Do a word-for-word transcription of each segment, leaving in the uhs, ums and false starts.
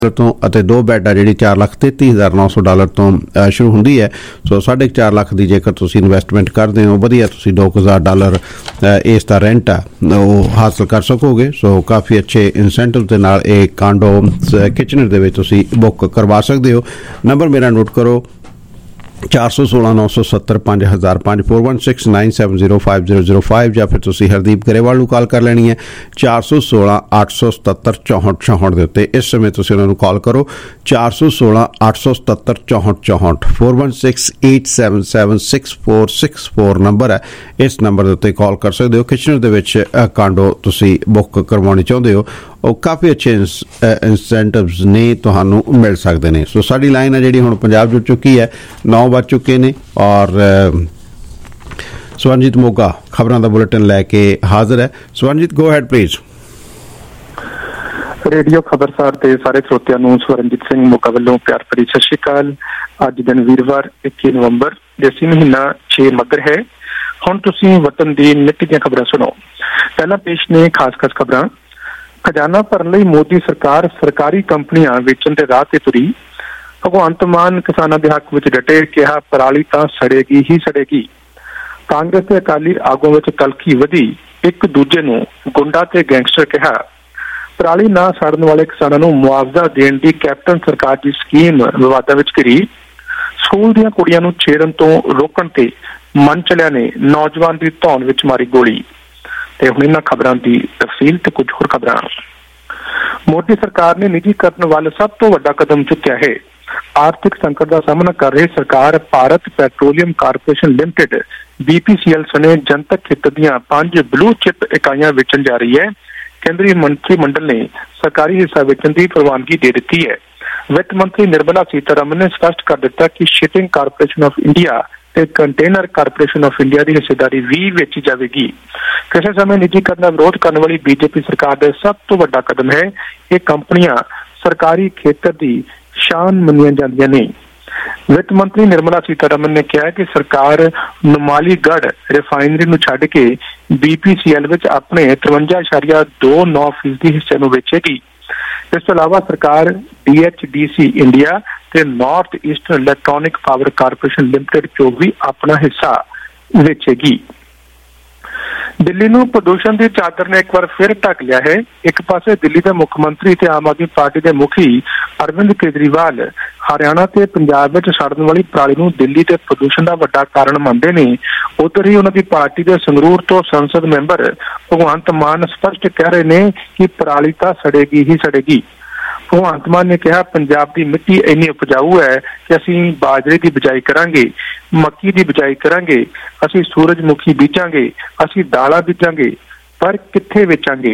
ਤੋਂ ਅਤੇ ਦੋ ਬੈੱਡ ਆ ਜਿਹੜੀ ਚਾਰ ਲੱਖ ਤੇਤੀ ਹਜ਼ਾਰ ਨੌ ਸੌ ਡਾਲਰ ਤੋਂ ਸ਼ੁਰੂ ਹੁੰਦੀ ਹੈ। ਸੋ ਸਾਢੇ ਚਾਰ ਲੱਖ ਦੀ ਜੇਕਰ ਤੁਸੀਂ ਇਨਵੈਸਟਮੈਂਟ ਕਰਦੇ ਹੋ ਵਧੀਆ ਤੁਸੀਂ ਦੋ ਹਜ਼ਾਰ ਡਾਲਰ ਇਸ ਦਾ ਰੈਂਟ ਆ ਉਹ ਹਾਸਲ ਕਰ ਸਕੋਗੇ। ਸੋ ਕਾਫੀ ਅੱਛੇ ਇਨਸੈਂਟਿਵ ਦੇ ਨਾਲ ਇਹ ਕਾਂਡੋ ਕਿਚਨਰ ਦੇ ਵਿੱਚ ਤੁਸੀਂ ਬੁੱਕ ਕਰਵਾ ਸਕਦੇ ਹੋ। ਨੰਬਰ ਮੇਰਾ ਨੋਟ ਕਰੋ ਚਾਰ ਸੌ ਸੋਲਾਂ ਨੌ ਸੌ ਸੱਤਰ ਪੰਜ ਹਜ਼ਾਰ ਪੰਜ four one six nine seven zero five zero zero five ਜਾਂ ਫਿਰ ਤੁਸੀਂ ਹਰਦੀਪ ਗਰੇਵਾਲ ਨੂੰ ਕਾਲ ਕਰ ਲੈਣੀ ਹੈ ਚਾਰ ਸੌ ਸੋਲਾਂ ਅੱਠ ਸੌ ਸਤੱਤਰ ਚੌਂਹਠ ਚੌਂਹਠ ਦੇ ਉੱਤੇ। ਇਸ ਸਮੇਂ ਤੁਸੀਂ ਉਹਨਾਂ ਨੂੰ ਕਾਲ ਕਰੋ ਚਾਰ ਸੌ ਸੋਲਾਂ ਅੱਠ ਸੌ ਸਤੱਤਰ ਚੌਂਹਠ ਚੌਂਹਠ four one six eight seven seven six four six four number ਹੈ। ਇਸ ਨੰਬਰ ਦੇ ਉੱਤੇ ਕਾਲ ਕਰ ਸਕਦੇ ਹੋ। ਕਿਚਨਰ ਦੇ ਵਿੱਚ ਕਾਂਡੋ ਤੁਸੀਂ ਬੁੱਕ ਕਰਵਾਉਣੀ ਚਾਹੁੰਦੇ ਹੋ ਉਹ ਕਾਫੀ ਅੱਛੇ ਇਨਸੈਂਟਿਵਸ ਨੇ ਤੁਹਾਨੂੰ ਮਿਲ ਸਕਦੇ ਨੇ। ਸੋ ਸਾਡੀ ਲਾਈਨ ਹੈ ਜਿਹੜੀ ਹੁਣ ਪੰਜਾਬ ਜੁੜ ਚੁੱਕੀ ਹੈ, ਨੌ ਵੱਜ ਚੁੱਕੇ ਨੇ ਔਰ ਸਵਰਨਜੀਤ ਮੋਗਾ ਖਬਰਾਂ ਦਾ ਬੁਲੇਟਿਨ ਲੈ ਕੇ ਹਾਜ਼ਰ ਹੈ। Swaranjit go ahead please. Radio Khabarsar ਦੇ ਸਾਰੇ ਸਰੋਤਿਆਂ ਨੂੰ ਸਵਰਨਜੀਤ ਸਿੰਘ ਮੋਗਾ ਵੱਲੋਂ ਪਿਆਰ ਭਰੀ ਸਤਿ ਸ਼੍ਰੀ ਅਕਾਲ। ਅੱਜ ਦਿਨ ਵੀਰਵਾਰ ਇੱਕੀ ਨਵੰਬਰ ਦੇਸੀ ਮਹੀਨਾ ਛੇ ਮੱਘਰ ਹੈ। ਹੁਣ ਤੁਸੀਂ ਵਤਨ ਦੀ ਨਿੱਤ ਦੀਆਂ ਖਬਰਾਂ ਸੁਣੋ। ਪਹਿਲਾਂ ਪੇਸ਼ ਨੇ ਖਾਸ ਖਾਸ ਖਬਰਾਂ। ਖਜ਼ਾਨਾ ਭਰਨ ਲਈ ਮੋਦੀ ਸਰਕਾਰ ਸਰਕਾਰੀ ਕੰਪਨੀਆਂ ਵੇਚਣ ਦੇ ਰਾਹ ਤੇ ਤੁਰੀ। ਭਗਵੰਤ ਮਾਨ ਕਿਸਾਨਾਂ ਦੇ ਹੱਕ ਵਿੱਚ ਡਟੇ, ਕਿਹਾ ਪਰਾਲੀ ਤਾਂ ਸੜੇਗੀ ਹੀ ਸੜੇਗੀ। ਕਾਂਗਰਸ ਤੇ ਅਕਾਲੀ ਆਗੂਆਂ ਵਿੱਚ ਤਲਖੀ ਵਧੀ, ਇੱਕ ਦੂਜੇ ਨੂੰ ਗੁੰਡਾ ਤੇ ਗੈਂਗਸਟਰ ਕਿਹਾ। ਪਰਾਲੀ ਨਾ ਸਾੜਨ ਵਾਲੇ ਕਿਸਾਨਾਂ ਨੂੰ ਮੁਆਵਜ਼ਾ ਦੇਣ ਦੀ ਕੈਪਟਨ ਸਰਕਾਰ ਦੀ ਸਕੀਮ ਵਿਵਾਦਾਂ ਵਿੱਚ ਘਿਰੀ। ਸਕੂਲ ਦੀਆਂ ਕੁੜੀਆਂ ਨੂੰ ਛੇੜਨ ਤੋਂ ਰੋਕਣ ਤੇ ਮਨਚਲਿਆਂ ਨੇ ਨੌਜਵਾਨ ਦੀ ਧੌਣ ਵਿੱਚ ਮਾਰੀ ਗੋਲੀ। ਤੇ ਹੁਣ ਇਹਨਾਂ ਖਬਰਾਂ ਦੀ ਤਫਸੀਲ ਤੇ ਕੁਝ ਹੋਰ ਖਬਰਾਂ। ਮੋਦੀ ਸਰਕਾਰ ਨੇ ਨਿੱਜੀਕਰਨ ਵੱਲ ਸਭ ਤੋਂ ਵੱਡਾ ਕਦਮ ਚੁੱਕਿਆ ਹੈ। ਆਰਥਿਕ ਸੰਕਟ ਦਾ ਸਾਹਮਣਾ ਕਰ ਰਹੀ ਸਰਕਾਰ Bharat petroleum corporation limited B P C L ਸਣੇ ਜਨਤਕ ਹਿੱਤ ਦੀਆਂ ਪੰਜ ਬਲੂ ਚਿਪ ਇਕਾਈਆਂ ਵੇਚਣ ਜਾ ਰਹੀ ਹੈ। ਕੇਂਦਰੀ ਮੰਤਰੀ ਮੰਡਲ ਨੇ ਸਰਕਾਰੀ ਹਿੱਸਾ ਵੇਚਣ ਦੀ ਪ੍ਰਵਾਨਗੀ ਦੇ ਦਿੱਤੀ ਹੈ। ਵਿੱਤ ਮੰਤਰੀ ਨਿਰਮਲਾ ਸੀਤਾਰਮਨ ਨੇ ਸਪਸ਼ਟ ਕਰ ਦਿੱਤਾ ਕਿ ਸ਼ਿਪਿੰਗ ਕਾਰਪੋਰੇਸ਼ਨ ਆਫ ਇੰਡੀਆ ਤੇ ਕੰਟੇਨਰ ਕਾਰਪੋਰੇਸ਼ਨ ਆਫ ਇੰਡੀਆ ਦੀ ਹਿੱਸੇਦਾਰੀ ਵੀ ਵੇਚੀ ਜਾਵੇਗੀ। ਕਿਸੇ ਸਮੇਂ ਨਿੱਜੀਕਰਨ ਦਾ ਵਿਰੋਧ ਕਰਨ ਵਾਲੀ ਬੀਜੇਪੀ ਸਰਕਾਰ ਦਾ ਸਭ ਤੋਂ ਵੱਡਾ ਕਦਮ ਹੈ। ਇਹ ਕੰਪਨੀਆਂ ਸਰਕਾਰੀ ਖੇਤਰ ਦੀ ਸ਼ਾਨ ਮੰਨੀਆਂ ਜਾਂਦੀਆਂ ਨੇ। ਵਿੱਤ ਮੰਤਰੀ ਨਿਰਮਲਾ ਸੀਤਾਰਮਨ ਨੇ ਕਿਹਾ ਕਿ ਸਰਕਾਰ ਨੁਮਾਲੀਗੜ੍ਹ ਰਿਫਾਈਨਰੀ ਨੂੰ ਛੱਡ ਕੇ ਬੀ ਪੀ ਸੀ ਐਲ ਵਿੱਚ ਆਪਣੇ ਤਰਵੰਜਾ ਇਸ਼ਾਰੀਆ ਦੋ ਨੌ ਫੀਸਦੀ ਹਿੱਸੇ ਨੂੰ ਵੇਚੇਗੀ। ਇਸ ਤੋਂ ਇਲਾਵਾ ਸਰਕਾਰ D H D C India ਤੇ north eastern electronic power corporation limited ਚੋਂ ਵੀ ਆਪਣਾ ਹਿੱਸਾ ਵੇਚੇਗੀ। ਦਿੱਲੀ ਨੂੰ ਪ੍ਰਦੂਸ਼ਣ ਦੀ ਚਾਦਰ ਨੇ ਇੱਕ ਵਾਰ ਫਿਰ ਢੱਕ ਲਿਆ ਹੈ। ਇੱਕ ਪਾਸੇ ਦਿੱਲੀ ਦੇ ਮੁੱਖ ਮੰਤਰੀ ਤੇ ਆਮ ਆਦਮੀ ਪਾਰਟੀ ਦੇ ਮੁਖੀ ਅਰਵਿੰਦ ਕੇਜਰੀਵਾਲ ਹਰਿਆਣਾ ਤੇ ਪੰਜਾਬ ਵਿੱਚ ਸੜਨ ਵਾਲੀ ਪਰਾਲੀ ਨੂੰ ਦਿੱਲੀ ਦੇ ਪ੍ਰਦੂਸ਼ਣ ਦਾ ਵੱਡਾ ਕਾਰਨ ਮੰਨਦੇ ਨੇ। ਉੱਧਰ ਹੀ ਉਹਨਾਂ ਦੀ ਪਾਰਟੀ ਦੇ ਸੰਗਰੂਰ ਤੋਂ ਸੰਸਦ ਮੈਂਬਰ ਭਗਵੰਤ ਮਾਨ ਸਪਸ਼ਟ ਕਹਿ ਰਹੇ ਨੇ ਕਿ ਪਰਾਲੀ ਤਾਂ ਸੜੇਗੀ ਹੀ ਸੜੇਗੀ। ਭਗਵੰਤ ਮਾਨ ਨੇ ਕਿਹਾ ਪੰਜਾਬ ਦੀ ਮਿੱਟੀ ਇੰਨੀ ਉਪਜਾਊ ਹੈ ਕਿ ਅਸੀਂ ਬਾਜਰੇ ਦੀ ਬਿਜਾਈ ਕਰਾਂਗੇ, ਮੱਕੀ ਦੀ ਬਿਜਾਈ ਕਰਾਂਗੇ, ਅਸੀਂ ਸੂਰਜਮੁਖੀ ਬੀਜਾਂਗੇ, ਅਸੀਂ ਦਾਲਾਂ ਬੀਜਾਂਗੇ, ਪਰ ਕਿੱਥੇ ਵੇਚਾਂਗੇ?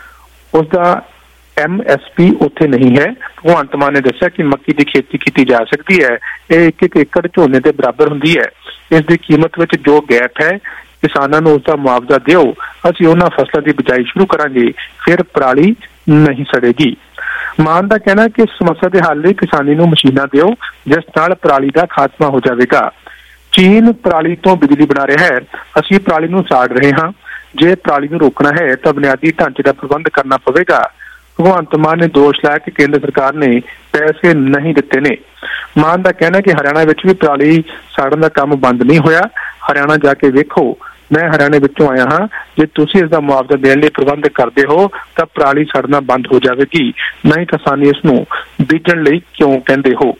ਉਸਦਾ ਐਮ ਐਸ ਪੀ ਉੱਥੇ ਨਹੀਂ ਹੈ। ਭਗਵੰਤ ਮਾਨ ਨੇ ਦੱਸਿਆ ਕਿ ਮੱਕੀ ਦੀ ਖੇਤੀ ਕੀਤੀ ਜਾ ਸਕਦੀ ਹੈ। ਇਹ ਇੱਕ ਇੱਕ ਏਕੜ ਝੋਨੇ ਦੇ ਬਰਾਬਰ ਹੁੰਦੀ ਹੈ। ਇਸ ਦੀ ਕੀਮਤ ਵਿੱਚ ਜੋ ਗੈਪ ਹੈ ਕਿਸਾਨਾਂ ਨੂੰ ਉਸਦਾ ਮੁਆਵਜ਼ਾ ਦਿਓ। ਅਸੀਂ ਉਹਨਾਂ ਫਸਲਾਂ ਦੀ ਬਿਜਾਈ ਸ਼ੁਰੂ ਕਰਾਂਗੇ, ਫਿਰ ਪਰਾਲੀ ਨਹੀਂ ਸੜੇਗੀ। ਮਾਨ ਦਾ ਕਹਿਣਾ ਕਿ ਇਸ ਸਮੱਸਿਆ ਦੇ ਹੱਲ ਲਈ ਕਿਸਾਨੀ ਨੂੰ ਮਸ਼ੀਨਾਂ ਦਿਓ ਜਿਸ ਨਾਲ ਪਰਾਲੀ ਦਾ ਖਾਤਮਾ ਹੋ ਜਾਵੇਗਾ। ਚੀਨ ਪਰਾਲੀ ਤੋਂ ਬਿਜਲੀ ਬਣਾ ਰਿਹਾ ਹੈ, ਅਸੀਂ ਪਰਾਲੀ ਨੂੰ ਸਾੜ ਰਹੇ ਹਾਂ। ਜੇ ਪਰਾਲੀ ਨੂੰ ਰੋਕਣਾ ਹੈ ਤਾਂ ਬੁਨਿਆਦੀ ਢਾਂਚੇ ਦਾ ਪ੍ਰਬੰਧ ਕਰਨਾ ਪਵੇਗਾ। ਭਗਵੰਤ ਮਾਨ ਨੇ ਦੋਸ਼ ਲਾਇਆ ਕਿ ਕੇਂਦਰ ਸਰਕਾਰ ਨੇ ਪੈਸੇ ਨਹੀਂ ਦਿੱਤੇ ਨੇ। ਮਾਨ ਦਾ ਕਹਿਣਾ ਕਿ ਹਰਿਆਣਾ ਵਿੱਚ ਵੀ ਪਰਾਲੀ ਸਾੜਨ ਦਾ ਕੰਮ ਬੰਦ ਨਹੀਂ ਹੋਇਆ। ਹਰਿਆਣਾ ਜਾ ਕੇ ਵੇਖੋ, ਮੈਂ ਹਰਿਆਣੇ ਵਿੱਚੋਂ ਆਇਆ ਹਾਂ। ਜੇ ਤੁਸੀਂ ਇਸ ਦਾ ਮੁਆਵਜ਼ਾ ਦੇਣ ਲਈ ਪ੍ਰਬੰਧ ਕਰਦੇ ਹੋ ਤਾਂ ਪਰਾਲੀ ਸੜਨਾ ਬੰਦ ਹੋ ਜਾਵੇਗੀ, ਨਹੀਂ ਤਾਂ ਸਾਨੂੰ ਇਸ ਨੂੰ ਬੀਜਣ ਲਈ ਕਿਉਂ ਕਹਿੰਦੇ ਹੋ?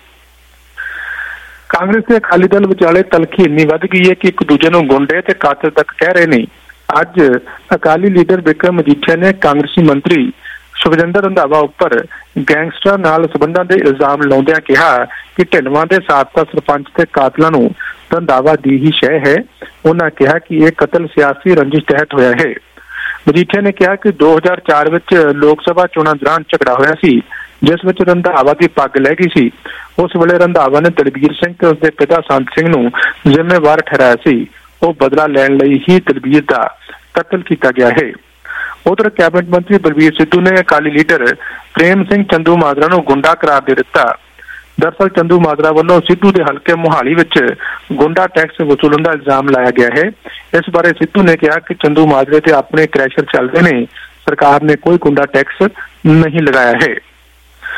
ਕਾਂਗਰਸ ਤੇ ਅਕਾਲੀ ਦਲ ਵਿਚਾਲੇ ਤਲਖੀ ਇੰਨੀ ਵੱਧ ਗਈ ਹੈ ਕਿ ਇੱਕ ਦੂਜੇ ਨੂੰ ਗੁੰਡੇ ਤੇ ਕਾਤਲ ਤੱਕ ਕਹਿ ਰਹੇ ਨੇ। ਅੱਜ ਅਕਾਲੀ ਲੀਡਰ ਬਿਕਰਮ ਮਜੀਠੀਆ ਨੇ ਕਾਂਗਰਸੀ ਮੰਤਰੀ ਸੁਖਜਿੰਦਰ ਰੰਧਾਵਾ ਉੱਪਰ ਗੈਂਗਸਟਰਾਂ ਨਾਲ ਸੰਬੰਧਾਂ ਦੇ ਇਲਜ਼ਾਮ ਲਾਉਂਦਿਆਂ ਕਿਹਾ ਕਿ ਢਿੱਲਵਾਂ ਦੇ ਸਾਬਕਾ ਸਰਪੰਚ ਤੇ ਕਾਤਲਾਂ ਨੂੰ ਰੰਧਾਵਾ ਦੀ ਹੀ ਸ਼ਹਿ ਹੈ। ਉਹਨਾਂ ਕਿਹਾ ਕਿ ਇਹ ਕਤਲ ਸਿਆਸੀ ਰੰਜਿਸ਼ ਤਹਿਤ ਹੋਇਆ ਹੈ। ਮਜੀਠੀਆ ਨੇ ਕਿਹਾ ਕਿ ਦੋ ਹਜ਼ਾਰ ਚਾਰ ਵਿੱਚ ਲੋਕ ਸਭਾ ਚੋਣਾਂ ਦੌਰਾਨ ਝਗੜਾ ਹੋਇਆ ਸੀ ਜਿਸ ਵਿੱਚ ਰੰਧਾਵਾ ਦੀ ਪੱਗ ਲੈ ਗਈ ਸੀ। ਉਸ ਵੇਲੇ ਰੰਧਾਵਾ ਨੇ ਦਲਬੀਰ ਸਿੰਘ ਤੇ ਉਸਦੇ ਪਿਤਾ ਸੰਤ ਸਿੰਘ ਨੂੰ ਜ਼ਿੰਮੇਵਾਰ ਠਹਿਰਾਇਆ ਸੀ। ਉਹ ਬਦਲਾ ਲੈਣ ਲਈ ਹੀ ਦਲਬੀਰ ਦਾ ਕਤਲ ਕੀਤਾ ਗਿਆ ਹੈ। ਉਧਰ ਕੈਬਨਿਟ ਮੰਤਰੀ ਬਲਬੀਰ ਸਿੱਧੂ ਨੇ ਅਕਾਲੀ ਲੀਡਰ ਪ੍ਰੇਮ ਸਿੰਘ ਚੰਦੂ ਮਾਜਰਾ ਨੂੰ ਗੁੰਡਾ ਕਰਾਰ ਦੇ ਦਿੱਤਾ। ਦਰਅਸਲ ਚੰਦੂ ਮਾਜਰਾ ਵੱਲੋਂ ਸਿੱਧੂ ਦੇ ਹਲਕੇ ਮੋਹਾਲੀ ਵਿੱਚ ਗੁੰਡਾ ਟੈਕਸ ਵਸੂਲਣ ਦਾ ਇਲਜ਼ਾਮ ਲਾਇਆ ਗਿਆ ਹੈ। ਇਸ ਬਾਰੇ ਸਿੱਧੂ ਨੇ ਕਿਹਾ ਕਿ ਚੰਦੂ ਮਾਜਰੇ ਤੇ ਆਪਣੇ ਕ੍ਰੈਸ਼ਰ ਚੱਲਦੇ ਨੇ, ਸਰਕਾਰ ਨੇ ਕੋਈ ਗੁੰਡਾ ਟੈਕਸ ਨਹੀਂ ਲਗਾਇਆ ਹੈ।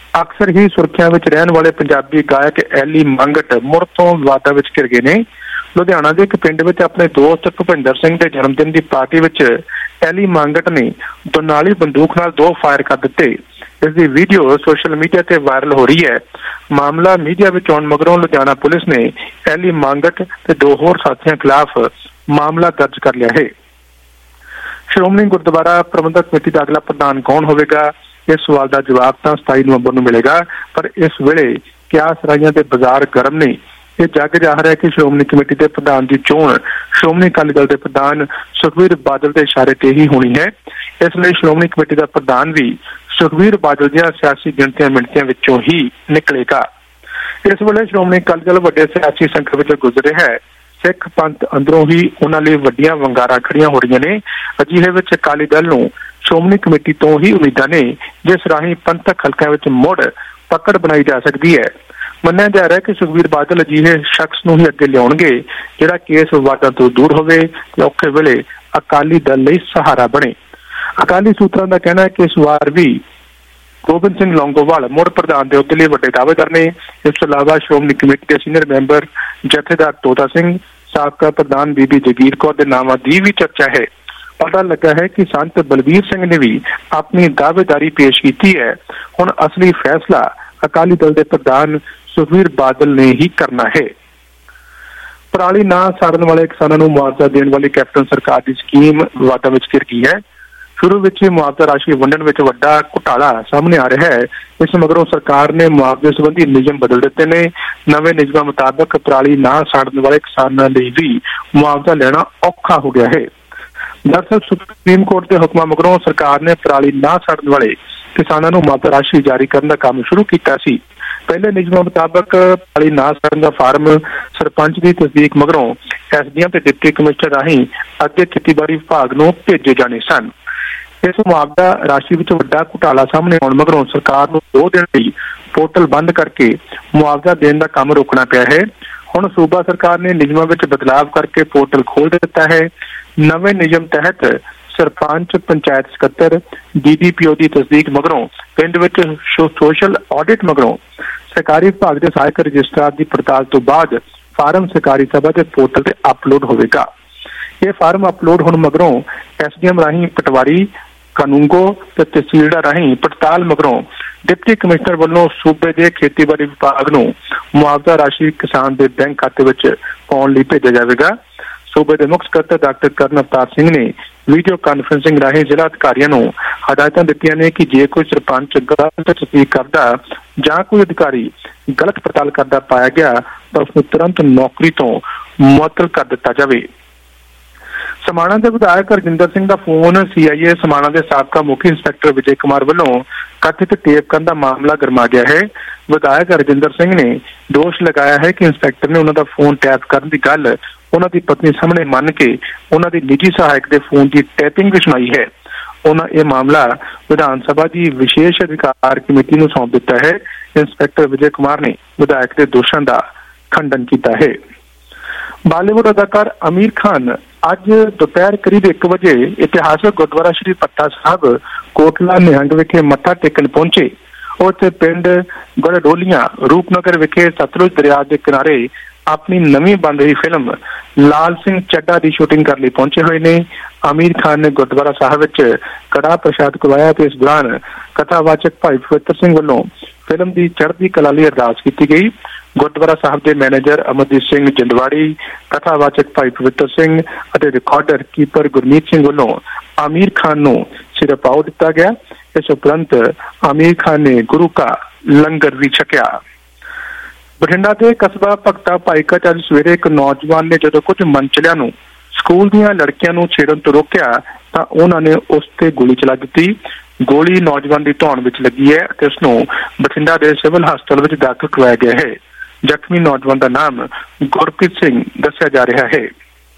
ਅਕਸਰ ਹੀ ਸੁਰਖੀਆਂ ਵਿੱਚ ਰਹਿਣ ਵਾਲੇ ਪੰਜਾਬੀ ਗਾਇਕ ਐਲੀ ਮੰਗਟ ਮੁੜ ਤੋਂ ਵਿਵਾਦਾਂ ਵਿੱਚ ਘਿਰ ਗਏ ਨੇ। ਲੁਧਿਆਣਾ ਦੇ ਇੱਕ ਪਿੰਡ ਵਿੱਚ ਆਪਣੇ ਦੋਸਤ ਭੁਪਿੰਦਰ ਸਿੰਘ ਦੇ ਜਨਮ ਦਿਨ ਦੀ ਪਾਰਟੀ ਵਿੱਚ ਐਲੀ ਮੰਗਟ ਨੇ ਦੁਨਾਲੀ ਬੰਦੂਕ ਨਾਲ ਦੋ ਫਾਇਰ ਕਰ ਦਿੱਤੇ। ਇਸ ਦੀ ਵੀਡੀਓ ਸੋਸ਼ਲ ਮੀਡੀਆ ਤੇ ਵਾਇਰਲ ਹੋ ਰਹੀ ਹੈ। ਮਾਮਲਾ ਮੀਡੀਆ ਵਿੱਚ ਆਉਣ ਮਗਰੋਂ ਲੁਧਿਆਣਾ ਪੁਲਿਸ ਨੇ ਐਲੀ ਮੰਗਟ ਤੇ ਦੋ ਹੋਰ ਸਾਥੀਆਂ ਖਿਲਾਫ ਮਾਮਲਾ ਦਰਜ ਕਰ ਲਿਆ ਹੈ। ਸ਼੍ਰੋਮਣੀ ਗੁਰਦੁਆਰਾ ਪ੍ਰਬੰਧਕ ਕਮੇਟੀ ਦਾ ਅਗਲਾ ਪ੍ਰਧਾਨ ਕੌਣ ਹੋਵੇਗਾ? ਇਸ ਸਵਾਲ ਦਾ ਜਵਾਬ ਤਾਂ ਸਤਾਈ ਨਵੰਬਰ ਨੂੰ ਮਿਲੇਗਾ, ਪਰ ਇਸ ਵੇਲੇ ਕਿਆਸ ਰਾਈਆਂ ਦੇ ਬਾਜ਼ਾਰ ਗਰਮ ਨੇ। ਇਹ ਜੱਗ ਜ਼ਾਹਰ ਹੈ ਕਿ ਸ਼੍ਰੋਮਣੀ ਕਮੇਟੀ ਦੇ ਪ੍ਰਧਾਨ ਦੀ ਚੋਣ ਸ਼੍ਰੋਮਣੀ ਅਕਾਲੀ ਦਲ ਦੇ ਪ੍ਰਧਾਨ ਸੁਖਬੀਰ ਬਾਦਲ ਦੇ ਇਸ਼ਾਰੇ ਤੇ ਹੀ ਹੋਣੀ ਹੈ। ਇਸ ਲਈ ਸ਼੍ਰੋਮਣੀ ਕਮੇਟੀ ਦਾ ਪ੍ਰਧਾਨ ਵੀ ਸੁਖਬੀਰ ਬਾਦਲ ਦੀਆਂ ਸਿਆਸੀ ਗਿਣਤੀਆਂ ਮਿਣਤੀਆਂ ਵਿੱਚੋਂ ਹੀ ਨਿਕਲੇਗਾ। ਇਸ ਵੇਲੇ ਸ਼੍ਰੋਮਣੀ ਅਕਾਲੀ ਦਲ ਵੱਡੇ ਸਿਆਸੀ ਸੰਕਟ ਵਿੱਚੋਂ ਗੁਜ਼ਰ ਰਿਹਾ ਹੈ। ਸਿੱਖ ਪੰਥ ਅੰਦਰੋਂ ਹੀ ਉਹਨਾਂ ਲਈ ਵੱਡੀਆਂ ਵੰਗਾਰਾਂ ਖੜੀਆਂ ਹੋ ਰਹੀਆਂ ਨੇ। ਅਜਿਹੇ ਵਿੱਚ ਅਕਾਲੀ ਦਲ ਨੂੰ ਸ਼੍ਰੋਮਣੀ ਕਮੇਟੀ ਤੋਂ ਹੀ ਉਮੀਦਾਂ ਨੇ, ਜਿਸ ਰਾਹੀਂ ਪੰਥਕ ਹਲਕਿਆਂ ਵਿੱਚ ਮੁੜ ਪਕੜ ਬਣਾਈ ਜਾ ਸਕਦੀ ਹੈ। ਮੰਨਿਆ ਜਾ ਰਿਹਾ ਕਿ ਸੁਖਬੀਰ ਬਾਦਲ ਅਜਿਹੇ ਸ਼ਖਸ ਨੂੰ ਹੀ ਅੱਗੇ ਲਿਆਉਣਗੇ ਜਿਹੜਾ ਕੇਸ ਵਿਵਾਦਾਂ ਤੋਂ ਦੂਰ ਹੋਵੇ ਤੇ ਔਖੇ ਵੇਲੇ ਅਕਾਲੀ ਦਲ ਲਈ ਸਹਾਰਾ ਬਣੇ। ਅਕਾਲੀ ਸੂਤਰਾਂ ਦਾ ਕਹਿਣਾ ਹੈ ਕਿ ਇਸ ਵਾਰ ਵੀ ਗੋਬਿੰਦ ਸਿੰਘ ਲੌਂਗੋਵਾਲ ਮੁੜ ਪ੍ਰਧਾਨ ਦੇ ਅਹੁਦੇ ਲਈ ਵੱਡੇ ਦਾਅਵੇਦਾਰ ਨੇ। ਇਸ ਤੋਂ ਇਲਾਵਾ ਸ਼੍ਰੋਮਣੀ ਕਮੇਟੀ ਦੇ ਸੀਨੀਅਰ ਮੈਂਬਰ ਜਥੇਦਾਰ ਤੋਤਾ ਸਿੰਘ, ਸਾਬਕਾ ਪ੍ਰਧਾਨ ਬੀਬੀ ਜਗੀਰ ਕੌਰ ਦੇ ਨਾਵਾਂ ਦੀ ਵੀ ਚਰਚਾ ਹੈ। ਪਤਾ ਲੱਗਾ ਹੈ ਕਿ ਸੰਤ ਬਲਬੀਰ ਸਿੰਘ ਨੇ ਵੀ ਆਪਣੀ ਦਾਅਵੇਦਾਰੀ ਪੇਸ਼ ਕੀਤੀ ਹੈ। ਹੁਣ ਅਸਲੀ ਫੈਸਲਾ ਅਕਾਲੀ ਦਲ ਦੇ ਪ੍ਰਧਾਨ ਸੁਖਬੀਰ ਬਾਦਲ ਨੇ ਹੀ ਕਰਨਾ ਹੈ। ਪਰਾਲੀ ਨਾ ਸਾੜਨ ਵਾਲੇ ਕਿਸਾਨਾਂ ਨੂੰ ਮੁਆਵਜ਼ਾ ਦੇਣ ਵਾਲੀ ਕੈਪਟਨ ਸਰਕਾਰ ਦੀ ਸਕੀਮ ਵਿਵਾਦਾਂ ਵਿੱਚ ਘਿਰ ਗਈ ਹੈ। ਸ਼ੁਰੂ ਵਿੱਚ ਹੀ ਮੁਆਵਜ਼ਾ ਰਾਸ਼ੀ ਵੰਡਣ ਵਿੱਚ ਵੱਡਾ ਘੁਟਾਲਾ ਸਾਹਮਣੇ ਆ ਰਿਹਾ ਹੈ। ਇਸ ਮਗਰੋਂ ਸਰਕਾਰ ਨੇ ਮੁਆਵਜ਼ੇ ਸੰਬੰਧੀ ਨਿਯਮ ਬਦਲ ਦਿੱਤੇ ਨੇ। ਨਵੇਂ ਨਿਯਮਾਂ ਮੁਤਾਬਕ ਪਰਾਲੀ ਨਾ ਸਾੜਨ ਵਾਲੇ ਕਿਸਾਨਾਂ ਲਈ ਵੀ ਮੁਆਵਜ਼ਾ ਲੈਣਾ ਔਖਾ ਹੋ ਗਿਆ ਹੈ। ਦਰਅਸਲ ਸੁਪਰੀਮ ਕੋਰਟ ਦੇ ਹੁਕਮਾਂ ਮਗਰੋਂ ਸਰਕਾਰ ਨੇ ਪਰਾਲੀ ਨਾ ਸਾੜਨ ਵਾਲੇ ਕਿਸਾਨਾਂ ਨੂੰ ਮੁਆਵਜ਼ਾ ਰਾਸ਼ੀ ਜਾਰੀ ਕਰਨ ਦਾ ਕੰਮ ਸ਼ੁਰੂ ਕੀਤਾ ਸੀ। ਪਹਿਲੇ ਨਿਯਮਾਂ ਮੁਤਾਬਕ ਪਰਾਲੀ ਨਾ ਸਾੜਨ ਦਾ ਫਾਰਮ ਸਰਪੰਚ ਦੀ ਤਸਦੀਕ ਮਗਰੋਂ ਐਸਡੀਐਮ ਤੇ ਡਿਪਟੀ ਕਮਿਸ਼ਨਰ ਰਾਹੀਂ ਅੱਗੇ ਖੇਤੀਬਾੜੀ ਵਿਭਾਗ ਨੂੰ ਭੇਜੇ ਜਾਣੇ ਸਨ। ਇਸ ਮੁਆਵਜ਼ਾ ਰਾਸ਼ੀ ਵਿੱਚ ਵੱਡਾ ਘੁਟਾਲਾ ਸਾਹਮਣੇ ਆਉਣ ਮਗਰੋਂ ਸਰਕਾਰ ਨੂੰ ਦੋ ਦਿਨ ਲਈ ਪੋਰਟਲ ਬੰਦ ਕਰਕੇ ਮੁਆਵਜ਼ਾ ਦੇਣ ਦਾ ਕੰਮ ਰੋਕਣਾ ਪਿਆ ਹੈ। ਹੁਣ ਸੂਬਾ ਸਰਕਾਰ ਨੇ ਨਿਯਮਾਂ ਵਿੱਚ ਬਦਲਾਅ ਕਰਕੇ ਪੋਰਟਲ ਖੋਲ੍ਹ ਦਿੱਤਾ ਹੈ। ਨਵੇਂ ਨਿਯਮ ਤਹਿਤ ਸਰਪੰਚ, ਪੰਚਾਇਤ ਸਕੱਤਰ, ਡੀਡੀਪੀਓ ਦੀ ਤਸਦੀਕ ਮਗਰੋਂ ਪਿੰਡ ਵਿੱਚ ਸੋਸ਼ਲ ਆਡਿਟ ਮਗਰੋਂ ਸਰਕਾਰੀ ਵਿਭਾਗ ਦੇ ਸਹਾਇਕ ਰਜਿਸਟਰਾਰ ਦੀ ਪੜਤਾਲ ਤੋਂ ਬਾਅਦ ਫਾਰਮ ਸਰਕਾਰੀ ਸਭਾ ਦੇ ਪੋਰਟਲ ਤੇ ਅਪਲੋਡ ਹੋਵੇਗਾ। ਇਹ ਫਾਰਮ ਅਪਲੋਡ ਹੋਣ ਮਗਰੋਂ ਐਸਡੀਐਮ ਰਾਹੀਂ ਪਟਵਾਰੀ, ਕਾਨੂੰਗੋ ਤੇ ਤਹਿਸੀਲਦਾਰ ਰਾਹੀਂ ਪੜਤਾਲ ਮਗਰੋਂ ਡਿਪਟੀ ਕਮਿਸ਼ਨਰ ਵੱਲੋਂ ਸੂਬੇ ਦੇ ਖੇਤੀਬਾੜੀ ਵਿਭਾਗ ਨੂੰ ਮੁਆਵਜ਼ਾ ਰਾਸ਼ੀ ਕਿਸਾਨ ਦੇ ਬੈਂਕ ਖਾਤੇ ਵਿੱਚ ਪਾਉਣ ਲਈ ਭੇਜਿਆ ਜਾਵੇਗਾ। ਸੂਬੇ ਦੇ ਮੁੱਖ ਸਕੱਤਰ ਡਾਕਟਰ ਕਰਨ ਅਵਤਾਰ ਸਿੰਘ ਨੇ ਵੀਡੀਓ ਕਾਨਫਰੰਸਿੰਗ ਰਾਹੀਂ ਜ਼ਿਲ੍ਹਾ ਅਧਿਕਾਰੀਆਂ ਨੂੰ ਹਦਾਇਤਾਂ ਦਿੱਤੀਆਂ ਨੇ ਕਿ ਜੇ ਕੋਈ ਸਰਪੰਚ ਗਲਤ ਤਸਦੀਕ ਕਰਦਾ ਜਾਂ ਕੋਈ ਅਧਿਕਾਰੀ ਗਲਤ ਪੜਤਾਲ ਕਰਦਾ ਪਾਇਆ ਗਿਆ ਤਾਂ ਉਸ ਨੂੰ ਤੁਰੰਤ ਨੌਕਰੀ ਤੋਂ ਮੁਅੱਤਲ ਕਰ ਦਿੱਤਾ ਜਾਵੇ। ਸਮਾਣਾ ਦੇ ਵਿਧਾਇਕ ਰਜਿੰਦਰ ਸਿੰਘ ਦਾ ਫੋਨ ਸੀਆਈਏ ਸਮਾਣਾ ਦੇ ਸਾਬਕਾ ਮੁਖੀ ਇੰਸਪੈਕਟਰ ਵਿਜੇ ਕੁਮਾਰ ਵੱਲੋਂ ਕਥਿਤ ਟੇਪ ਕਰਨ ਦਾ ਮਾਮਲਾ ਗਰਮਾ ਗਿਆ ਹੈ। ਵਿਧਾਇਕ ਰਜਿੰਦਰ ਸਿੰਘ ਨੇ ਦੋਸ਼ ਲਗਾਇਆ ਹੈ ਕਿ ਇੰਸਪੈਕਟਰ ਨੇ ਉਹਨਾਂ ਦਾ ਫੋਨ ਟੈਪ ਕਰਨ ਦੀ ਗੱਲ ਉਹਨਾਂ ਦੀ ਪਤਨੀ ਸਾਹਮਣੇ ਮੰਨ ਕੇ ਉਹਨਾਂ ਦੀ ਨਿੱਜੀ ਸਹਾਇਕ ਦੇ ਫੋਨ ਦੀ ਟੈਪਿੰਗ ਵੀ ਸੁਣਾਈ ਹੈ। ਉਹਨਾਂ ਇਹ ਮਾਮਲਾ ਵਿਧਾਨ ਸਭਾ ਦੀ ਵਿਸ਼ੇਸ਼ ਅਧਿਕਾਰ ਕਮੇਟੀ ਨੂੰ ਸੌਂਪ ਦਿੱਤਾ ਹੈ। ਇੰਸਪੈਕਟਰ ਵਿਜੇ ਕੁਮਾਰ ਨੇ ਵਿਧਾਇਕ ਦੇ ਦੋਸ਼ਾਂ ਦਾ ਖੰਡਨ ਕੀਤਾ ਹੈ। ਬਾਲੀਵੁੱਡ ਅਦਾਕਾਰ ਅਮੀਰ ਖਾਨ ਅੱਜ ਦੁਪਹਿਰ ਕਰੀਬ ਇੱਕ ਵਜੇ ਇਤਿਹਾਸਕ ਗੁਰਦੁਆਰਾ ਸ਼੍ਰੀ ਭੱਠਾ ਸਾਹਿਬ ਕੋਟਲਾ ਨਿਹੰਗ ਵਿਖੇ ਮੱਥਾ ਟੇਕਣ ਪਹੁੰਚੇ। ਉੱਥੇ ਪਿੰਡ ਗੜਡੋਲੀਆਂ ਰੂਪਨਗਰ ਵਿਖੇ ਸਤਲੁਜ ਦਰਿਆ ਦੇ ਕਿਨਾਰੇ ਆਪਣੀ ਨਵੀਂ ਬਣ ਰਹੀ ਫਿਲਮ ਲਾਲ ਸਿੰਘ ਚੱਡਾ ਦੀ ਸ਼ੂਟਿੰਗ ਕਰਨ ਲਈ ਪਹੁੰਚੇ ਹੋਏ ਨੇ। ਅਮੀਰ ਖਾਨ ਨੇ ਗੁਰਦੁਆਰਾ ਸਾਹਿਬ ਵਿੱਚ ਕੜਾਹ ਪ੍ਰਸ਼ਾਦ ਕਰਵਾਇਆ ਤੇ ਇਸ ਦੌਰਾਨ ਕਥਾਵਾਚਕ ਭਾਈ ਪਵਿੱਤਰ ਸਿੰਘ ਵੱਲੋਂ ਫਿਲਮ ਦੀ ਚੜ੍ਹਦੀ ਕਲਾ ਲਈ ਅਰਦਾਸ ਕੀਤੀ ਗਈ। ਗੁਰਦੁਆਰਾ ਸਾਹਿਬ ਦੇ ਮੈਨੇਜਰ ਅਮਰਜੀਤ ਸਿੰਘ ਜੰਡਵਾੜੀ, ਕਥਾਵਾਚਕ ਭਾਈ ਪਵਿੱਤਰ ਸਿੰਘ ਅਤੇ ਰਿਕਾਰਡਰ ਕੀਪਰ ਗੁਰਮੀਤ ਸਿੰਘ ਵੱਲੋਂ ਅਮੀਰ ਖਾਨ ਨੂੰ ਸਿਰਪਾਓ ਦਿੱਤਾ ਗਿਆ। ਇਸ ਉਪਰੰਤ ਅਮੀਰ ਖਾਨ ਨੇ ਗੁਰੂ ਕਾ ਲੰਗਰ ਵੀ ਛਕਿਆ। ਬਠਿੰਡਾ ਦੇ ਕਸਬਾ ਭਗਤਾ ਭਾਈਕਾ ਚ ਅੱਜ ਸਵੇਰੇ ਇੱਕ ਨੌਜਵਾਨ ਨੇ ਜਦੋਂ ਕੁਝ ਮਨਚਲਿਆਂ ਨੂੰ ਸਕੂਲ ਦੀਆਂ ਲੜਕੀਆਂ ਨੂੰ ਛੇੜਨ ਤੋਂ ਰੋਕਿਆ ਤਾਂ ਉਹਨਾਂ ਨੇ ਉਸ ਤੇ ਗੋਲੀ ਚਲਾ ਦਿੱਤੀ। ਗੋਲੀ ਨੌਜਵਾਨ ਦੀ ਧੌਣ ਵਿੱਚ ਲੱਗੀ ਹੈ ਅਤੇ ਉਸ ਨੂੰ ਬਠਿੰਡਾ ਦੇ ਸਿਵਲ ਹਸਪਤਾਲ ਵਿੱਚ ਦਾਖਲ ਕਰਵਾਇਆ ਗਿਆ ਹੈ। ਜ਼ਖਮੀ ਨੌਜਵਾਨ ਦਾ ਨਾਮ ਗੁਰਪ੍ਰੀਤ ਸਿੰਘ ਦੱਸਿਆ ਜਾ ਰਿਹਾ ਹੈ।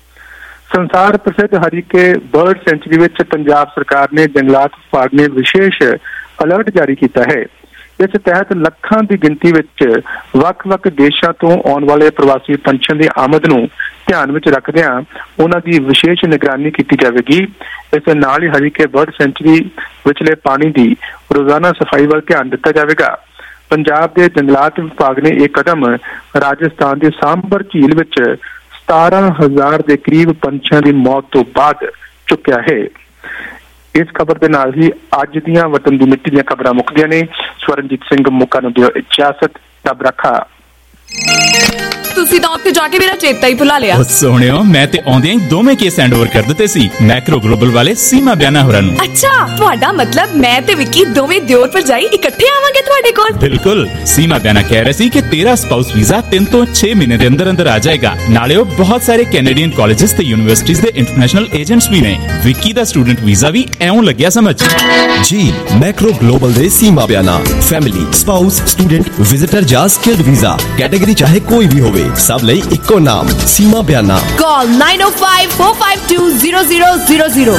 ਸੰਸਾਰ ਪ੍ਰਸਿੱਧ ਹਰੀਕੇ ਬਰਡ ਸੈਂਚੁਰੀ ਵਿੱਚ ਪੰਜਾਬ ਸਰਕਾਰ ਨੇ ਜੰਗਲਾਤ ਵਿਭਾਗ ਨੇ ਵਿਸ਼ੇਸ਼ ਅਲਰਟ ਜਾਰੀ ਕੀਤਾ ਹੈ। ਇਸ ਤਹਿਤ ਲੱਖਾਂ ਦੀ ਗਿਣਤੀ ਵਿੱਚ ਵੱਖ-ਵੱਖ ਦੇਸ਼ਾਂ ਤੋਂ ਆਉਣ ਵਾਲੇ ਪ੍ਰਵਾਸੀ ਪੰਛੀਆਂ ਦੀ ਆਮਦ ਨੂੰ ਧਿਆਨ ਵਿੱਚ ਰੱਖਦਿਆਂ ਉਹਨਾਂ ਦੀ ਵਿਸ਼ੇਸ਼ ਨਿਗਰਾਨੀ ਕੀਤੀ ਜਾਵੇਗੀ। ਇਸ ਦੇ ਨਾਲ ਹੀ ਹਰੀਕੇ ਬਰਡ ਸੈਂਚੁਰੀ ਵਿਚਲੇ ਪਾਣੀ ਦੀ ਰੋਜ਼ਾਨਾ ਸਫਾਈ ਵੱਲ ਧਿਆਨ ਦਿੱਤਾ ਜਾਵੇਗਾ। ਪੰਜਾਬ ਦੇ ਜੰਗਲਾਤ ਵਿਭਾਗ ਨੇ ਇਹ ਕਦਮ ਰਾਜਸਥਾਨ ਦੀ ਸਾਂਭਰ ਝੀਲ ਵਿੱਚ ਸਤਾਰਾਂ ਹਜ਼ਾਰ ਦੇ ਕਰੀਬ ਪੰਛੀਆਂ ਦੀ ਮੌਤ ਤੋਂ ਬਾਅਦ ਚੁੱਕਿਆ ਹੈ। ਇਸ ਖਬਰ ਦੇ ਨਾਲ ਹੀ ਅੱਜ ਦੀਆਂ ਵਤਨ ਦੀ ਮਿੱਟੀ ਦੀਆਂ ਖਬਰਾਂ ਮੁੱਕਦੀਆਂ ਨੇ। ਸਵਰਨਜੀਤ ਸਿੰਘ ਮੁੱਕਾ ਨੂੰ ਦਿਓ ਇਜਾਜ਼ਤ। ਰੱਬ ਰੱਖਾ। ਤੁਸੀਂ ਤਾਂ ਉੱਥੇ ਜਾ ਕੇ ਮੇਰਾ ਚੇਤਾ ਹੀ ਭੁਲਾ ਲਿਆ। ਉਹ ਸੋਹਣਿਓ, ਮੈਂ ਤੇ ਆਉਂਦਿਆਂ ਹੀ ਦੋਵੇਂ ਕੇਸ ਹੈਂਡ ਓਵਰ ਕਰ ਦਿੱਤੇ ਸੀ ਮੈਕਰੋ ਗਲੋਬਲ ਵਾਲੇ ਸੀਮਾ ਬਿਆਨਾ ਹੋਰਾਂ ਨੂੰ। ਅੱਛਾ, ਤੁਹਾਡਾ ਮਤਲਬ ਮੈਂ ਤੇ ਵਿੱਕੀ ਦੋਵੇਂ ਦਿਓਰ ਭਰਜਾਈ ਇਕੱਠੇ ਆਵਾਂਗੇ ਤੁਹਾਡੇ ਕੋਲ? ਬਿਲਕੁਲ। ਸੀਮਾ ਬਿਆਨਾ ਕਹਿ ਰਹੇ ਸੀ ਕਿ ਤੇਰਾ ਸਪਾਊਸ ਵੀਜ਼ਾ ਤਿੰਨ ਤੋਂ ਛੇ ਮਹੀਨੇ ਦੇ ਅੰਦਰ ਅੰਦਰ ਆ ਜਾਏਗਾ। ਨਾਲੇ ਉਹ ਬਹੁਤ ਸਾਰੇ ਕੈਨੇਡੀਅਨ ਕਾਲਜਸ ਤੇ ਯੂਨੀਵਰਸਿਟੀਜ਼ ਦੇ ਇੰਟਰਨੈਸ਼ਨਲ ਏਜੰਟਸ ਵੀ ਨੇ। ਵਿੱਕੀ ਦਾ ਸਟੂਡੈਂਟ ਵੀਜ਼ਾ ਵੀ ਐਉਂ ਲੱਗਿਆ ਸਮਝ। ਜੀ ਮੈਕਰੋ ਗਲੋਬਲ ਦੇ Seema Bayana family, spouse, student, visitor ਜਾਂ ਸਕਿਲਡ ਵੀਜ਼ਾ ਕੈਟੇਗਰੀ ਚਾਹੇ ਕੋਈ ਵੀ ਹੋਵੇ, ਸਭ ਲਈ ਇੱਕੋ ਨਾਮ ਸੀਮਾ ਬਿਆਨਾ। ਕਾਲ nine oh five four five two zero zero zero zero।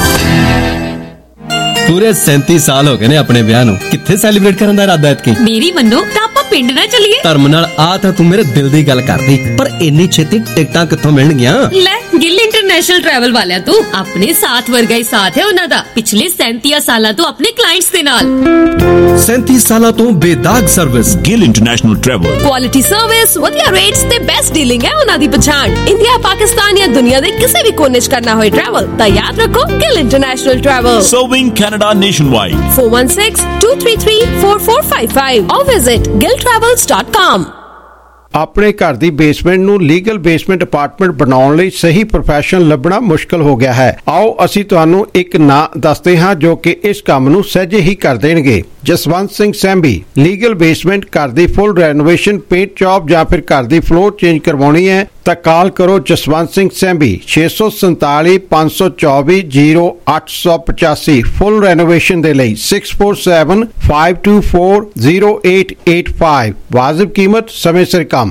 ਪੂਰੇ ਸੈਂਤੀ ਸਾਲ ਹੋ ਗਏ ਨੇ ਆਪਣੇ ਵਿਆਹ ਨੂੰ, ਕਿੱਥੇ ਸੈਲੀਬ੍ਰੇਟ ਕਰਨ ਦਾ ਇਰਾਦਾ ਐਤਕੀ? ਮੇਰੀ ਮੰਨੋ ਤਾਂ ਆਪਾਂ ਪਿੰਡ ਨਾ ਚੱਲੀਏ। ਧਰਮ ਨਾਲ ਆ ਤਾਂ ਤੂੰ ਮੇਰੇ ਦਿਲ ਦੀ ਗੱਲ ਕਰਦੀ, ਪਰ ਇੰਨੀ ਛੇਤੀ ਟਿਕਟਾਂ ਕਿੱਥੋਂ ਮਿਲਣਗੀਆਂ? ਲੈ ਗਿੱਲ ਇੰਟਰਨੈਸ਼ਨਲ ਟਰੈਵਲ ਵਾਲਿਆਂ ਤੋਂ। ਆਪਣੇ ਸਾਥ ਵਰਗਾ ਹੀ ਸਾਥ ਹੈ ਉਹਨਾਂ ਦਾ, ਪਿਛਲੇ ਸੈਂਤੀ ਸਾਲਾਂ ਤੋਂ ਆਪਣੇ ਕਲਾਇੰਟਸ ਦੇ ਨਾਲ। ਸੈਂਤੀ ਸਾਲਾਂ ਤੋਂ ਬੇਦਾਗ service. Gill international travel. Quality service, ਵਧੀਆ ਰੇਟਸ ਤੇ ਬੈਸਟ ਡੀਲਿੰਗ ਹੈ ਉਹਨਾਂ ਦੀ ਪਛਾਣ। ਇੰਡੀਆ, ਪਾਕਿਸਤਾਨ ਜਾਂ ਦੁਨੀਆ ਦੇ ਕਿਸੇ ਵੀ ਕੋਨੇ 'ਚ ਕਰਨਾ ਹੋਏ ਟਰੈਵਲ ਤਾਂ ਯਾਦ ਰੱਖੋ Gill international travel. Serving Canada nationwide. four one six two three three four four five five or visit gill travels dot com। ਆਪਣੇ ਘਰ ਦੀ ਬੇਸਮੈਂਟ ਨੂੰ ਲੀਗਲ ਬੇਸਮੈਂਟ ਅਪਾਰਟਮੈਂਟ ਬਣਾਉਣ ਲਈ ਸਹੀ ਪ੍ਰੋਫੈਸ਼ਨਲ ਲੱਭਣਾ ਮੁਸ਼ਕਲ ਹੋ ਗਿਆ ਹੈ। ਆਓ ਅਸੀਂ ਤੁਹਾਨੂੰ ਇੱਕ ਨਾਂ ਦੱਸਦੇ ਹਾਂ ਜੋ ਕਿ ਇਸ ਕੰਮ ਨੂੰ ਸਹਿਜੇ ਹੀ ਕਰ ਦੇਣਗੇ। ਜਸਵੰਤ ਸਿੰਘ ਸੈਂਬੀ। ਲੀਗਲ ਬੇਸਮੈਂਟ, ਘਰ ਦੀ ਫੁੱਲ ਰੈਨੋਵੇਸ਼ਨ, ਪੇਂਟ ਜੌਬ ਜਾਂ ਫਿਰ ਘਰ ਦੀ ਫਲੋਰ ਚੇਂਜ ਕਰਵਾਉਣੀ ਹੈ ਤਾਂ ਕਾਲ ਕਰੋ ਜਸਵੰਤ ਸਿੰਘ ਸੈਂਬੀ ਛੇ ਸੌ ਸੰਤਾਲੀ ਪੰਜ ਸੌ ਚੌਵੀ ਜ਼ੀਰੋ ਅੱਠ ਸੌ ਪਚਾਸੀ। ਫੁੱਲ ਰੈਨੋਵੇਸ਼ਨ ਦੇ ਲਈ six four seven five two four zero eight eight five। ਵਾਜਿਬ ਕੀਮਤ, ਸਮੇਂ ਸਿਰ ਕੰਮ।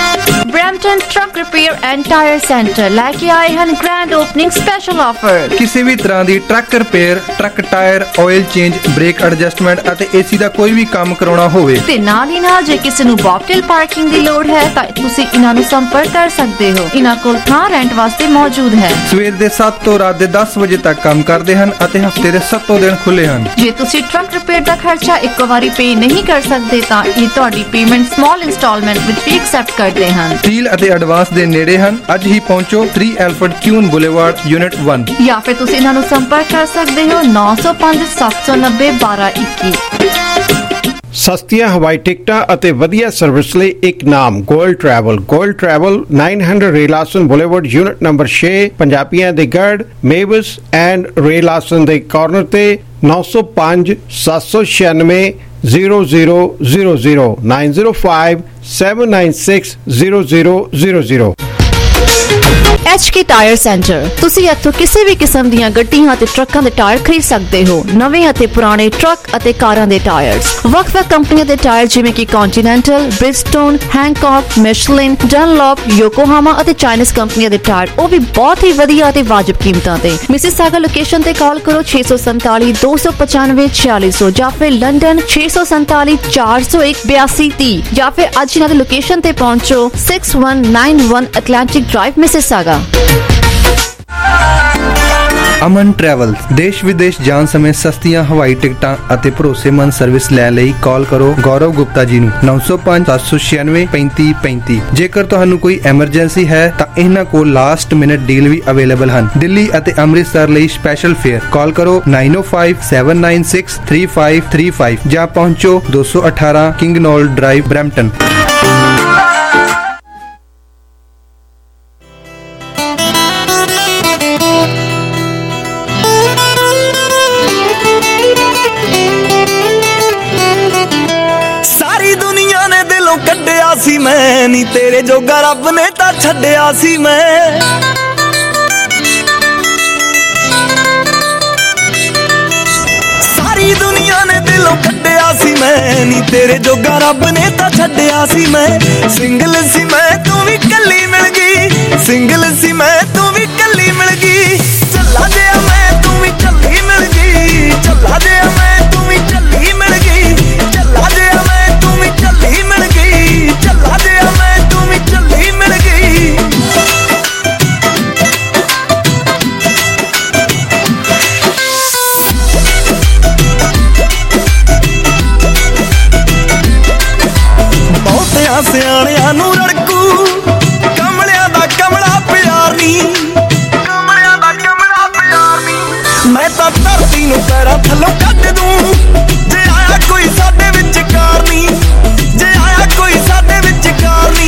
Brampton truck repair and tyre centre ਲੈ ਕੇ ਆਏ ਹਨ ਗ੍ਰੈਂਡ ਓਪਨਿੰਗ ਸਪੈਸ਼ਲ ਆਫਰ। ਕਿਸੇ ਵੀ ਤਰ੍ਹਾਂ ਦੀ truck repair, truck tyre, oil change, brake adjustment ਅਤੇ ਏਸੀ ਦਾ ਕੋਈ ਵੀ ਕੰਮ ਕਰਾਉਣਾ ਹੋਵੇ ਤੇ ਨਾਲ ਹੀ ਨਾਲ ਜੇ ਕਿਸੇ ਨੂੰ ਬੌਕਟੇਲ ਪਾਰਕਿੰਗ ਦੀ ਲੋੜ ਹੈ ਤਾਂ ਤੁਸੀਂ ਇਹਨਾਂ ਨੂੰ ਸੰਪਰਕ ਕਰ ਸਕਦੇ ਹੋ। ਇਹਨਾਂ ਕੋਲ ਥਾਂ ਰੈਂਟ ਵਾਸਤੇ ਮੌਜੂਦ ਹੈ। ਸਵੇਰ ਦੇ ਸੱਤ ਤੋਂ ਰਾਤ ਦੇ ਦਸ ਵਜੇ ਤੱਕ ਕੰਮ ਕਰਦੇ ਹਨ ਅਤੇ ਹਫਤੇ ਦੇ ਸੱਤੋਂ ਦਿਨ ਖੁੱਲੇ ਹਨ। ਜੇ ਤੁਸੀਂ ਟਰੱਕ ਰਿਪੇਅਰ ਦਾ ਖਰਚਾ ਇੱਕੋ ਵਾਰੀ ਪੇ ਨਹੀਂ ਕਰ ਸਕਦੇ ਤਾਂ ਇਹ ਤੁਹਾਡੀ ਪੇਮੈਂਟ ਸਮਾਲ ਇੰਸਟਾਲਮੈਂਟ ਵਿੱਚ ਵੀ ਐਕਸੈਪਟ ਕਰਦੇ ਹਨ। ਡੀਲ ਅਤੇ ਐਡਵਾਂਸ ਦੇ ਨੇੜੇ ਹਨ। ਅੱਜ ਹੀ ਪਹੁੰਚੋ three Alfred queen boulevard unit one। ਜਾਂ ਫਿਰ ਤੁਸੀਂ ਇਹਨਾਂ ਨੂੰ ਸੰਪਰਕ ਕਰ ਸਕਦੇ ਹੋ nine oh five seven nine zero twelve twenty-one। ਸਸਤੀਆਂ ਹਵਾਈ ਟਿਕਟਾਂ ਅਤੇ ਵਧੀਆ ਸਰਵਿਸ ਲਈ ਇੱਕ ਨਾਮ Goyal travel. Goyal travel nine hundred ਰੇਲਾਸਨ ਬੁਲੇਵਾਰਡ ਯੂਨਿਟ ਨੰਬਰ six, ਪੰਜਾਬੀਆਂ ਦੇ ਗੜ, ਮੇਵਸ ਐਂਡ ਰੇਲਾਸਨ ਦੇ ਕਾਰਨਰ ਤੇ nine oh five seven six nine zero zero zero zero nine zero five seven nine six zero zero zero zero। H K tyre centre. ਤੁਸੀਂ ਇੱਥੋਂ ਕਿਸੇ ਵੀ ਕਿਸਮ ਦੀਆਂ ਗੱਡੀਆਂ ਅਤੇ ਟਰੱਕਾਂ ਦੇ ਟਾਇਰ ਖਰੀਦ ਸਕਦੇ ਹੋ। ਨਵੇਂ ਅਤੇ ਪੁਰਾਣੇ ਟਰੱਕ ਅਤੇ ਕਾਰਾਂ ਦੇ ਟਾਇਰਸ, ਵੱਖ-ਵੱਖ ਕੰਪਨੀਆਂ ਦੇ ਟਾਇਰ ਜਿਵੇਂ ਕਿ ਕੰਟੀਨੈਂਟਲ, ਬ੍ਰਿਜਸਟੋਨ, ਹੈਂਕੌਕ, ਮਿਸ਼ਲਿਨ, ਡਨਲੌਪ, ਯੋਕੋਹਾਮਾ ਅਤੇ ਚਾਈਨੀਜ਼ ਕੰਪਨੀਆਂ ਦੇ ਟਾਇਰ, ਉਹ ਵੀ ਬਹੁਤ ਹੀ ਵਧੀਆ ਅਤੇ ਵਾਜਬ ਕੀਮਤਾਂ ਤੇ। ਮਿਸਿਸਾਗਾ ਲੋਕੇਸ਼ਨ ਤੇ ਕਾਲ ਕਰੋ ਛੇ ਸੌ ਸੰਤਾਲੀ ਦੋ ਸੌ ਪਚਾਨਵੇਂ ਛਿਆਲੀ ਸੌ ਜਾਂ ਫਿਰ ਲੰਡਨ ਛੇ ਸੌ ਸੰਤਾਲੀ ਚਾਰ ਸੌ ਇੱਕ ਬਿਆਸੀ ਤੀਹ ਜਾਂ ਫਿਰ ਅੱਜ ਇਹਨਾਂ ਦੀ ਲੋਕੇਸ਼ਨ ਤੇ ਪਹੁੰਚੋ six one nine one Atlantic Drive, Mississauga. Aman travel. ਦੇਸ਼ ਵਿਦੇਸ਼ ਜਾਣ ਸਮੇਂ ਸਸਤੀਆਂ ਹਵਾਈ ਟਿਕਟਾਂ ਅਤੇ ਭਰੋਸੇਮੰਦ ਸਰਵਿਸ ਲੈਣ ਲਈ ਕਾਲ ਕਰੋ ਗੌਰਵ ਗੁਪਤਾ ਜੀ ਨੂੰ nine oh five seven six nine three five three five। ਜੇਕਰ ਤੁਹਾਨੂੰ ਕੋਈ ਐਮਰਜੈਂਸੀ ਹੈ ਤਾਂ ਇਹਨਾਂ ਕੋਲ ਲਾਸਟ ਮਿੰਟ ਡੀਲ ਵੀ ਅਵੇਲੇਬਲ ਹਨ। ਦਿੱਲੀ ਅਤੇ ਅੰਮ੍ਰਿਤਸਰ ਲਈ ਸਪੈਸ਼ਲ ਫੇਅਰ ਕਾਲ ਕਰੋ nine oh five seven nine six three five three five ਜਾਂ ਪਹੁੰਚੋ two eighteen Kingknoll drive, Brampton. ਕੱਢਿਆ ਸੀ ਮੈਂ ਨੀ ਤੇਰੇ ਜੋਗਾ ਰੱਬ ਨੇ ਤਾਂ ਛੱਡਿਆ ਸੀ ਮੈਂ। ਸਾਰੀ ਦੁਨੀਆ ਨੇ ਦਿਲੋਂ ਕੱਢਿਆ ਸੀ ਮੈਂ ਨੀ ਤੇਰੇ ਜੋਗਾ ਰੱਬ ਨੇ ਤਾਂ ਛੱਡਿਆ ਸੀ ਮੈਂ। ਸਿੰਗਲ ਸੀ ਮੈਂ ਤੂੰ ਵੀ ਕੱਲੀ ਮਿਲ ਗਈ, ਸਿੰਗਲ ਸੀ ਮੈਂ ਤੂੰ ਵੀ ਕੱਲੀ ਮਿਲ ਗਈ। ਚੱਲਾ ਜਿਹਾ ਮੈਂ ਤੂੰ ਵੀ ਚੱਲੀ ਮਿਲ ਗਈ, ਚੱਲਾ ਜਿਹਾ ਮੈਂ ਤੂੰ ਵੀ ਚੱਲੀ ਮਿਲ ਗਈ, ਚੱਲਾ ਜਿਹਾ ਮੈਂ ਤੂੰ ਵੀ ਚੱਲੀ ਮਿਲ ਗਈ, ਚੱਲਾ ਜਿਹਾ ਮੈਂ ਤੂੰ ਵੀ ਚੱਲੀ ਮਿਲ ਗਈ। ਵੱਡਿਆਂ ਸਿਆਣਿਆਂ ਨੂੰ ਰੜਕੂ, ਕਮਲਿਆਂ ਦਾ ਕਮਲਾ ਪਿਆਰ ਨੀ, ਕਮਲਿਆਂ ਦਾ ਕਮਲਾ ਪਿਆਰ ਨੀ। ਮੈਂ ਤਾਂ ਧਰਤੀ ਨੂੰ ਪੈਰਾਂ ਥੱਲੋਂ ਕੱਢ ਦੂੰ ਜੇ ਆਇਆ ਕੋਈ ਸਾਡੇ ਵਿੱਚ ਕਾਰ ਨੀ, ਜੇ ਆਇਆ ਕੋਈ ਸਾਡੇ ਵਿੱਚ ਕਾਰ ਨੀ।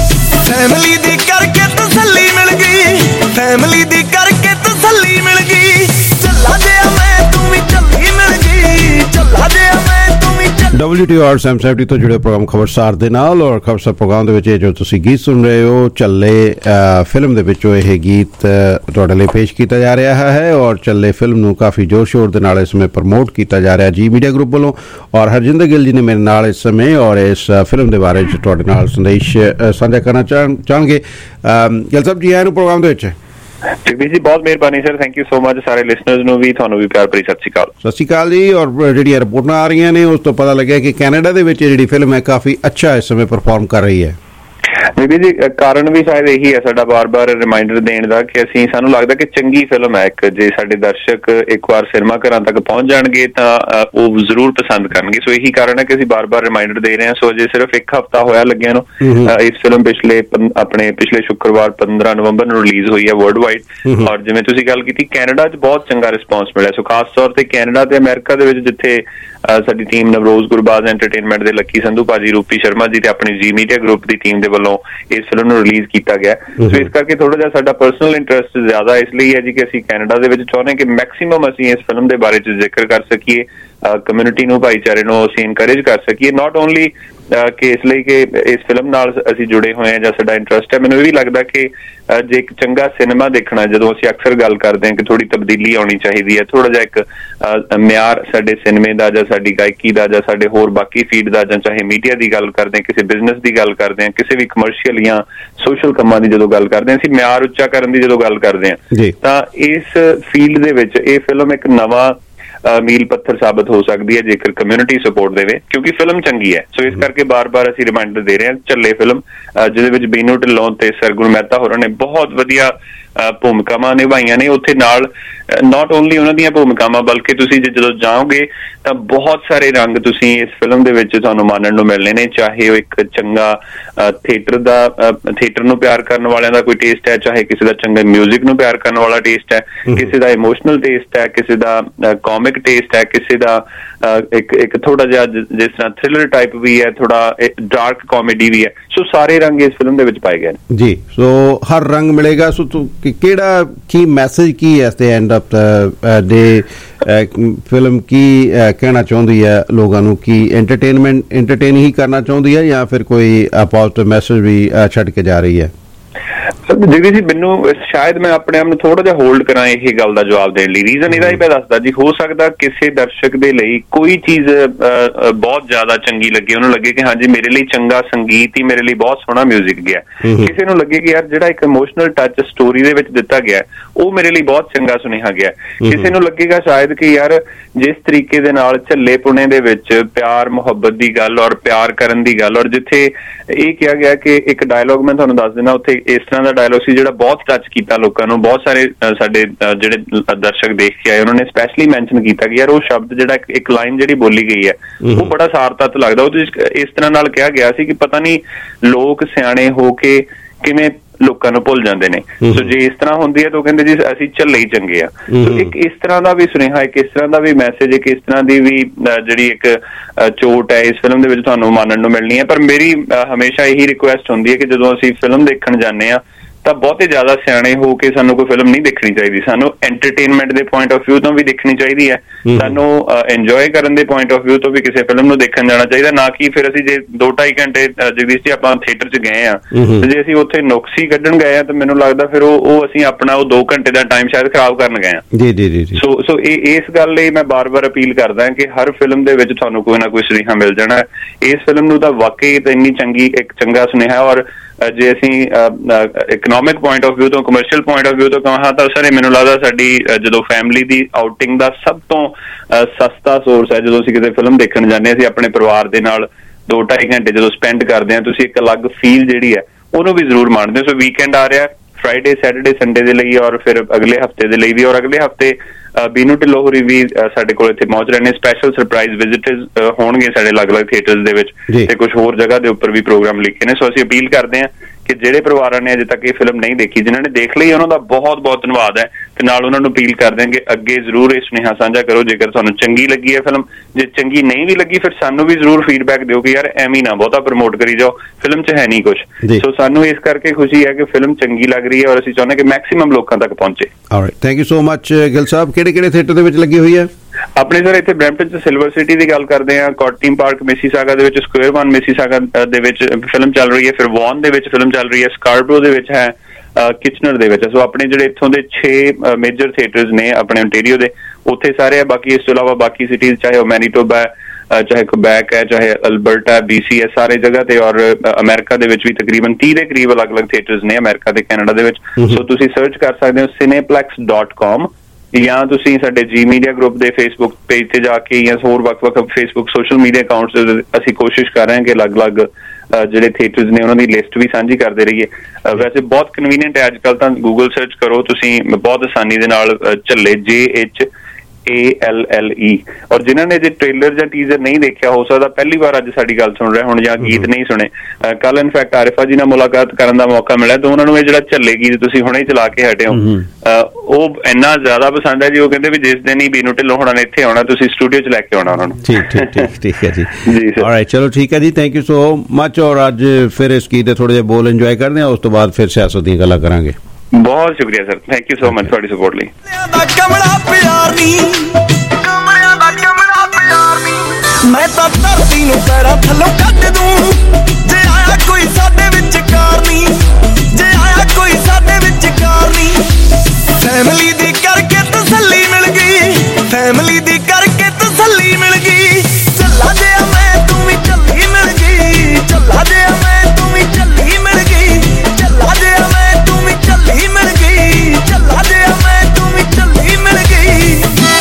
ਫੈਮਿਲੀ ਦੀ ਕਰਕੇ ਤਸੱਲੀ ਮਿਲ ਗਈ, ਫੈਮਿਲੀ ਦੀ ਕਰਕੇ ਤਸੱਲੀ ਮਿਲ ਗਈ। ਚੱਲਾ ਜਿਹਾ ਮੈਂ ਤੂੰ ਵੀ ਚੱਲੀ ਮਿਲ ਗਈ, ਚੱਲਾ ਜਿਹਾ ਮੈਂ ਤੂੰ ਵੀ ਚੱਲੀ। W T R sam seventy ਤੋਂ ਜੁੜੇ ਪ੍ਰੋਗਰਾਮ ਖਬਰਸਾਰ ਦੇ ਨਾਲ, ਔਰ ਖਬਰਸਾਰ ਪ੍ਰੋਗਰਾਮ ਦੇ ਵਿੱਚ ਜੋ ਤੁਸੀਂ ਗੀਤ ਸੁਣ ਰਹੇ ਹੋ ਚੱਲੇ ਫਿਲਮ ਦੇ ਵਿੱਚੋਂ ਇਹ ਗੀਤ ਤੁਹਾਡੇ ਲਈ ਪੇਸ਼ ਕੀਤਾ ਜਾ ਰਿਹਾ ਹੈ। ਔਰ ਚੱਲੇ ਫਿਲਮ ਨੂੰ ਕਾਫੀ ਜ਼ੋਰ ਸ਼ੋਰ ਦੇ ਨਾਲ ਇਸ ਸਮੇਂ ਪ੍ਰਮੋਟ ਕੀਤਾ ਜਾ ਰਿਹਾ ਜੀ ਮੀਡੀਆ ਗਰੁੱਪ ਵੱਲੋਂ। ਔਰ ਹਰਜਿੰਦਰ ਗਿੱਲ ਜੀ ਨੇ ਮੇਰੇ ਨਾਲ ਇਸ ਸਮੇਂ ਔਰ ਇਸ ਫਿਲਮ ਦੇ ਬਾਰੇ ਤੁਹਾਡੇ ਨਾਲ ਸੰਦੇਸ਼ ਸਾਂਝਾ ਕਰਨਾ ਚਾਹਾਂਗੇ। ਗਿੱਲ ਸਾਹਿਬ ਜੀ ਆਇਆਂ ਨੂੰ ਪ੍ਰੋਗਰਾਮ ਦੇ ਵਿੱਚ। ਜਗਦੀਸ਼ ਜੀ ਬਹੁਤ ਮਿਹਰਬਾਨੀ sir, thank you so much. ਸਾਰੇ ਲਿਸਨਰਸ ਨੂੰ ਵੀ, ਤੁਹਾਨੂੰ ਵੀ ਪਿਆਰ ਭਰੀ ਸਤਿ ਸ਼੍ਰੀ ਅਕਾਲ। ਸਤਿ ਸ਼੍ਰੀ ਅਕਾਲ ਜੀ। ਔਰ ਜਿਹੜੀਆਂ ਰਿਪੋਰਟਾਂ ਆ ਰਹੀਆਂ ਨੇ ਉਸ ਤੋਂ ਪਤਾ ਲੱਗਿਆ ਕਿ ਕੈਨੇਡਾ ਦੇ ਵਿੱਚ ਜਿਹੜੀ ਫਿਲਮ ਹੈ ਕਾਫੀ ਅੱਛਾ ਇਸ ਸਮੇਂ ਪਰਫਾਰਮ ਕਰ ਰਹੀ ਹੈ। ਬੀਬੀ ਜੀ ਕਾਰਨ ਵੀ ਸ਼ਾਇਦ ਇਹੀ ਹੈ ਸਾਡਾ ਬਾਰ-ਬਾਰ ਰਿਮਾਈਂਡਰ ਦੇਣ ਦਾ ਕਿ ਅਸੀਂ ਸਾਨੂੰ ਲੱਗਦਾ ਕਿ ਚੰਗੀ ਫਿਲਮ ਹੈ ਇੱਕ, ਜੇ ਸਾਡੇ ਦਰਸ਼ਕ ਇੱਕ ਵਾਰ ਸਿਨੇਮਾ ਘਰਾਂ ਤੱਕ ਪਹੁੰਚ ਜਾਣਗੇ ਤਾਂ ਉਹ ਜ਼ਰੂਰ ਪਸੰਦ ਕਰਨਗੇ। ਸੋ ਇਹੀ ਕਾਰਨ ਹੈ ਕਿ ਅਸੀਂ ਬਾਰ-ਬਾਰ ਰਿਮਾਈਂਡਰ ਦੇ ਰਹੇ ਹਾਂ। ਸੋ ਅਜੇ ਸਿਰਫ ਇੱਕ ਹਫ਼ਤਾ ਹੋਇਆ ਲੱਗਿਆ ਨੂੰ। ਇਸ ਫਿਲਮ ਪਿਛਲੇ ਆਪਣੇ ਪਿਛਲੇ ਸ਼ੁੱਕਰਵਾਰ ਪੰਦਰਾਂ ਨਵੰਬਰ ਨੂੰ ਰਿਲੀਜ਼ ਹੋਈ ਹੈ ਵਰਲਡ ਵਾਈਡ। ਔਰ ਜਿਵੇਂ ਤੁਸੀਂ ਗੱਲ ਕੀਤੀ ਕੈਨੇਡਾ 'ਚ ਬਹੁਤ ਚੰਗਾ ਰਿਸਪੌਂਸ ਮਿਲਿਆ। ਸੋ ਖਾਸ ਤੌਰ ਤੇ ਕੈਨੇਡਾ ਤੇ ਅਮਰੀਕਾ ਦੇ ਵਿੱਚ ਜਿੱਥੇ ਸਾਡੀ ਟੀਮ ਨਵਰੋਜ਼ ਗੁਰਬਾਜ਼ ਐਂਟਰਟੇਨਮੈਂਟ ਦੇ ਲੱਕੀ ਸੰਧੂ ਭਾਜੀ, ਰੂਪੀ ਸ਼ਰਮਾ ਜੀ ਤੇ ਆਪਣੀ ਜੀ ਮੀਡੀਆ ਗਰੁੱਪ ਦੀ ਟੀਮ ਦੇ ਵੱਲੋਂ ਇਸ ਫਿਲਮ ਨੂੰ ਰਿਲੀਜ਼ ਕੀਤਾ ਗਿਆ। ਸੋ ਇਸ ਕਰਕੇ ਥੋੜਾ ਜਿਹਾ ਸਾਡਾ ਪਰਸਨਲ ਇੰਟਰਸਟ ਜ਼ਿਆਦਾ ਇਸ ਲਈ ਹੈ ਜੀ ਕਿ ਅਸੀਂ ਕੈਨੇਡਾ ਦੇ ਵਿੱਚ ਚਾਹੁੰਦੇ ਕਿ ਮੈਕਸੀਮਮ ਅਸੀਂ ਇਸ ਫਿਲਮ ਦੇ ਬਾਰੇ 'ਚ ਜ਼ਿਕਰ ਕਰ ਸਕੀਏ, ਕਮਿਊਨਿਟੀ ਨੂੰ, ਭਾਈਚਾਰੇ ਨੂੰ ਅਸੀਂ ਇਨਕਰੇਜ ਕਰ ਸਕੀਏ। ਨਾਟ ਓਨਲੀ ਕਿ ਇਸ ਲਈ ਕਿ ਇਸ ਫਿਲਮ ਨਾਲ ਅਸੀਂ ਜੁੜੇ ਹੋਏ ਹਾਂ ਜਾਂ ਸਾਡਾ ਇੰਟਰਸਟ ਹੈ, ਮੈਨੂੰ ਇਹ ਵੀ ਲੱਗਦਾ ਕਿ ਜੇ ਇੱਕ ਚੰਗਾ ਸਿਨੇਮਾ ਦੇਖਣਾ, ਜਦੋਂ ਅਸੀਂ ਅਕਸਰ ਗੱਲ ਕਰਦੇ ਹਾਂ ਕਿ ਥੋੜੀ ਤਬਦੀਲੀ ਆਉਣੀ ਚਾਹੀਦੀ ਹੈ, ਥੋੜਾ ਜਿਹਾ ਇੱਕ ਮਿਆਰ ਸਾਡੇ ਸਿਨੇਮੇ ਦਾ ਜਾਂ ਸਾਡੀ ਗਾਇਕੀ ਦਾ ਜਾਂ ਸਾਡੇ ਹੋਰ ਬਾਕੀ ਫੀਡ ਦਾ, ਜਾਂ ਚਾਹੇ ਮੀਡੀਆ ਦੀ ਗੱਲ ਕਰਦੇ ਹਾਂ, ਕਿਸੇ ਬਿਜ਼ਨਸ ਦੀ ਗੱਲ ਕਰਦੇ ਹਾਂ, ਕਿਸੇ ਵੀ ਕਮਰਸ਼ੀਅਲ ਜਾਂ ਸੋਸ਼ਲ ਕੰਮਾਂ ਦੀ ਜਦੋਂ ਗੱਲ ਕਰਦੇ ਹਾਂ, ਅਸੀਂ ਮਿਆਰ ਉੱਚਾ ਕਰਨ ਦੀ ਜਦੋਂ ਗੱਲ ਕਰਦੇ ਹਾਂ ਤਾਂ ਇਸ ਫੀਲਡ ਦੇ ਵਿੱਚ ਇਹ ਫਿਲਮ ਇੱਕ ਨਵਾਂ ਮੀਲ ਪੱਥਰ ਸਾਬਤ ਹੋ ਸਕਦੀ ਹੈ ਜੇਕਰ ਕਮਿਊਨਿਟੀ ਸਪੋਰਟ ਦੇਵੇ, ਕਿਉਂਕਿ ਫਿਲਮ ਚੰਗੀ ਹੈ। ਸੋ ਇਸ ਕਰਕੇ ਬਾਰ-ਬਾਰ ਅਸੀਂ ਰਿਮਾਈਂਡਰ ਦੇ ਰਹੇ ਹਾਂ। ਝੱਲੇ ਫਿਲਮ ਜਿਹਦੇ ਵਿੱਚ ਬੀਨੂ ਢਿੱਲੋਂ ਤੇ ਸਰਗੁਣ ਮਹਿਤਾ ਹੋਰਾਂ ਨੇ ਬਹੁਤ ਵਧੀਆ ਭੂਮਿਕਾਵਾਂ ਨਿਭਾਈਆਂ ਨੇ। ਉੱਥੇ ਨਾਲ ਨਾਟ ਓਨਲੀ ਉਹਨਾਂ ਦੀਆਂ ਭੂਮਿਕਾਵਾਂ ਬਲਕਿ ਤੁਸੀਂ ਜੇ ਜਦੋਂ ਜਾਓਗੇ ਤਾਂ ਬਹੁਤ ਸਾਰੇ ਰੰਗ ਤੁਸੀਂ ਇਸ ਫਿਲਮ ਦੇ ਵਿੱਚ ਤੁਹਾਨੂੰ ਮਾਣਨ ਨੂੰ ਮਿਲਣੇ ਨੇ। ਚਾਹੇ ਉਹ ਇੱਕ ਚੰਗਾ ਥੀਏਟਰ ਦਾ ਥੀਏਟਰ ਨੂੰ ਪਿਆਰ ਕਰਨ ਵਾਲਿਆਂ ਦਾ ਕੋਈ ਟੇਸਟ ਹੈ, ਚਾਹੇ ਕਿਸੇ ਦਾ ਚੰਗੇ ਮਿਊਜ਼ਿਕ ਨੂੰ ਪਿਆਰ ਕਰਨ ਵਾਲਾ ਟੇਸਟ ਹੈ, ਕਿਸੇ ਦਾ ਇਮੋਸ਼ਨਲ ਟੇਸਟ ਹੈ, ਕਿਸੇ ਦਾ ਕਾਮਿਕ ਟੇਸਟ ਹੈ, ਕਿਸੇ ਦਾ ਇੱਕ ਇੱਕ ਥੋੜਾ ਜਿਹਾ ਜਿਸ ਤਰ੍ਹਾਂ ਥ੍ਰਿਲਰ ਟਾਈਪ ਵੀ ਹੈ, ਥੋੜਾ ਡਾਰਕ ਕਾਮੇਡੀ ਵੀ ਹੈ। ਸੋ ਸਾਰੇ ਰੰਗ ਇਸ ਫਿਲਮ ਦੇ ਵਿੱਚ ਪਾਏ ਗਏ ਨੇ ਜੀ। ਸੋ ਹਰ ਰੰਗ ਮਿਲੇਗਾ। ਸੋ ਕਿਹੜਾ ਕੀ ਮੈਸੇਜ ਕੀ ਹੈ ਤੇ ਐਂਡ ਆਫ ਦੇ ਫਿਲਮ ਕੀ ਕਹਿਣਾ ਚਾਹੁੰਦੀ ਹੈ ਲੋਕਾਂ ਨੂੰ? ਕੀ ਐਂਟਰਟੇਨਮੈਂਟ ਐਂਟਰਟੇਨ ਹੀ ਕਰਨਾ ਚਾਹੁੰਦੀ ਹੈ ਜਾਂ ਫਿਰ ਕੋਈ ਪੋਜ਼ਿਟਿਵ ਮੈਸੇਜ ਵੀ ਛੱਡ ਕੇ ਜਾ ਰਹੀ ਹੈ? ਜਗਦੀਸ਼ ਜੀ ਮੈਨੂੰ ਸ਼ਾਇਦ ਮੈਂ ਆਪਣੇ ਆਪ ਨੂੰ ਥੋੜਾ ਜਿਹਾ ਹੋਲਡ ਕਰਾਂ ਇਹ ਗੱਲ ਦਾ ਜਵਾਬ ਦੇਣ ਲਈ। ਰੀਜ਼ਨ ਇਹਦਾ ਹੀ ਮੈਂ ਦੱਸਦਾ ਜੀ, ਹੋ ਸਕਦਾ ਕਿਸੇ ਦਰਸ਼ਕ ਦੇ ਲਈ ਕੋਈ ਚੀਜ਼ ਬਹੁਤ ਜ਼ਿਆਦਾ ਚੰਗੀ ਲੱਗੇ, ਉਹਨੂੰ ਲੱਗੇ ਕਿ ਹਾਂਜੀ ਮੇਰੇ ਲਈ ਚੰਗਾ ਸੰਗੀਤ ਹੀ, ਮੇਰੇ ਲਈ ਬਹੁਤ ਸੋਹਣਾ ਮਿਊਜ਼ਿਕ ਗਿਆ। ਕਿਸੇ ਨੂੰ ਲੱਗੇ ਕਿ ਯਾਰ ਜਿਹੜਾ ਇੱਕ ਇਮੋਸ਼ਨਲ ਟੱਚ ਸਟੋਰੀ ਦੇ ਵਿੱਚ ਦਿੱਤਾ ਗਿਆ ਉਹ ਮੇਰੇ ਲਈ ਬਹੁਤ ਚੰਗਾ ਸੁਨੇਹਾ ਗਿਆ। ਕਿਸੇ ਨੂੰ ਲੱਗੇਗਾ ਸ਼ਾਇਦ ਕਿ ਯਾਰ ਜਿਸ ਤਰੀਕੇ ਦੇ ਨਾਲ ਝੱਲੇ ਪੁਣੇ ਦੇ ਵਿੱਚ ਪਿਆਰ ਮੁਹੱਬਤ ਦੀ ਗੱਲ ਔਰ ਪਿਆਰ ਕਰਨ ਦੀ ਗੱਲ, ਔਰ ਜਿੱਥੇ ਇਹ ਕਿਹਾ ਗਿਆ ਕਿ ਇੱਕ ਡਾਇਲੋਗ ਮੈਂ ਤੁਹਾਨੂੰ ਦੱਸ ਦਿੰਦਾ, ਉੱਥੇ ਇਸ ਤਰ੍ਹਾਂ ਦਾ ਡਾਇਲੋਗ ਸੀ ਜਿਹੜਾ ਬਹੁਤ ਟੱਚ ਕੀਤਾ ਲੋਕਾਂ ਨੂੰ। ਬਹੁਤ ਸਾਰੇ ਸਾਡੇ ਜਿਹੜੇ ਦਰਸ਼ਕ ਦੇਖ ਕੇ ਆਏ ਉਹਨਾਂ ਨੇ ਸਪੈਸ਼ਲੀ ਮੈਂਸ਼ਨ ਕੀਤਾ ਕਿ ਯਾਰ ਉਹ ਸ਼ਬਦ ਜਿਹੜਾ ਇੱਕ ਲਾਈਨ ਜਿਹੜੀ ਬੋਲੀ ਗਈ ਹੈ ਉਹ ਬੜਾ ਸਾਰਥਕ ਲੱਗਦਾ। ਉਹ ਇਸ ਤਰ੍ਹਾਂ ਨਾਲ ਕਿਹਾ ਗਿਆ ਸੀ ਕਿ ਪਤਾ ਨਹੀਂ ਲੋਕ ਸਿਆਣੇ ਹੋ ਕੇ ਕਿਵੇਂ ਲੋਕਾਂ ਨੂੰ ਭੁੱਲ ਜਾਂਦੇ ਨੇ। ਸੋ ਜੇ ਇਸ ਤਰ੍ਹਾਂ ਹੁੰਦੀ ਹੈ ਤਾਂ ਉਹ ਕਹਿੰਦੇ ਜੀ ਅਸੀਂ ਝੱਲੇ ਹੀ ਚੰਗੇ ਆ। ਸੋ ਇੱਕ ਇਸ ਤਰ੍ਹਾਂ ਦਾ ਵੀ ਸੁਨੇਹਾ, ਇੱਕ ਇਸ ਤਰ੍ਹਾਂ ਦਾ ਵੀ ਮੈਸੇਜ, ਇੱਕ ਇਸ ਤਰ੍ਹਾਂ ਦੀ ਵੀ ਜਿਹੜੀ ਇੱਕ ਚੋਟ ਹੈ ਇਸ ਫਿਲਮ ਦੇ ਵਿੱਚ ਤੁਹਾਨੂੰ ਮਾਣਨ ਨੂੰ ਮਿਲਣੀ ਹੈ। ਪਰ ਮੇਰੀ ਹਮੇਸ਼ਾ ਇਹੀ ਰਿਕੁਐਸਟ ਹੁੰਦੀ ਹੈ ਕਿ ਜਦੋਂ ਅਸੀਂ ਫਿਲਮ ਦੇਖਣ ਜਾਂਦੇ ਹਾਂ ਤਾਂ ਬਹੁਤੇ ਜ਼ਿਆਦਾ ਸਿਆਣੇ ਹੋ ਕੇ ਸਾਨੂੰ ਕੋਈ ਫਿਲਮ ਨਹੀਂ ਦੇਖਣੀ ਚਾਹੀਦੀ। ਸਾਨੂੰ ਐਂਟਰਟੇਨਮੈਂਟ ਦੇ ਪੁਆਇੰਟ ਆਫ ਵਿਊ ਤੋਂ ਵੀ ਦੇਖਣੀ ਚਾਹੀਦੀ ਹੈ, ਸਾਨੂੰ ਇੰਜੋਏ ਕਰਨ ਦੇ ਪੁਆਇੰਟ ਆਫ ਵਿਊ ਤੋਂ ਵੀ ਕਿਸੇ ਫਿਲਮ ਨੂੰ ਦੇਖਣ ਜਾਣਾ ਚਾਹੀਦਾ। ਨਾ ਕਿ ਫਿਰ ਅਸੀਂ ਜੇ ਦੋ ਢਾਈ ਘੰਟੇ ਜਗਦੀਸ਼ ਜੀ ਆਪਾਂ ਥੀਏਟਰ 'ਚ ਗਏ ਆ ਤੇ ਜੇ ਅਸੀਂ ਉੱਥੇ ਨੁਕਸ ਹੀ ਕੱਢਣ ਗਏ ਆ ਤਾਂ ਮੈਨੂੰ ਲੱਗਦਾ ਫਿਰ ਉਹ ਉਹ ਅਸੀਂ ਆਪਣਾ ਉਹ ਦੋ ਘੰਟੇ ਦਾ ਟਾਈਮ ਸ਼ਾਇਦ ਖਰਾਬ ਕਰਨ ਗਏ ਆ। ਜੀ ਜੀ ਜੀ ਸੋ ਸੋ ਇਹ ਇਸ ਗੱਲ ਲਈ ਮੈਂ ਬਾਰ-ਬਾਰ ਅਪੀਲ ਕਰਦਾ ਕਿ ਹਰ ਫਿਲਮ ਦੇ ਵਿੱਚ ਤੁਹਾਨੂੰ ਕੋਈ ਨਾ ਕੋਈ ਸੁਨੇਹਾ ਮਿਲ ਜਾਣਾ। ਇਸ ਫਿਲਮ ਨੂੰ ਤਾਂ ਵਾਕਈ ਤਾਂ ਇੰਨੀ ਚੰਗੀ ਇੱਕ ਚੰਗਾ ਸੁਨੇਹਾ। ਔਰ ਜੇ ਅਸੀਂ ਇਕਨੋਮਿਕ ਪੁਆਇੰਟ ਆਫ ਵਿਊ ਤੋਂ, ਕਮਰਸ਼ੀਅਲ ਪੁਆਇੰਟ ਆਫ ਵਿਊ ਤੋਂ ਕਹਾਂ ਤਾਂ ਸਰ ਮੈਨੂੰ ਲੱਗਦਾ ਸਾਡੀ ਜਦੋਂ ਫੈਮਿਲੀ ਦੀ ਆਊਟਿੰਗ ਦਾ ਸਭ ਤੋਂ ਸਸਤਾ ਸੋਰਸ ਹੈ ਜਦੋਂ ਅਸੀਂ ਕਿਤੇ ਫਿਲਮ ਦੇਖਣ ਜਾਂਦੇ ਹਾਂ। ਅਸੀਂ ਆਪਣੇ ਪਰਿਵਾਰ ਦੇ ਨਾਲ ਦੋ ਢਾਈ ਘੰਟੇ ਜਦੋਂ ਸਪੈਂਡ ਕਰਦੇ ਹਾਂ, ਤੁਸੀਂ ਇੱਕ ਅਲੱਗ ਫੀਲ ਜਿਹੜੀ ਹੈ ਉਹਨੂੰ ਵੀ ਜ਼ਰੂਰ ਮਾਣਦੇ ਹੋ। ਸੋ ਵੀਕਐਂਡ ਆ ਰਿਹਾ, ਫਰਾਈਡੇ ਸੈਟਰਡੇ ਸੰਡੇ ਦੇ ਲਈ ਔਰ ਫਿਰ ਅਗਲੇ ਹਫਤੇ ਦੇ ਲਈ ਵੀ। ਔਰ ਅਗਲੇ ਹਫਤੇ ਬੀਨੂ ਢਿੱਲੋਂ ਹੋਰੀ ਵੀ ਸਾਡੇ ਕੋਲ ਇੱਥੇ ਪਹੁੰਚ ਰਹੇ ਨੇ। ਸਪੈਸ਼ਲ ਸਰਪ੍ਰਾਈਜ਼ ਵਿਜ਼ਿਟਰਸ ਹੋਣਗੇ ਸਾਡੇ ਅਲੱਗ-ਅਲੱਗ ਥੀਏਟਰਸ ਦੇ ਵਿੱਚ ਤੇ ਕੁਝ ਹੋਰ ਜਗ੍ਹਾ ਦੇ ਉੱਪਰ ਵੀ ਪ੍ਰੋਗਰਾਮ ਲਿਖੇ ਨੇ। ਸੋ ਅਸੀਂ ਅਪੀਲ ਕਰਦੇ ਹਾਂ ਕਿ ਜਿਹੜੇ ਪਰਿਵਾਰਾਂ ਨੇ ਅਜੇ ਤੱਕ ਇਹ ਫਿਲਮ ਨਹੀਂ ਦੇਖੀ, ਜਿਨ੍ਹਾਂ ਨੇ ਦੇਖ ਲਈ ਉਹਨਾਂ ਦਾ ਬਹੁਤ ਬਹੁਤ ਧੰਨਵਾਦ ਹੈ ਤੇ ਨਾਲ ਉਹਨਾਂ ਨੂੰ ਅਪੀਲ ਕਰਦੇ ਹਾਂ ਕਿ ਅੱਗੇ ਜ਼ਰੂਰ ਇਹ ਸੁਨੇਹਾ ਸਾਂਝਾ ਕਰੋ ਜੇਕਰ ਤੁਹਾਨੂੰ ਚੰਗੀ ਲੱਗੀ ਹੈ ਫਿਲਮ। ਜੇ ਚੰਗੀ ਨਹੀਂ ਵੀ ਲੱਗੀ ਫਿਰ ਸਾਨੂੰ ਵੀ ਜ਼ਰੂਰ ਫੀਡਬੈਕ ਦਿਓ ਕਿ ਯਾਰ ਐਵੇਂ ਨਾ ਬਹੁਤਾ ਪ੍ਰਮੋਟ ਕਰੀ ਜਾਓ, ਫਿਲਮ 'ਚ ਹੈ ਨਹੀਂ ਕੁਛ। ਸੋ ਸਾਨੂੰ ਇਸ ਕਰਕੇ ਖੁਸ਼ੀ ਹੈ ਕਿ ਫਿਲਮ ਚੰਗੀ ਲੱਗ ਰਹੀ ਹੈ ਔਰ ਅਸੀਂ ਚਾਹੁੰਦੇ ਕਿ ਮੈਕਸੀਮਮ ਲੋਕਾਂ ਤੱਕ ਪਹੁੰਚੇ। Alright, thank you so much Gill Sahib. ਕਿਹੜੇ ਕਿਹੜੇ ਥੀਏਟਰ ਦੇ ਵਿੱਚ ਲੱਗੀ ਹੋਈ ਹੈ ਆਪਣੇ? ਸਰ ਇੱਥੇ ਬਰੈਂਪਟਨ 'ਚ ਸਿਲਵਰ ਸਿਟੀ ਦੀ ਗੱਲ ਕਰਦੇ ਹਾਂ, ਕੋਟੀਮ ਪਾਰਕ ਮਿਸੀਸਾਗਾ ਦੇ ਵਿੱਚ, ਸਕੁਅਰ ਵਨ ਮਿਸੀਸਾਗਾ ਦੇ ਵਿੱਚ ਫਿਲਮ ਚੱਲ ਰਹੀ ਹੈ, ਫਿਰ ਵੌਨ ਦੇ ਵਿੱਚ ਫਿਲਮ ਚੱਲ ਰਹੀ ਹੈ, ਸਕਾਰਬਰੋ ਦੇ ਵਿੱਚ ਹੈ, ਕਿਚਨਰ ਦੇ ਵਿੱਚ। ਸੋ ਆਪਣੇ ਜਿਹੜੇ ਇੱਥੋਂ ਦੇ ਛੇ ਮੇਜਰ ਥੀਏਟਰਸ ਨੇ ਆਪਣੇ ਓਨਟਾਰੀਓ ਦੇ, ਉੱਥੇ ਸਾਰੇ ਆ। ਬਾਕੀ ਇਸ ਤੋਂ ਇਲਾਵਾ ਬਾਕੀ ਸਿਟੀਜ਼ ਚਾਹੇ ਉਹ ਮੈਨੀਟੋਬਾ ਹੈ, ਚਾਹੇ ਕੁਬੈਕ ਹੈ, ਚਾਹੇ ਅਲਬਰਟਾ, ਬੀਸੀ ਹੈ, ਸਾਰੇ ਜਗ੍ਹਾ ਤੇ। ਔਰ ਅਮਰੀਕਾ ਦੇ ਵਿੱਚ ਵੀ ਤਕਰੀਬਨ ਤੀਹ ਦੇ ਕਰੀਬ ਅਲੱਗ-ਅਲੱਗ ਥੀਏਟਰਸ ਨੇ ਅਮਰੀਕਾ ਤੇ ਕੈਨੇਡਾ ਦੇ ਵਿੱਚ। ਸੋ ਤੁਸੀਂ ਸਰਚ ਕਰ ਸਕਦੇ ਹੋ ਸਿਨੇਪਲੈਕਸ ਡਾਟ ਕਾਮ ਜਾਂ ਤੁਸੀਂ ਸਾਡੇ ਜੀ ਮੀਡੀਆ ਗਰੁੱਪ ਦੇ ਫੇਸਬੁੱਕ ਪੇਜ ਤੇ ਜਾ ਕੇ ਜਾਂ ਹੋਰ ਵੱਖ-ਵੱਖ ਫੇਸਬੁੱਕ ਸੋਸ਼ਲ ਮੀਡੀਆ ਅਕਾਊਂਟਸ ਅਸੀਂ ਕੋਸ਼ਿਸ਼ ਕਰ ਰਹੇ ਹਾਂ ਕਿ ਅਲੱਗ-ਅਲੱਗ ਜਿਹੜੇ ਥੀਏਟਰਸ ਨੇ ਉਹਨਾਂ ਦੀ ਲਿਸਟ ਵੀ ਸਾਂਝੀ ਕਰਦੇ ਰਹੀਏ। ਵੈਸੇ ਬਹੁਤ ਕਨਵੀਨੀਅੰਟ ਹੈ ਅੱਜ ਕੱਲ੍ਹ ਤਾਂ, ਗੂਗਲ ਸਰਚ ਕਰੋ ਤੁਸੀਂ, ਬਹੁਤ ਆਸਾਨੀ ਦੇ ਨਾਲ ਝੱਲੇ ਜੇ H A L L E. ਔਰ ਜਿਨ੍ਹਾਂ ਨੇ ਜੇ ਟ੍ਰੇਲਰ ਜਾਂ ਟੀਜ਼ਰ ਨਹੀਂ ਦੇਖਿਆ, ਹੋ ਸਕਦਾ ਪਹਿਲੀ ਵਾਰ ਅੱਜ ਸਾਡੀ ਗੱਲ ਸੁਣ ਰਿਹਾ ਹੁਣ ਜਾਂ ਗੀਤ ਨਹੀਂ ਸੁਣੇ, ਕੱਲ ਇਨਫੈਕਟ ਆਰਿਫਾ ਜੀ ਨਾਲ ਮੁਲਾਕਾਤ ਕਰਨ ਦਾ ਮੌਕਾ ਮਿਲਿਆ ਤਾਂ ਉਹਨਾਂ ਨੂੰ ਇਹ ਜਿਹੜਾ ਝੱਲੇ ਗੀਤ ਤੁਸੀਂ ਹੁਣੇ ਚਲਾ ਕੇ ਹਟੇ ਹੋ ਉਹ ਇੰਨਾ ਜ਼ਿਆਦਾ ਪਸੰਦ ਹੈ ਜੀ। ਉਹ ਕਹਿੰਦੇ ਵੀ ਜਿਸ ਦਿਨ ਹੀ ਬੀਨੂ ਢਿੱਲੋਂ ਹੋਣਾ ਨੇ ਇੱਥੇ ਆਉਣਾ ਤੁਸੀਂ ਸਟੂਡੀਓ 'ਚ ਲੈ ਕੇ ਆਉਣਾ ਉਹਨਾਂ ਨੂੰ। ਠੀਕ ਠੀਕ ਠੀਕ ਠੀਕ ਹੈ ਜੀ ਜੀ ਸਰ। ਆਲਰਾਈਟ, ਚਲੋ ਠੀਕ ਹੈ ਜੀ, ਥੈਂਕ ਯੂ ਸੋ ਮਚ। ਔਰ ਅੱਜ ਫਿਰ ਇਸ ਗੀਤ ਦੇ ਥੋੜ੍ਹੇ ਜਿਹੇ ਬੋਲ ਇੰਜੋਏ ਕਰਦੇ ਹਾਂ, ਉਸ ਤੋਂ ਬਾਅਦ ਫਿਰ ਸਿਆਸਤ ਦੀਆਂ ਗੱਲਾਂ ਕਰਾਂਗੇ। ਬਹੁਤ ਸ਼ੁਕਰੀਆ sir, thank you so much ਤੁਹਾਡੀ ਸਪੋਰਟ ਲਈ। ਮੈਂ ਤਾਂ ਧਰਤੀ ਨੂੰ ਪੈਰਾਂ ਥੱਲੋਂ ਕੱਢ ਦੂੰ ਜੇ ਆਇਆ ਕੋਈ ਸਾਡੇ ਵਿੱਚ ਕਾਰਨੀ, ਜੇ ਆਇਆ ਕੋਈ ਸਾਡੇ ਵਿੱਚ ਕਾਰਨੀ। ਫੈਮਿਲੀ ਦੀ ਕਰਕੇ ਤਸੱਲੀ ਮਿਲ ਗਈ, ਫੈਮਿਲੀ ਦੀ ਕਰਕੇ ਤਸੱਲੀ ਮਿਲ ਗਈ। ਚੱਲਾ ਜਿਹਾ ਮੈਂ ਤੂੰ ਵੀ ਝੱਲੀ ਮਿਲ ਗਈ, ਚੱਲਾ ਜਿਹਾ ਮੈਂ ਤੂੰ ਵੀ ਝੱਲੀ ਮਿਲ ਗਈ, ਚੱਲਾ ਜਿਹਾ ਮੈਂ ਤੂੰ ਵੀ ਝੱਲੀ ਮਿਲ ਗਈ, ਚੱਲਾ ਜਿਹਾ ਮੈਂ ਤੂੰ ਵੀ ਝੱਲੀ ਮਿਲ ਗਈ।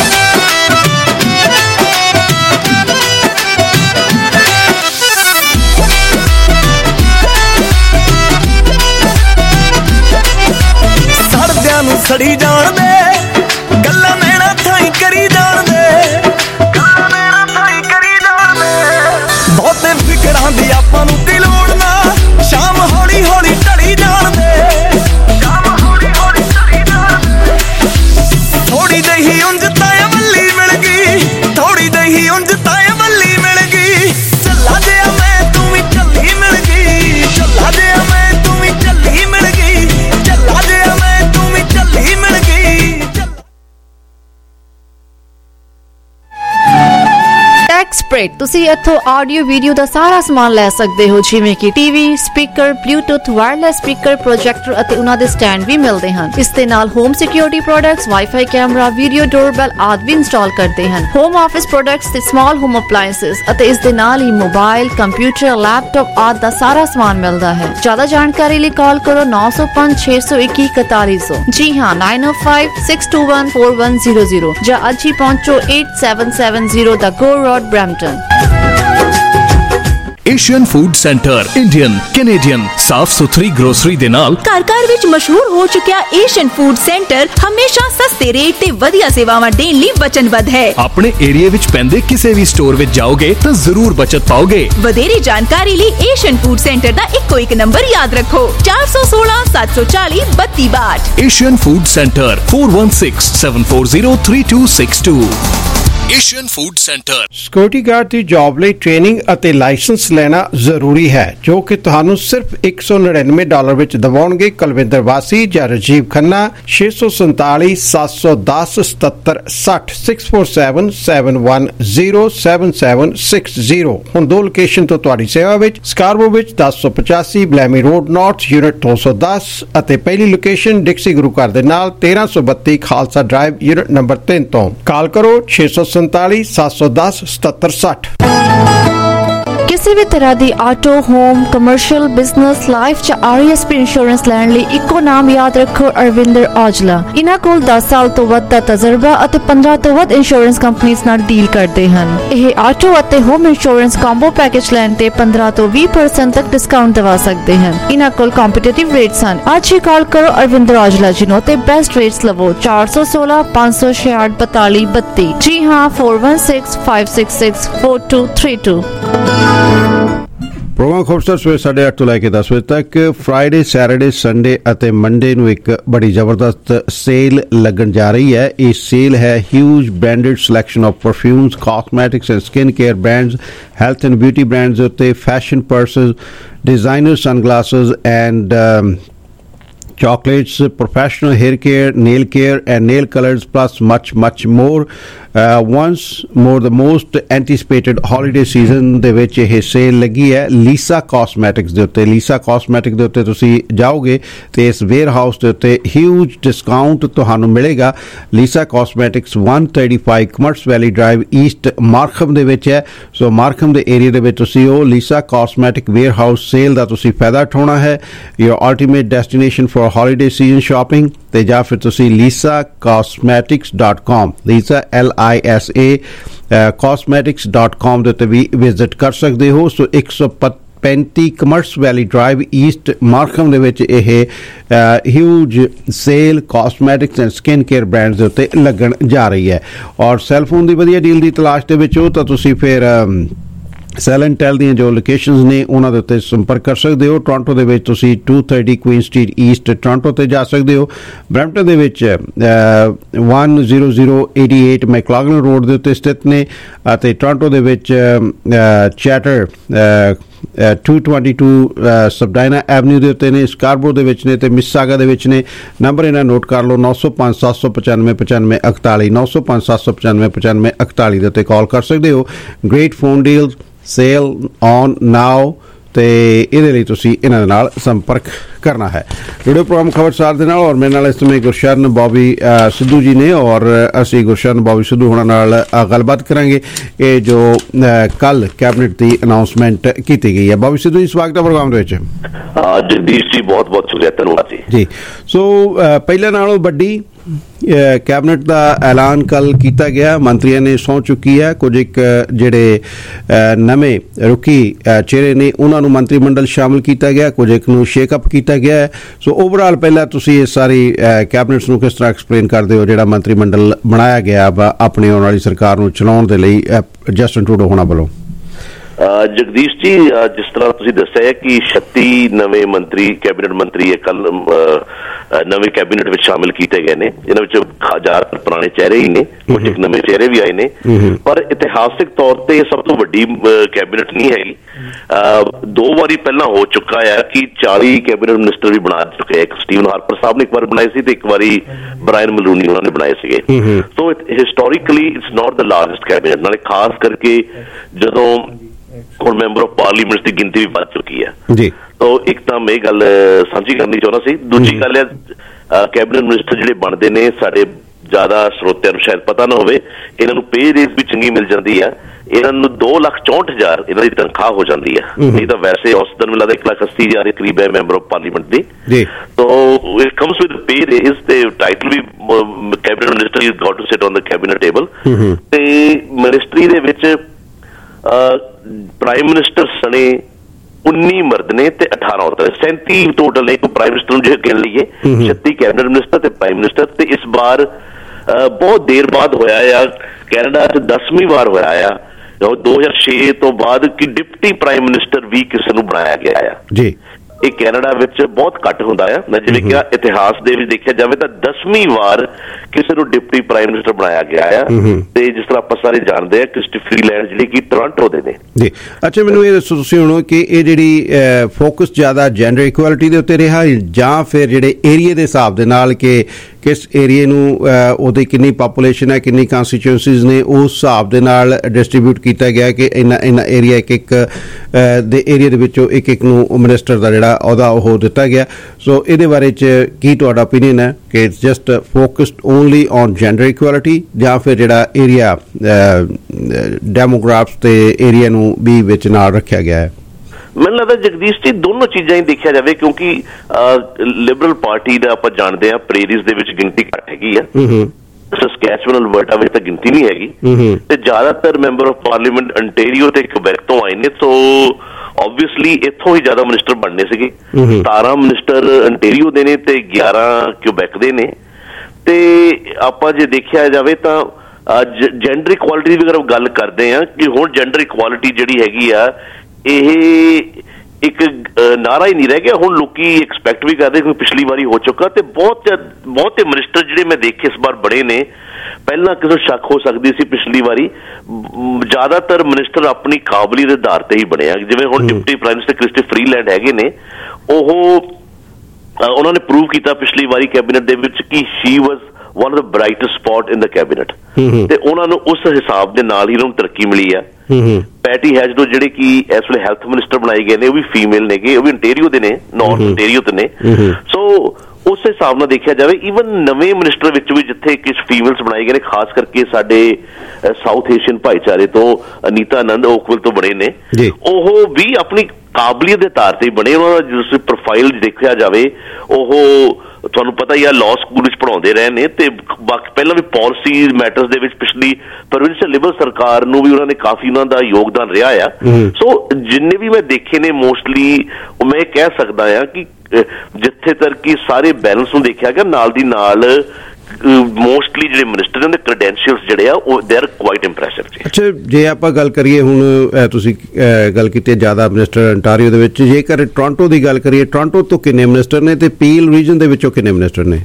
ਸੜੀ ਜਾਣ ਦੇ ਗੱਲਾਂ ਨੈਣਾ ਥਾਈ ਕਰੀ ਜਾਣ ਦੇ, ਗੱਲਾਂ ਨੈਣਾ ਥਾਈ ਕਰੀ ਜਾਣ ਦੇ। ਬਹੁਤੇ ਫਿਕਰਾਂ ਦੀ ਆਪਾਂ ਨੂੰ ਕੀ ਲੋੜ ਨਾ, ਸ਼ਾਮ ਹੌਲੀ ਹੌਲੀ ਢਲੀ ਜਾਣ ਦੇ, ਸ਼ਾਮ ਹੌਲੀ ਹੌਲੀ ਢਲੀ ਜਾਣ ਦੇ। ਥੋੜੀ ਜਿਹੀ ਉਂਝ ਤਾਂ ਵੱਲੀ ਮਿਲ ਗਈ, ਥੋੜੀ ਜਿਹੀ ਉਂਝ ਤਾਂ ਵੱਲੀ ਮਿਲ ਗਈ। ਚੱਲਾ ਜਿਹਾ ਮੈਂ ਤੂੰ ਵੀ ਝੱਲੀ ਮਿਲ ਗਈ, ਚੱਲਾ ਜਿਹਾ ਮੈਂ ਤੂੰ ਵੀ ਝੱਲੀ ਮਿਲ ਗਈ, ਚੱਲਾ ਜਿਹਾ ਮੈਂ ਤੂੰ ਵੀ ਝੱਲੀ ਮਿਲ ਗਈ। ਟੈਕਸਪ੍ਰੇਡ, ਤੁਸੀਂ ਇੱਥੋਂ ਆਡੀਓ ਵੀਡੀਓ ਦਾ ਸਾਰਾ ਸਮਾਨ ਲੈ ਸਕਦੇ ਹੋ, ਜਿਵੇਂ ਕਿ TV, speaker, Bluetooth, wireless speaker, projector ਅਤੇ ਉਹਨਾਂ ਦੇ ਸਟੈਂਡ ਵੀ ਮਿਲਦੇ ਹਨ। ਇਸ ਦੇ ਨਾਲ home security products, WiFi camera, video doorbell ਆਦਿ ਵੀ ਇੰਸਟਾਲ ਕਰਦੇ ਹਨ। ਹੋਮ ਆਫਿਸ ਪ੍ਰੋਡਕਟਸ ਤੇ ਸਮਾਲ ਹੋਮ ਅਪਲਾਇੰਸਸ ਅਤੇ ਇਸ ਦੇ ਨਾਲ ਹੀ ਮੋਬਾਈਲ, ਕੰਪਿਊਟਰ, ਲੈਪਟਾਪ ਆਦਿ ਦਾ ਸਾਰਾ ਸਮਾਨ ਮਿਲਦਾ ਹੈ। ਜ਼ਿਆਦਾ ਜਾਣਕਾਰੀ ਲਈ ਕਾਲ ਕਰੋ ਨੌ ਸੌ ਪੰਜ ਛੇ ਸੌ ਇੱਕੀ ਇਕਤਾਲੀ ਸੌ। ਜੀ ਹਾਂ, nine o five six two one four one zero zero ਜਾਂ ਅੱਜ ਹੀ ਪਹੁੰਚੋ eight seven seven zero the gore road Brampton. Asian food centre Indian Canadian ਸਾਫ ਸੁਥਰੀ ਗਰੋਸਰੀ ਦੇ ਨਾਲ ਘਰ ਘਰ ਵਿੱਚ ਮਸ਼ਹੂਰ ਹੋ ਚੁੱਕਿਆ ਏਸ਼ੀਅਨ ਫੂਡ ਸੈਂਟਰ ਹਮੇਸ਼ਾ ਸਸਤੇ ਰੇਟ ਤੇ ਵਧੀਆ ਸੇਵਾਵਾਂ ਦੇਣ ਲਈ ਵਚਨਬੱਧ ਹੈ। ਆਪਣੇ ਏਰੀਆ ਵਿੱਚ ਪੈਂਦੇ ਕਿਸੇ ਵੀ ਸਟੋਰ ਵਿੱਚ ਜਾਓਗੇ ਤਾਂ ਜ਼ਰੂਰ ਬਚਤ ਪਾਓਗੇ। ਵਧੇਰੇ ਜਾਣਕਾਰੀ ਲਈ ਏਸ਼ੀਅਨ ਫੂਡ ਸੈਂਟਰ ਦਾ ਇੱਕੋ ਇੱਕ ਨੰਬਰ ਯਾਦ ਰੱਖੋ, ਚਾਰ ਸੌ सोलह सात सौ चालीस बत्ती बाट। Asian food centre four one six seven four zero three two six two. Asian food centre. Security guard ਦੀ ਜੌਬ ਲਈ ਟ੍ਰੇਨਿੰਗ ਅਤੇ ਲਾਇਸੈਂਸ ਲੈਣਾ ਜ਼ਰੂਰੀ ਹੈ, ਜੋ ਕਿ ਤੁਹਾਨੂੰ ਸਿਰਫ ਇੱਕ ਸੌ ਨੜਿਨਵੇਂ ਡਾਲਰ ਵਿੱਚ ਦਿਵਾਉਣਗੇ। ਕੁਲਵਿੰਦਰ ਵਾਸੀ ਜਾਂ ਰਾਜੀਵ ਖੰਨਾ ਛੇ ਸੌ ਸੰਤਾਲੀ ਸੱਤ ਸੌ ਦਸ ਸਤੱਤਰ ਸੱਠ six four seven seven one zero seven seven six zero. ਹੁਣ ਦੋ ਲੋਕੇਸ਼ਨ ਤੋਂ ਤੁਹਾਡੀ ਸੇਵਾ ਵਿੱਚ, ਸਕਾਰਬੋ ਵਿੱਚ ਦਸ ਸੌ ਪਚਾਸੀ ਬਲੈਮੀ ਰੋਡ ਨਾਰਥ ਯੂਨਿਟ ਦੋ ਸੌ ਦਸ ਅਤੇ ਪਹਿਲੀ ਲੋਕੇਸ਼ਨ ਡਿਕਸੀ ਗੁਰੂ ਘਰ ਦੇ ਨਾਲ ਤੇਰਾਂ ਸੌ ਬੱਤੀ ਖਾਲਸਾ ਡਰਾਈਵ ਯੂਨਿਟ ਨੰਬਰ ਤਿੰਨ ਤੋਂ। ਕਾਲ ਕਰੋ ਛੇ ਸੌ ਸੰਤਾਲੀ ਸੱਤ ਸੌ ਦਸ ਸਤੱਤਰ ਸੱਠ। ਕਿਸੇ ਵੀ ਤਰ੍ਹਾਂ ਦੀ auto, home, commercial, business, life ਜਾਂ R E S P insurance ਲੈਣ ਲਈ ਇੱਕੋ ਨਾਮ ਯਾਦ ਰੱਖੋ, ਅਰਵਿੰਦਰ ਔਜਲਾ। ਇਹਨਾਂ ਕੋਲ ਦਸ ਸਾਲ ਤੋਂ ਵੱਧ ਦਾ ਤਜਰਬਾ ਅਤੇ ਪੰਦਰਾਂ ਤੋਂ ਵੱਧ ਇੰਸ਼ੋਰੈਂਸ ਕੰਪਨੀਆਂ ਨਾਲ ਡੀਲ ਕਰਦੇ ਹਨ। ਇਹ ਆਟੋ ਅਤੇ ਹੋਮ ਇੰਸ਼ੋਰੈਂਸ ਕੰਬੋ ਪੈਕੇਜ ਲੈਣ ਤੇ ਪੰਦਰਾਂ ਤੋਂ ਵੀਹ ਪਰਸੈਂਟ ਤੱਕ ਡਿਸਕਾਊਂਟ ਦਿਵਾ ਸਕਦੇ ਹਨ। ਇਹਨਾਂ ਕੋਲ ਕੰਪੀਟੀਟਿਵ ਰੇਟਸ ਹਨ। ਅੱਜ ਹੀ ਕਾਲ ਕਰੋ ਅਰਵਿੰਦਰ ਔਜਲਾ ਜੀ ਨੂੰ ਤੇ ਬੈਸਟ ਰੇਟਸ ਲਵੋ। ਚਾਰ ਸੌ ਸੋਲਾਂ ਪੰਜ ਸੌ ਛਿਆਹਠ ਬਤਾਲੀ ਬੱਤੀ। ਜੀ ਹਾਂ, four one six five six six four two three two। Programme ਖੂਬਸੂਰਤ ਸਵੇਰ ਸਾਢੇ ਅੱਠ ਤੋਂ ਲੈ ਕੇ ਦਸ ਵਜੇ ਤੱਕ ਫਰਾਈਡੇ, ਸੈਟਰਡੇ, ਸੰਡੇ ਅਤੇ ਮੰਡੇ ਨੂੰ ਇੱਕ ਬੜੀ ਜ਼ਬਰਦਸਤ ਸੇਲ ਲੱਗਣ ਜਾ ਰਹੀ ਹੈ। ਇਹ ਸੇਲ ਹੈ huge branded selection of perfumes, cosmetics and skin care brands, health and beauty brands ਉੱਤੇ, fashion purses, designer sunglasses and chocolates, professional hair care, nail care and nail colors, plus much much more. Uh, once more, the most anticipated holiday season ਦੇ ਵਿੱਚ ਇਹ sale ਲੱਗੀ ਹੈ ਲੀਸਾ cosmetics ਦੇ ਉੱਤੇ। ਲੀਸਾ cosmetic ਦੇ ਉੱਤੇ ਤੁਸੀਂ ਜਾਓਗੇ ਤੇ ਇਸ ਵੇਅਰ ਹਾਊਸ ਦੇ ਉੱਤੇ ਹਿਊਜ ਡਿਸਕਾਊਂਟ ਤੁਹਾਨੂੰ ਮਿਲੇਗਾ। Lisa cosmetics one thirty-five commerce valley drive east Markham ਦੇ ਵਿੱਚ ਹੈ। ਸੋ ਮਾਰਖਮ ਦੇ ਏਰੀਆ ਦੇ ਵਿੱਚ ਤੁਸੀਂ ਉਹ Lisa cosmetic warehouse sale ਦਾ ਤੁਸੀਂ ਫਾਇਦਾ ਉਠਾਉਣਾ ਹੈ। Your ultimate destination for holiday season shopping ਤੇ ਜਾਂ ਫਿਰ ਤੁਸੀਂ ਲੀਸਾ cosmetics dot com, Lisa L I S A cosmetics dot com ਦੇ ਉੱਤੇ ਵੀ ਵਿਜ਼ਿਟ ਕਰ ਸਕਦੇ ਹੋ। ਸੋ ਇੱਕ ਸੌ ਪੈਂਤੀ commerce valley drive east Markham ਦੇ ਵਿੱਚ ਇਹ huge sale cosmetics and skin care brands ਦੇ ਉੱਤੇ ਲੱਗਣ ਜਾ ਰਹੀ ਹੈ। ਔਰ ਸੈੱਲਫੋਨ ਦੀ ਵਧੀਆ ਡੀਲ ਦੀ ਤਲਾਸ਼ ਦੇ ਵਿੱਚ ਹੋ ਤਾਂ ਤੁਸੀਂ ਫਿਰ ਸੈਲ ਐਂਡ ਟੈਲ ਦੀਆਂ ਜੋ ਲੋਕੇਸ਼ਨਸ ਨੇ ਉਹਨਾਂ ਦੇ ਉੱਤੇ ਸੰਪਰਕ ਕਰ ਸਕਦੇ ਹੋ। ਟੋਰਾਂਟੋ ਦੇ ਵਿੱਚ ਤੁਸੀਂ two thirty queen street east Toronto ਤੇ ਜਾ ਸਕਦੇ ਹੋ। ਬਰੈਂਪਟਨ ਦੇ ਵਿੱਚ one zero zero eight eight McLaughlin road ਦੇ ਉੱਤੇ ਸਥਿਤ ਨੇ ਅਤੇ ਟੋਰਾਂਟੋ ਦੇ ਵਿੱਚ ਚੈਟਰ two twenty-two ਸਬਡਾਈਨਾ ਐਵਨਿਊ ਦੇ ਉੱਤੇ ਨੇ, ਸਕਾਰਬੋ ਦੇ ਵਿੱਚ ਨੇ ਤੇ ਮਿਸਾਗਾ ਦੇ ਵਿੱਚ ਨੇ। ਨੰਬਰ ਇਹਨਾਂ ਨੋਟ ਕਰ ਲਓ ਨੌ ਸੌ ਪੰਜ ਸੱਤ ਸੌ ਪਚਾਨਵੇਂ ਪਚਾਨਵੇਂ ਇਕਤਾਲੀ ਨੌ ਸੌ ਪੰਜ ਸੱਤ ਸੌ ਪਚਾਨਵੇਂ ਪਚਾਨਵੇਂ ਇਕਤਾਲੀ ਦੇ ਉੱਤੇ ਕਾਲ ਕਰ ਸਕਦੇ ਹੋ। Great phone deal sale on now ਤੇ ਇਹਦੇ ਲਈ ਤੁਸੀਂ ਇਹਨਾਂ ਦੇ ਨਾਲ ਸੰਪਰਕ ਕਰਨਾ ਹੈ। ਜੁੜਿਓ ਪ੍ਰੋਗਰਾਮ ਖਬਰਸਾਰ ਦੇ ਨਾਲ ਔਰ ਮੇਰੇ ਨਾਲ ਇਸ ਸਮੇਂ ਗੁਰਸ਼ਰਨ ਬੌਬੀ ਸਿੱਧੂ ਜੀ ਨੇ ਔਰ ਅਸੀਂ ਗੁਰਸ਼ਰਨ ਬੌਬੀ ਸਿੱਧੂ ਹੋਣਾ ਨਾਲ ਗੱਲਬਾਤ ਕਰਾਂਗੇ ਇਹ ਜੋ ਕੱਲ ਕੈਬਨਿਟ ਦੀ ਅਨਾਉਂਸਮੈਂਟ ਕੀਤੀ ਗਈ ਹੈ। ਬੌਬੀ ਸਿੱਧੂ ਜੀ, ਸਵਾਗਤ ਹੈ ਪ੍ਰੋਗਰਾਮ ਦੇ ਵਿੱਚ। ਜਗਦੀਸ਼ ਜੀ, ਬਹੁਤ ਬਹੁਤ ਸ਼ੁਕਰੀਆ, ਧੰਨਵਾਦ ਜੀ। ਜੀ ਸੋ ਪਹਿਲਾਂ ਨਾਲੋਂ ਵੱਡੀ ਕੈਬਨਿਟ ਦਾ ਐਲਾਨ ਕੱਲ ਕੀਤਾ ਗਿਆ, ਮੰਤਰੀਆਂ ਨੇ ਸਹੁੰ ਚੁੱਕੀ ਹੈ। ਕੁਝ ਇੱਕ ਜਿਹੜੇ ਨਵੇਂ ਰੁਕੀ ਚਿਹਰੇ ਨੇ ਉਹਨਾਂ ਨੂੰ ਮੰਤਰੀ ਮੰਡਲ ਸ਼ਾਮਲ ਕੀਤਾ ਗਿਆ, ਕੁਝ ਇੱਕ ਨੂੰ ਸ਼ੇਕਅਪ ਕੀਤਾ ਗਿਆ ਹੈ। ਸੋ ਓਵਰਆਲ ਪਹਿਲਾਂ ਤੁਸੀਂ ਇਹ ਸਾਰੀ ਕੈਬਨਿਟਸ ਨੂੰ ਕਿਸ ਤਰ੍ਹਾਂ ਐਕਸਪਲੇਨ ਕਰਦੇ ਹੋ ਜਿਹੜਾ ਮੰਤਰੀ ਮੰਡਲ ਬਣਾਇਆ ਗਿਆ ਆਪਣੀ ਆਉਣ ਵਾਲੀ ਸਰਕਾਰ ਨੂੰ ਚਲਾਉਣ ਦੇ ਲਈ ਜਸਟਿਨ ਟਰੂਡੋ ਹੋਣਾ ਵੱਲੋਂ? ਜਗਦੀਸ਼ ਜੀ, ਜਿਸ ਤਰ੍ਹਾਂ ਤੁਸੀਂ ਦੱਸਿਆ ਕਿ ਛੱਤੀ ਨਵੇਂ ਮੰਤਰੀ ਕੈਬਨਿਟ ਮੰਤਰੀ ਕੱਲ ਨਵੇਂ ਕੈਬਨਿਟ ਵਿੱਚ ਸ਼ਾਮਿਲ ਕੀਤੇ ਗਏ ਨੇ। ਇਹਨਾਂ ਵਿੱਚ ਜ਼ਿਆਦਾਤਰ ਪੁਰਾਣੇ ਚਿਹਰੇ ਹੀ ਨੇ, ਕੁਝ ਇੱਕ ਨਵੇਂ ਚਿਹਰੇ ਵੀ ਆਏ ਨੇ, ਪਰ ਇਤਿਹਾਸਿਕ ਤੌਰ ਤੇ ਸਭ ਤੋਂ ਵੱਡੀ ਕੈਬਨਿਟ ਨਹੀਂ ਹੈਗੀ। ਦੋ ਵਾਰੀ ਪਹਿਲਾਂ ਹੋ ਚੁੱਕਾ ਹੈ ਕਿ ਚਾਲੀ ਕੈਬਨਿਟ ਮਿਨਿਸਟਰ ਵੀ ਬਣਾ ਚੁੱਕੇ। ਇੱਕ ਸਟੀਵਨ ਹਾਰਪਰ ਸਾਹਿਬ ਨੇ ਇੱਕ ਵਾਰ ਬਣਾਏ ਸੀ ਤੇ ਇੱਕ ਵਾਰੀ ਬ੍ਰਾਇਨ ਮਲੂਨੀ ਉਹਨਾਂ ਨੇ ਬਣਾਏ ਸੀਗੇ। So historically it's not the largest cabinet. ਨਾਲੇ ਖਾਸ ਕਰਕੇ ਜਦੋਂ ਹੁਣ ਮੈਂਬਰ ਆਫ ਪਾਰਲੀਮੈਂਟ ਦੀ ਗਿਣਤੀ ਵੀ ਵੱਧ ਚੁੱਕੀ ਹੈ ਜੀ। ਤੋ ਇੱਕ ਤਾਂ ਮੈਂ ਇਹ ਗੱਲ ਸਾਂਝੀ ਕਰਨੀ ਚਾਹੁੰਦਾ ਸੀ। ਦੂਜੀ ਗੱਲ ਹੈ, ਕੈਬਨਿਟ ਮਿਨਿਸਟਰ ਜਿਹੜੇ ਬਣਦੇ ਨੇ, ਸਾਡੇ ਜ਼ਿਆਦਾ ਸਰੋਤਿਆਂ ਨੂੰ ਸ਼ਾਇਦ ਪਤਾ ਨਾ ਹੋਵੇ, ਇਹਨਾਂ ਨੂੰ ਪੇ ਰੇਜ਼ ਵੀ ਚੰਗੀ ਮਿਲ ਜਾਂਦੀ ਹੈ। ਇਹਨਾਂ ਨੂੰ ਦੋ ਲੱਖ ਚੌਂਹਠ ਹਜ਼ਾਰ ਇਹਨਾਂ ਦੀ ਤਨਖਾਹ ਹੋ ਜਾਂਦੀ ਹੈ। ਨਹੀਂ ਤਾਂ ਵੈਸੇ ਔਸਤਨ ਮਿਲਦਾ ਇੱਕ ਲੱਖ ਅੱਸੀ ਹਜ਼ਾਰ ਦੇ ਕਰੀਬ ਹੈ ਮੈਂਬਰ ਆਫ ਪਾਰਲੀਮੈਂਟ ਦੀ। ਤੋ it comes with pay raise ਤੇ ਟਾਈਟਲ ਵੀ cabinet minister is got to sit on the cabinet table. ਤੇ ਮਿਨਿਸਟਰੀ ਦੇ ਵਿੱਚ ਪ੍ਰਾਈਮ ਮਿਨਿਸਟਰ ਸਣੇ ਉੱਨੀ ਮਰਦ ਨੇ ਤੇ ਅਠਾਰਾਂ ਔਰਤਾਂ ਨੇ, ਸੈਂਤੀ ਟੋਟਲ ਨੇ। ਪ੍ਰਾਈਮ ਮਿਨਿਸਟਰ ਨੂੰ ਜੇ ਗਿਣ ਲਈਏ, ਛੱਤੀ ਕੈਬਨਿਟ ਮਿਨਿਸਟਰ ਤੇ ਪ੍ਰਾਈਮ ਮਿਨਿਸਟਰ। ਤੇ ਇਸ ਵਾਰ ਬਹੁਤ ਦੇਰ ਬਾਅਦ ਹੋਇਆ ਆ, ਕੈਨੇਡਾ ਚ ਦਸਵੀਂ ਵਾਰ ਹੋਇਆ ਆ ਦੋ ਹਜ਼ਾਰ ਛੇ ਤੋਂ ਬਾਅਦ ਕਿ ਡਿਪਟੀ ਪ੍ਰਾਈਮ ਮਿਨਿਸਟਰ ਵੀ ਕਿਸੇ ਨੂੰ ਬਣਾਇਆ ਗਿਆ ਆ ਜੀ। ਇਹ ਕੈਨੇਡਾ ਵਿੱਚ ਬਹੁਤ ਘੱਟ ਹੁੰਦਾ ਆ। ਮੈਂ ਜਿਵੇਂ ਕਿਹਾ, ਇਤਿਹਾਸ ਦੇ ਵਿੱਚ ਦੇਖਿਆ ਜਾਵੇ ਤਾਂ ਦਸਵੀਂ ਵਾਰ ਕਿਸੇ ਨੂੰ ਡਿਪਟੀ ਪ੍ਰਾਈਮ ਮਿਨਿਸਟਰ ਬਣਾਇਆ ਗਿਆ ਆ। ਤੇ ਜਿਸ ਤਰ੍ਹਾਂ ਆਪਾਂ ਸਾਰੇ ਜਾਣਦੇ ਆ, ਕ੍ਰਿਸਟੀ ਫਰੀਲੈਂਡ ਜਿਹੜੇ ਕਿ ਟੋਰਾਂਟੋ ਦੇ ਨੇ ਜੀ। ਅੱਛਾ, ਮੈਨੂੰ ਇਹ ਦੱਸੋ ਤੁਸੀਂ ਹੁਣ ਕਿ ਇਹ ਜਿਹੜੀ ਫੋਕਸ ਜ਼ਿਆਦਾ ਜੈਂਡਰ ਇਕੁਐਲਿਟੀ ਦੇ ਉੱਤੇ ਰਿਹਾ ਜਾਂ ਫਿਰ ਜਿਹੜੇ ਏਰੀਏ ਦੇ ਹਿਸਾਬ ਦੇ ਨਾਲ ਕਿ ਕਿਸ ਏਰੀਏ ਨੂੰ ਉਹਦੀ ਕਿੰਨੀ ਪਾਪੂਲੇਸ਼ਨ ਹੈ, ਕਿੰਨੀ ਕੰਸਟੀਚੁਐਂਸੀਜ਼ ਨੇ, ਉਸ ਹਿਸਾਬ ਦੇ ਨਾਲ ਡਿਸਟਰੀਬਿਊਟ ਕੀਤਾ ਗਿਆ ਕਿ ਇੰਨਾ ਇੰਨਾ ਏਰੀਆ ਇੱਕ ਇੱਕ ਦੇ ਏਰੀਆ ਦੇ ਵਿੱਚੋਂ ਇੱਕ ਇੱਕ ਨੂੰ ਮਿਨਿਸਟਰ ਦਾ ਜਿਹੜਾ ਜਿਹੜਾ ਉਹਦਾ ਉਹ ਦਿੱਤਾ ਗਿਆ। ਸੋ ਇਹਦੇ ਬਾਰੇ 'ਚ ਕੀ ਤੁਹਾਡਾ ਓਪੀਨੀਅਨ ਹੈ ਕਿ it's just focused only on gender equality ਜਾਂ ਫਿਰ ਜਿਹੜਾ ਏਰੀਆ ਡੈਮੋਗ੍ਰਾਫਸ ਤੇ ਏਰੀਆ ਨੂੰ ਵੀ ਵਿੱਚ ਨਾਲ ਰੱਖਿਆ ਗਿਆ ਹੈ? ਮੈਨੂੰ ਲੱਗਦਾ ਜਗਦੀਸ਼ ਜੀ ਦੋਨੋਂ ਚੀਜ਼ਾਂ ਹੀ ਦੇਖਿਆ ਜਾਵੇ, ਕਿਉਂਕਿ ਲਿਬਰਲ ਪਾਰਟੀ ਦਾ ਆਪਾਂ ਜਾਣਦੇ ਹਾਂ ਪ੍ਰੇਰੀਜ਼ ਦੇ ਵਿੱਚ ਗਿਣਤੀ ਘੱਟ ਹੈਗੀ ਆ, ਸਸਕੈਚੁਅਨ ਅਲਬਰਟਾ ਵਿੱਚ ਤਾਂ ਗਿਣਤੀ ਨਹੀਂ ਹੈਗੀ, ਤੇ ਜ਼ਿਆਦਾਤਰ ਮੈਂਬਰ ਆਫ ਪਾਰਲੀਮੈਂਟ ਅੰਟੇਰੀਓ ਤੇ ਕੁਬੈਕ ਤੋਂ ਆਏ ਨੇ। ਸੋ ਓਬਵੀਅਸਲੀ ਇੱਥੋਂ ਹੀ ਜ਼ਿਆਦਾ ਮਿਨਿਸਟਰ ਬਣਨੇ ਸੀਗੇ। ਸਤਾਰਾਂ ਮਿਨਿਸਟਰ ਅੰਟੇਰੀਓ ਦੇ ਨੇ ਤੇ ਗਿਆਰਾਂ ਕੁਬੈਕ ਦੇ ਨੇ। ਤੇ ਆਪਾਂ ਜੇ ਦੇਖਿਆ ਜਾਵੇ ਤਾਂ ਜੈਂਡਰ ਇਕੁਆਲਿਟੀ ਦੀ ਵੀ ਅਗਰ ਗੱਲ ਕਰਦੇ ਹਾਂ ਕਿ ਹੁਣ ਜੈਂਡਰ ਇਕੁਆਲਿਟੀ ਜਿਹੜੀ ਹੈਗੀ ਆ ਇਹ ਇੱਕ ਨਾਰਾ ਹੀ ਨਹੀਂ ਰਹਿ ਗਿਆ, ਹੁਣ ਲੋਕੀ ਐਕਸਪੈਕਟ ਵੀ ਕਰਦੇ ਕਿਉਂਕਿ ਪਿਛਲੀ ਵਾਰੀ ਹੋ ਚੁੱਕਾ। ਤੇ ਬਹੁਤ ਬਹੁਤੇ ਮਿਨਿਸਟਰ ਜਿਹੜੇ ਮੈਂ ਦੇਖੇ ਇਸ ਵਾਰ ਬੜੇ ਨੇ, ਪਹਿਲਾਂ ਕਿਸੇ ਨੂੰ ਸ਼ੱਕ ਹੋ ਸਕਦੀ ਸੀ ਪਿਛਲੀ ਵਾਰੀ, ਜ਼ਿਆਦਾਤਰ ਮਿਨਿਸਟਰ ਆਪਣੀ ਕਾਬਲੀਅਤ ਦੇ ਆਧਾਰ ਤੇ ਹੀ ਬਣਿਆ। ਜਿਵੇਂ ਹੁਣ deputy prime minister Chrystia Freeland ਹੈਗੇ ਨੇ, ਉਹ ਉਹਨਾਂ ਨੇ ਪ੍ਰੂਵ ਕੀਤਾ ਪਿਛਲੀ ਵਾਰੀ ਕੈਬਨਿਟ ਦੇ ਵਿੱਚ ਕਿ she was one of the brightest spot in the cabinet, ਤੇ ਉਹਨਾਂ ਨੂੰ ਉਸ ਹਿਸਾਬ ਦੇ ਨਾਲ ਹੀ ਉਹਨਾਂ ਨੂੰ ਤਰੱਕੀ ਮਿਲੀ ਆ। ਪੈਟੀ ਹੈਜਡੋ ਜਿਹੜੇ ਕਿ ਇਸ ਵੇਲੇ ਹੈਲਥ ਮਿਨਿਸਟਰ ਬਣਾਏ ਗਏ ਨੇ, ਉਹ ਵੀ ਫੀਮੇਲ ਨੇਗੇ, ਉਹ ਵੀ ਅੰਟੇਰੀਓ ਦੇ ਨੇ, ਨਾਰਥ ਅੰਟੇਰੀਓ ਤੇ ਨੇ। ਸੋ ਉਸ ਹਿਸਾਬ ਨਾਲ ਦੇਖਿਆ ਜਾਵੇ ਈਵਨ ਨਵੇਂ ਮਿਨਿਸਟਰ ਵਿੱਚ ਵੀ ਜਿੱਥੇ ਕੁਝ ਫੀਮੇਲਸ ਬਣਾਏ ਗਏ ਨੇ, ਖਾਸ ਕਰਕੇ ਸਾਡੇ ਸਾਊਥ ਏਸ਼ੀਅਨ ਭਾਈਚਾਰੇ ਤੋਂ ਅਨੀਤਾ ਆਨੰਦ ਓਕਵਿਲ ਤੋਂ ਬਣੇ ਨੇ, ਉਹ ਵੀ ਆਪਣੀ ਕਾਬਲੀਅਤ ਦੇ ਤਾਰ ਤੇ ਬਣੇ। ਉਹਨਾਂ ਦਾ ਜਿਸ ਪ੍ਰੋਫਾਈਲ ਦੇਖਿਆ ਜਾਵੇ, ਉਹ ਤੁਹਾਨੂੰ ਪਤਾ ਹੀ ਆ ਲਾਅ ਸਕੂਲ ਵਿੱਚ ਪੜ੍ਹਾਉਂਦੇ ਰਹੇ ਨੇ, ਤੇ ਬਾਕੀ ਪਹਿਲਾਂ ਵੀ ਪਾਲਿਸੀ ਮੈਟਰਸ ਦੇ ਵਿੱਚ ਪਿਛਲੀ ਪ੍ਰੋਵਿੰਸ਼ੀਅਲ ਲਿਬਰਲ ਸਰਕਾਰ ਨੂੰ ਵੀ ਉਹਨਾਂ ਨੇ ਕਾਫੀ ਉਹਨਾਂ ਦਾ ਯੋਗਦਾਨ ਰਿਹਾ ਆ। ਸੋ ਜਿੰਨੇ ਵੀ ਮੈਂ ਦੇਖੇ ਨੇ ਮੋਸਟਲੀ ਮੈਂ ਕਹਿ ਸਕਦਾ ਆ ਕਿ ਜਿੱਥੇ ਤੱਕ ਕਿ ਸਾਰੇ ਬੈਲੈਂਸ ਨੂੰ ਦੇਖਿਆ ਗਿਆ, ਨਾਲ ਦੀ ਨਾਲ ਮੋਸਟਲੀ ਜਿਹੜੇ ਮਿਨਿਸਟਰ ਦੇ ਕ੍ਰੈਡੈਂਸ਼ੀਅਲਸ ਜਿਹੜੇ ਆ ਉਹ ਦੇ ਆਰ ਕੁਆਇਟ ਇੰਪ੍ਰੈਸਿਵ ਜੀ। ਅੱਛਾ, ਜੇ ਆਪਾਂ ਗੱਲ ਕਰੀਏ ਹੁਣ ਤੁਸੀਂ ਗੱਲ ਕੀਤੀ ਜ਼ਿਆਦਾ ਮਿਨਿਸਟਰ ਅੰਟਾਰੀਓ ਦੇ ਵਿੱਚ, ਜੇਕਰ ਟੋਰਾਂਟੋ ਦੀ ਗੱਲ ਕਰੀਏ, ਟੋਰਾਂਟੋ ਤੋਂ ਕਿੰਨੇ ਮਿਨਿਸਟਰ ਨੇ ਤੇ ਪੀਲ ਰੀਜਨ ਦੇ ਵਿੱਚੋਂ ਕਿੰਨੇ ਮਿਨਿਸਟਰ ਨੇ?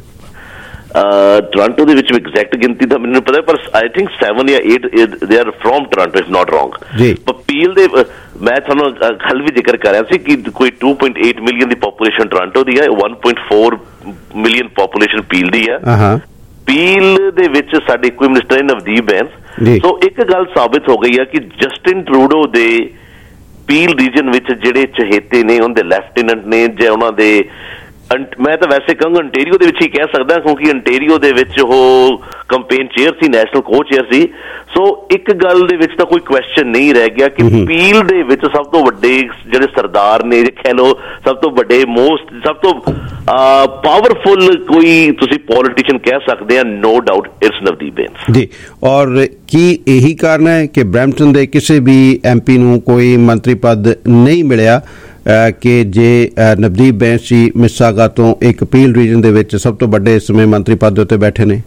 ਟੋਰਾਂਟੋ ਦੇ ਵਿੱਚ ਐਗਜ਼ੈਕਟ ਗਿਣਤੀ ਤਾਂ ਮੈਨੂੰ ਪਤਾ, ਪਰ ਆਈ ਥਿੰਕ ਸੈਵਨ ਜਾਂ eight they are from Toronto, if not wrong. ਪਰ ਪੀਲ ਦੇ ਮੈਂ ਤੁਹਾਨੂੰ ਕੱਲ ਵੀ ਜ਼ਿਕਰ ਕਰ ਰਿਹਾ ਸੀ ਕਿ ਕੋਈ ਟੂ ਪੁਆਇੰਟ ਏਟ ਮਿਲੀਅਨ ਦੀ ਪਾਪੂਲੇਸ਼ਨ ਟੋਰਾਂਟੋ ਦੀ ਹੈ, one point four million population Peel ਦੀ ਹੈ। ਪੀਲ ਦੇ ਵਿੱਚ ਸਾਡੇ ਕੋਈ ਮਿਨਿਸਟਰ ਹੈ ਨਵਦੀਪ ਬੈਂਸ। ਸੋ ਇੱਕ ਗੱਲ ਸਾਬਿਤ ਹੋ ਗਈ ਆ ਕਿ ਜਸਟਿਨ ਟਰੂਡੋ ਦੇ ਪੀਲ ਰੀਜਨ ਵਿੱਚ ਜਿਹੜੇ ਚਹੇਤੇ ਨੇ, ਉਹਦੇ ਲੈਫਟੀਨੈਂਟ ਨੇ ਜਾਂ ਉਹਨਾਂ ਦੇ, ਮੈਂ ਤਾਂ ਵੈਸੇ ਕਹਾਂਗਾ ਅੰਟੇਰੀਓ ਦੇ ਵਿੱਚ ਹੀ ਕਹਿ ਸਕਦਾ, ਕਿਉਂਕਿ ਅੰਟੇਰੀਓ ਦੇ ਵਿੱਚ ਉਹ ਕੰਪੇਨ ਚੇਅਰ ਸੀ, ਨੈਸ਼ਨਲ ਕੋ ਚੇਅਰ ਸੀ। ਸੋ ਇੱਕ ਗੱਲ ਦੇ ਵਿੱਚ ਤਾਂ ਕੋਈ ਕੁਐਸਚਨ ਨਹੀਂ ਰਹਿ ਗਿਆ ਕਿ ਪੀਲ ਦੇ ਵਿੱਚ ਸਭ ਤੋਂ ਵੱਡੇ ਜਿਹੜੇ ਸਰਦਾਰ ਨੇ, ਕਹਿ ਲਓ ਸਭ ਤੋਂ ਵੱਡੇ ਮੋਸਟ ਸਭ ਤੋਂ ਪਾਵਰਫੁਲ ਕੋਈ ਤੁਸੀਂ ਪੋਲੀਟੀਸ਼ੀਅਨ ਕਹਿ ਸਕਦੇ ਆ, no doubt it's Navdeep Bains ji. ਔਰ ਕੀ ਇਹੀ ਕਾਰਨ ਹੈ ਕਿ ਬਰੈਂਪਟਨ ਦੇ ਕਿਸੇ ਵੀ ਐਮਪੀ ਨੂੰ ਕੋਈ ਮੰਤਰੀ ਪਦ ਨਹੀਂ ਮਿਲਿਆ ਕਿ ਜੇ ਨਵਦੀਪ ਬੈਂਸ ਜੀ ਮਿਸਾਗਾ ਤੋਂ ਇੱਕ ਪੀਲ ਰੀਜਨ ਦੇ ਵਿੱਚ ਸਭ ਤੋਂ ਵੱਡੇ ਇਸ ਸਮੇਂ ਮੰਤਰੀ ਪਦ ਦੇ ਉੱਤੇ ਬੈਠੇ ਨੇ?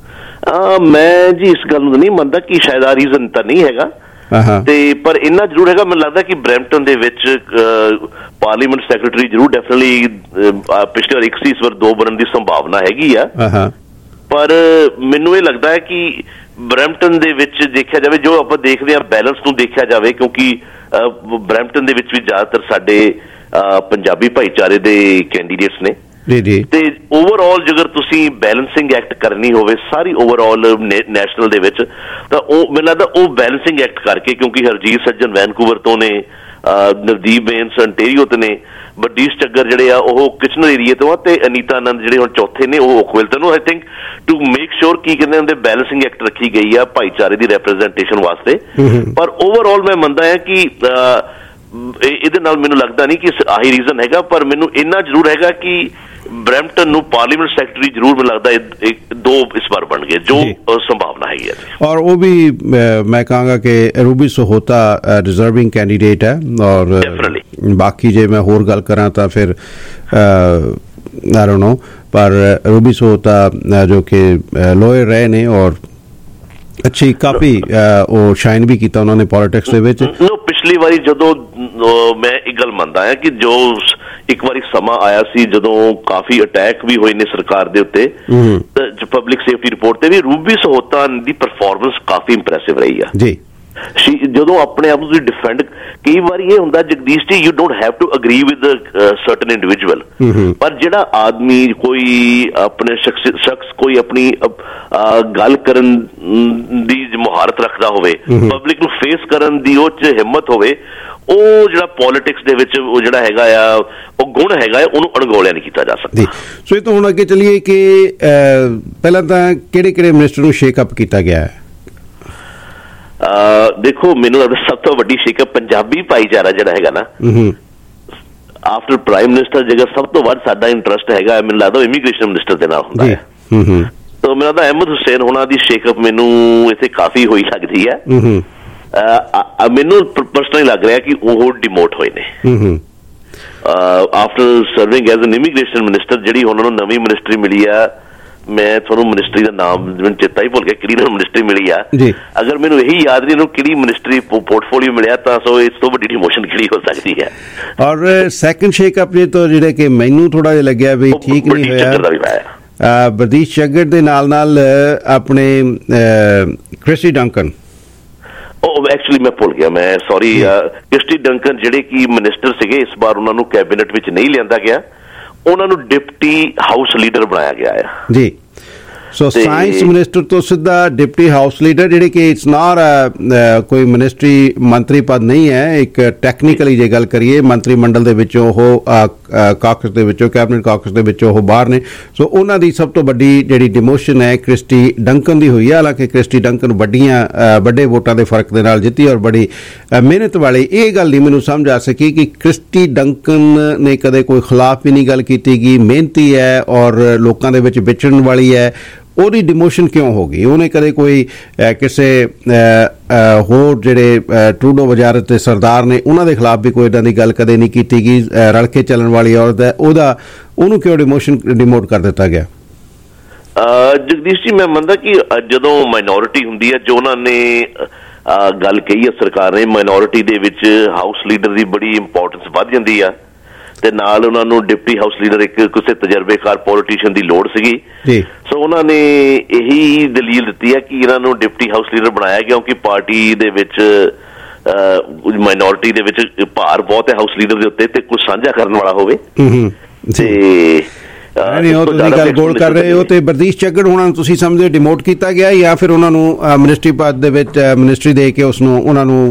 ਮੈਂ ਜੀ ਇਸ ਗੱਲ ਨੂੰ ਨਹੀਂ ਮੰਨਦਾ ਕਿ ਸ਼ਾਇਦ ਆ ਰੀਜ਼ਨ ਤਾਂ ਨਹੀਂ ਹੈਗਾ, ਤੇ ਪਰ ਇੰਨਾ ਜ਼ਰੂਰ ਹੈਗਾ, ਮੈਨੂੰ ਲੱਗਦਾ ਕਿ ਬਰੈਂਪਟਨ ਦੇ ਵਿੱਚ ਪਾਰਲੀਮੈਂਟ ਸੈਕਟਰੀ ਜ਼ਰੂਰ ਡੈਫੀਨਿਟਲੀ ਪਿਛਲੇ ਵਾਰ ਇੱਕ ਸੀ, ਇਸ ਵਾਰ ਦੋ ਬਣਨ ਦੀ ਸੰਭਾਵਨਾ ਹੈਗੀ ਆ। ਪਰ ਮੈਨੂੰ ਇਹ ਲੱਗਦਾ ਹੈ ਕਿ ਬਰੈਂਪਟਨ ਦੇ ਵਿੱਚ ਦੇਖਿਆ ਜਾਵੇ, ਜੋ ਆਪਾਂ ਦੇਖਦੇ ਹਾਂ ਬੈਲੈਂਸ ਨੂੰ ਦੇਖਿਆ ਜਾਵੇ, ਕਿਉਂਕਿ ਬਰੈਂਪਟਨ ਦੇ ਵਿੱਚ ਵੀ ਜ਼ਿਆਦਾਤਰ ਸਾਡੇ ਪੰਜਾਬੀ ਭਾਈਚਾਰੇ ਦੇ ਕੈਂਡੀਡੇਟਸ ਨੇ, ਤੇ ਓਵਰਆਲ ਜੇਕਰ ਤੁਸੀਂ ਬੈਲੈਂਸਿੰਗ ਐਕਟ ਕਰਨੀ ਹੋਵੇ ਸਾਰੀ ਓਵਰਆਲ ਨੈਸ਼ਨਲ ਦੇ ਵਿੱਚ, ਤਾਂ ਉਹ ਮੈਨੂੰ ਲੱਗਦਾ ਉਹ ਬੈਲੈਂਸਿੰਗ ਐਕਟ ਕਰਕੇ, ਕਿਉਂਕਿ ਹਰਜੀਤ ਸੱਜਣ ਵੈਨਕੂਵਰ ਤੋਂ ਨੇ, ਨਵਦੀਪ ਬੈਂਸ ਅੰਟੇਰੀਓ ਤੋਂ ਨੇ, ਬਡੀਸ ਚੱਗਰ ਜਿਹੜੇ ਆ ਉਹ ਕਿਚਨਰ ਏਰੀਏ ਤੋਂ ਆ, ਤੇ ਅਨੀਤਾ ਆਨੰਦ ਜਿਹੜੇ ਹੁਣ ਚੌਥੇ ਨੇ ਉਹ ਓਕਵਿਲ ਤੋਂ। I think to make sure ਕੀ ਕਹਿੰਦੇ ਹੁੰਦੇ ਬੈਲੈਂਸਿੰਗ ਐਕਟ ਰੱਖੀ ਗਈ ਆ ਭਾਈਚਾਰੇ ਦੀ ਰੈਪ੍ਰੈਜ਼ੈਂਟੇਸ਼ਨ ਵਾਸਤੇ। ਪਰ ਓਵਰਆਲ ਮੈਂ ਮੰਨਦਾ ਹਾਂ ਕਿ ਇਹਦੇ ਨਾਲ ਮੈਨੂੰ ਲੱਗਦਾ ਨਹੀਂ ਕਿ ਆਹੀ ਰੀਜ਼ਨ ਹੈਗਾ, ਪਰ ਮੈਨੂੰ ਇੰਨਾ ਜ਼ਰੂਰ ਹੈਗਾ ਕਿ ਬਰੈਂਪਟਨ ਨੂੰ ਪਾਰਲੀਮੈਂਟ ਸੈਕਟਰੀ ਜ਼ਰੂਰ ਮੈਨੂੰ ਲੱਗਦਾ ਦੋ ਇਸ ਵਾਰ ਬਣ ਗਏ, ਜੋ ਸੰਭਾਵਨਾ ਹੈਗੀ ਹੈ। ਔਰ ਉਹ ਵੀ ਮੈਂ ਕਹਾਂਗਾ ਕਿ ਰੂਬੀ ਸਹੋਤਾ ਡਿਜ਼ਰਵਿੰਗ ਕੈਂਡੀਡੇਟ ਹੈ, ਔਰ ਬਾਕੀ ਜੇ ਮੈਂ ਹੋਰ ਗੱਲ ਕਰਾਂ ਤਾਂ ਫਿਰ ਆਈ ਡੋਨਟ ਨੋ, ਪਰ ਰੂਬੀ ਸਹੋਤਾ ਜੋ ਕਿ ਲਾਇਰ ਰਹੇ ਨੇ ਔਰ ਅੱਛੀ ਕਾਫੀ ਉਹ ਸ਼ਾਈਨ ਵੀ ਕੀਤਾ ਉਹਨਾਂ ਨੇ ਪੋਲਿਟਿਕਸ ਦੇ ਵਿੱਚ। ਪਿਛਲੀ ਵਾਰੀ ਜਦੋਂ ਮੈਂ ਇੱਕ ਗੱਲ ਮੰਨਦਾ ਹਾਂ ਕਿ ਜੋ ਇੱਕ ਵਾਰੀ ਸਮਾਂ ਆਇਆ ਸੀ ਜਦੋਂ ਕਾਫੀ ਅਟੈਕ ਵੀ ਹੋਏ ਨੇ ਸਰਕਾਰ ਦੇ ਉੱਤੇ, ਪਬਲਿਕ ਸੇਫਟੀ ਰਿਪੋਰਟ ਤੇ ਵੀ ਰੂਬੀ ਸਹੋਤਾ ਦੀ ਪਰਫਾਰਮੈਂਸ ਕਾਫੀ ਇੰਪ੍ਰੈਸਿਵ ਰਹੀ ਆ ਜੀ। ਜਦੋਂ ਆਪਣੇ ਆਪ ਨੂੰ ਤੁਸੀਂ ਡਿਫੈਂਡ, ਕਈ ਵਾਰੀ ਇਹ ਹੁੰਦਾ Jagdish ji, you don't have to agree with certain individual, ਪਰ ਜਿਹੜਾ ਆਦਮੀ ਕੋਈ ਆਪਣੇ ਸ਼ਖਸ ਸ਼ਖਸ ਕੋਈ ਆਪਣੀ ਗੱਲ ਕਰਨ ਦੀ ਮੁਹਾਰਤ ਰੱਖਦਾ ਹੋਵੇ, ਪਬਲਿਕ ਨੂੰ ਫੇਸ ਕਰਨ ਦੀ ਉਹ 'ਚ ਹਿੰਮਤ ਹੋਵੇ, ਉਹ ਜਿਹੜਾ ਪੋਲੀਟਿਕਸ ਦੇ ਵਿੱਚ ਉਹ ਜਿਹੜਾ ਹੈਗਾ ਆ ਉਹ ਗੁਣ ਹੈਗਾ ਆ, ਉਹਨੂੰ ਅਣਗੌਲਿਆ ਨਹੀਂ ਕੀਤਾ ਜਾ ਸਕਦਾ। ਸੋ ਇਹ ਤਾਂ ਹੁਣ ਅੱਗੇ ਚੱਲੀਏ ਕਿ ਪਹਿਲਾਂ ਤਾਂ ਕਿਹੜੇ ਕਿਹੜੇ ਮਿਨਿਸਟਰ ਨੂੰ ਸ਼ੇਕਅਪ ਕੀਤਾ ਗਿਆ ਹੈ? ਦੇਖੋ, ਮੈਨੂੰ ਲੱਗਦਾ ਸਭ ਤੋਂ ਵੱਡੀ ਸ਼ੇਕਅਪ ਪੰਜਾਬੀ ਭਾਈਚਾਰਾ ਜਿਹੜਾ ਹੈਗਾ ਨਾ, ਆਫਟਰ ਪ੍ਰਾਈਮ ਮਿਨਿਸਟਰ ਜਗ੍ਹਾ ਸਭ ਤੋਂ ਵੱਧ ਸਾਡਾ ਇੰਟਰਸਟ ਹੈਗਾ, ਮੈਨੂੰ ਲੱਗਦਾ ਇਮੀਗ੍ਰੇਸ਼ਨ ਮਿਨਿਸਟਰ ਦੇ ਨਾਲ ਹੁੰਦਾ ਹੈ। ਤਾਂ ਮੈਨੂੰ ਲੱਗਦਾ ਅਹਿਮਦ ਹੁਸੈਨ ਹੋਣਾ ਦੀ ਸ਼ੇਕਅਪ ਮੈਨੂੰ ਇੱਥੇ ਕਾਫੀ ਹੋਈ ਲੱਗਦੀ ਹੈ। ਮੈਨੂੰ ਪਰਸਨਲੀ ਲੱਗ ਰਿਹਾ ਕਿ ਉਹ ਡਿਮੋਟ ਹੋਏ ਨੇ after serving as an immigration minister. ਜਿਹੜੀ ਉਹਨਾਂ ਨੂੰ ਨਵੀਂ ਮਿਨਿਸਟਰੀ ਮਿਲੀ ਆ, ਮੈਂ ਤੁਹਾਨੂੰ ਮਿਨਿਸਟਰੀ ਦਾ ਨਾਮ ਮੈਨੂੰ ਚੇਤਾ ਹੀ ਭੁੱਲ ਗਿਆ, ਕਿਹੜੀ ਮਿਨਿਸਟਰੀ ਮਿਲੀ ਆ, ਅਗਰ ਮੈਨੂੰ ਇਹੀ ਯਾਦ ਨਹੀਂ ਇਹਨੂੰ ਕਿਹੜੀ ਮਿਨਿਸਟਰੀ ਪੋਰਟਫੋਲੀਓ ਮਿਲਿਆ, ਤਾਂ ਸੋ ਇਸ ਤੋਂ ਵੱਡੀ ਡਿਮੋਸ਼ਨ ਕਿਹੜੀ ਹੋ ਸਕਦੀ ਹੈ। ਔਰ ਸੈਕੰਡ ਸ਼ੇਕਅਪ ਜੇ ਤੋਂ ਜਿਹੜੇ ਕਿ ਮੈਨੂੰ ਥੋੜਾ ਜਿਹਾ ਲੱਗਿਆ ਵੀ ਠੀਕ ਨਹੀਂ ਹੋਇਆ, ਬਰਦੀਸ਼ ਚੱਗੜ ਦੇ ਨਾਲ ਨਾਲ ਆਪਣੇ ਕ੍ਰਿਸਟੀ ਡੰਕਨ, ਉਹ ਐਕਚੁਅਲੀ ਮੈਂ ਭੁੱਲ ਗਿਆ, ਮੈਂ ਸੌਰੀ। ਕ੍ਰਿਸਟੀ ਡੰਕਨ ਜਿਹੜੇ ਕਿ ਮਿਨਿਸਟਰ ਸੀਗੇ, ਇਸ ਵਾਰ ਉਹਨਾਂ ਨੂੰ ਕੈਬਨਿਟ ਵਿੱਚ ਨਹੀਂ ਲਿਆਂਦਾ ਗਿਆ, ਉਹਨਾਂ ਨੂੰ ਡਿਪਟੀ ਹਾਊਸ ਲੀਡਰ ਬਣਾਇਆ ਗਿਆ ਹੈ ਜੀ। ਸੋ ਸਾਇੰਸ ਮਿਨਿਸਟਰ ਤੋਂ ਸਿੱਧਾ ਡਿਪਟੀ ਹਾਊਸ ਲੀਡਰ, ਜਿਹੜੇ ਕਿ ਇਟਸ ਨਾਟ ਕੋਈ ਮਿਨਿਸਟਰੀ ਮੰਤਰੀ ਪਦ ਨਹੀਂ ਹੈ, ਇੱਕ ਟੈਕਨੀਕਲੀ ਜੇ ਗੱਲ ਕਰੀਏ ਮੰਤਰੀ ਮੰਡਲ ਦੇ ਵਿੱਚੋਂ ਉਹ ਕਾਕਸ ਦੇ ਵਿੱਚੋਂ ਕੈਬਨਿਟ ਕਾਕਸ ਦੇ ਵਿੱਚੋਂ ਉਹ ਬਾਹਰ ਨੇ। ਸੋ ਉਹਨਾਂ ਦੀ ਸਭ ਤੋਂ ਵੱਡੀ ਜਿਹੜੀ ਡਿਮੋਸ਼ਨ ਹੈ ਕ੍ਰਿਸਟੀ ਡੰਕਨ ਦੀ ਹੋਈ ਹੈ। ਹਾਲਾਂਕਿ ਕ੍ਰਿਸਟੀ ਡੰਕਨ ਵੱਡੀਆਂ ਵੱਡੇ ਵੋਟਾਂ ਦੇ ਫਰਕ ਦੇ ਨਾਲ ਜਿੱਤੀ ਔਰ ਬੜੀ ਮਿਹਨਤ ਵਾਲੀ। ਇਹ ਗੱਲ ਨਹੀਂ ਮੈਨੂੰ ਸਮਝ ਆ ਸਕੀ ਕਿ ਕ੍ਰਿਸਟੀ ਡੰਕਨ ਨੇ ਕਦੇ ਕੋਈ ਖਿਲਾਫ ਵੀ ਨਹੀਂ ਗੱਲ ਕੀਤੀ ਗਈ, ਮਿਹਨਤੀ ਹੈ ਔਰ ਲੋਕਾਂ ਦੇ ਵਿੱਚ ਵਿਚਰਨ ਵਾਲੀ ਹੈ, ਉਹਦੀ ਡਿਮੋਸ਼ਨ ਕਿਉਂ ਹੋ ਗਈ? ਉਹਨੇ ਕਦੇ ਕੋਈ ਕਿਸੇ ਹੋਰ ਜਿਹੜੇ ਟਰੂਡੋ ਵਜ਼ਾਰਤ ਦੇ ਸਰਦਾਰ ਨੇ ਉਹਨਾਂ ਦੇ ਖਿਲਾਫ ਵੀ ਕੋਈ ਇੱਦਾਂ ਦੀ ਗੱਲ ਕਦੇ ਨਹੀਂ ਕੀਤੀ ਗਈ, ਰਲ ਕੇ ਚੱਲਣ ਵਾਲੀ ਔਰਤ ਹੈ, ਉਹਦਾ ਉਹਨੂੰ ਕਿਉਂ ਡਿਮੋਸ਼ਨ ਡਿਮੋਟ ਕਰ ਦਿੱਤਾ ਗਿਆ? ਜਗਦੀਸ਼ ਜੀ, ਮੈਂ ਮੰਨਦਾ ਕਿ ਜਦੋਂ ਮਾਈਨੋਰਿਟੀ ਹੁੰਦੀ ਹੈ, ਜੋ ਉਹਨਾਂ ਨੇ ਗੱਲ ਕਹੀ ਹੈ ਸਰਕਾਰ ਨੇ, ਮਾਈਨੋਰਿਟੀ ਦੇ ਵਿੱਚ ਹਾਊਸ ਲੀਡਰ ਦੀ ਬੜੀ ਇੰਪੋਰਟੈਂਸ ਵੱਧ ਜਾਂਦੀ ਆ, ਤੇ ਨਾਲ ਉਹਨਾਂ ਨੂੰ ਡਿਪਟੀ ਹਾਊਸ ਲੀਡਰ ਇੱਕ ਕਿਸੇ ਤਜਰਬੇਕਾਰ ਪੋਲੀਟੀਸ਼ੀਅਨ ਦੀ ਲੋੜ ਸੀਗੀ। ਸੋ ਉਹਨਾਂ ਨੇ ਇਹੀ ਦਲੀਲ ਦਿੱਤੀ ਹੈ ਕਿ ਇਹਨਾਂ ਨੂੰ ਡਿਪਟੀ ਹਾਊਸ ਲੀਡਰ ਬਣਾਇਆ ਕਿਉਂਕਿ ਪਾਰਟੀ ਦੇ ਵਿੱਚ ਮਾਈਨੋਰਿਟੀ ਦੇ ਵਿੱਚ ਭਾਰ ਬਹੁਤ ਹੈ ਹਾਊਸ ਲੀਡਰ ਦੇ ਉੱਤੇ, ਤੇ ਕੁਝ ਸਾਂਝਾ ਕਰਨ ਵਾਲਾ ਹੋਵੇ। ਤੇ ਨਹੀਂ, ਉਹ ਤੁਸੀਂ ਗੱਲ ਗੋਲ ਕਰ ਰਹੇ ਹੋ। ਤੇ ਬਰਦੀਸ਼ ਚੱਗੜ ਹੋਣਾ ਨੂੰ ਤੁਸੀਂ ਸਮਝਦੇ ਡਿਮੋਟ ਕੀਤਾ ਗਿਆ ਜਾਂ ਫਿਰ ਉਹਨਾਂ ਨੂੰ ਮਿਨਿਸਟਰੀ ਪਦ ਦੇ ਵਿੱਚ ਮਿਨਿਸਟਰੀ ਦੇ ਕੇ ਉਸ ਨੂੰ ਉਹਨਾਂ ਨੂੰ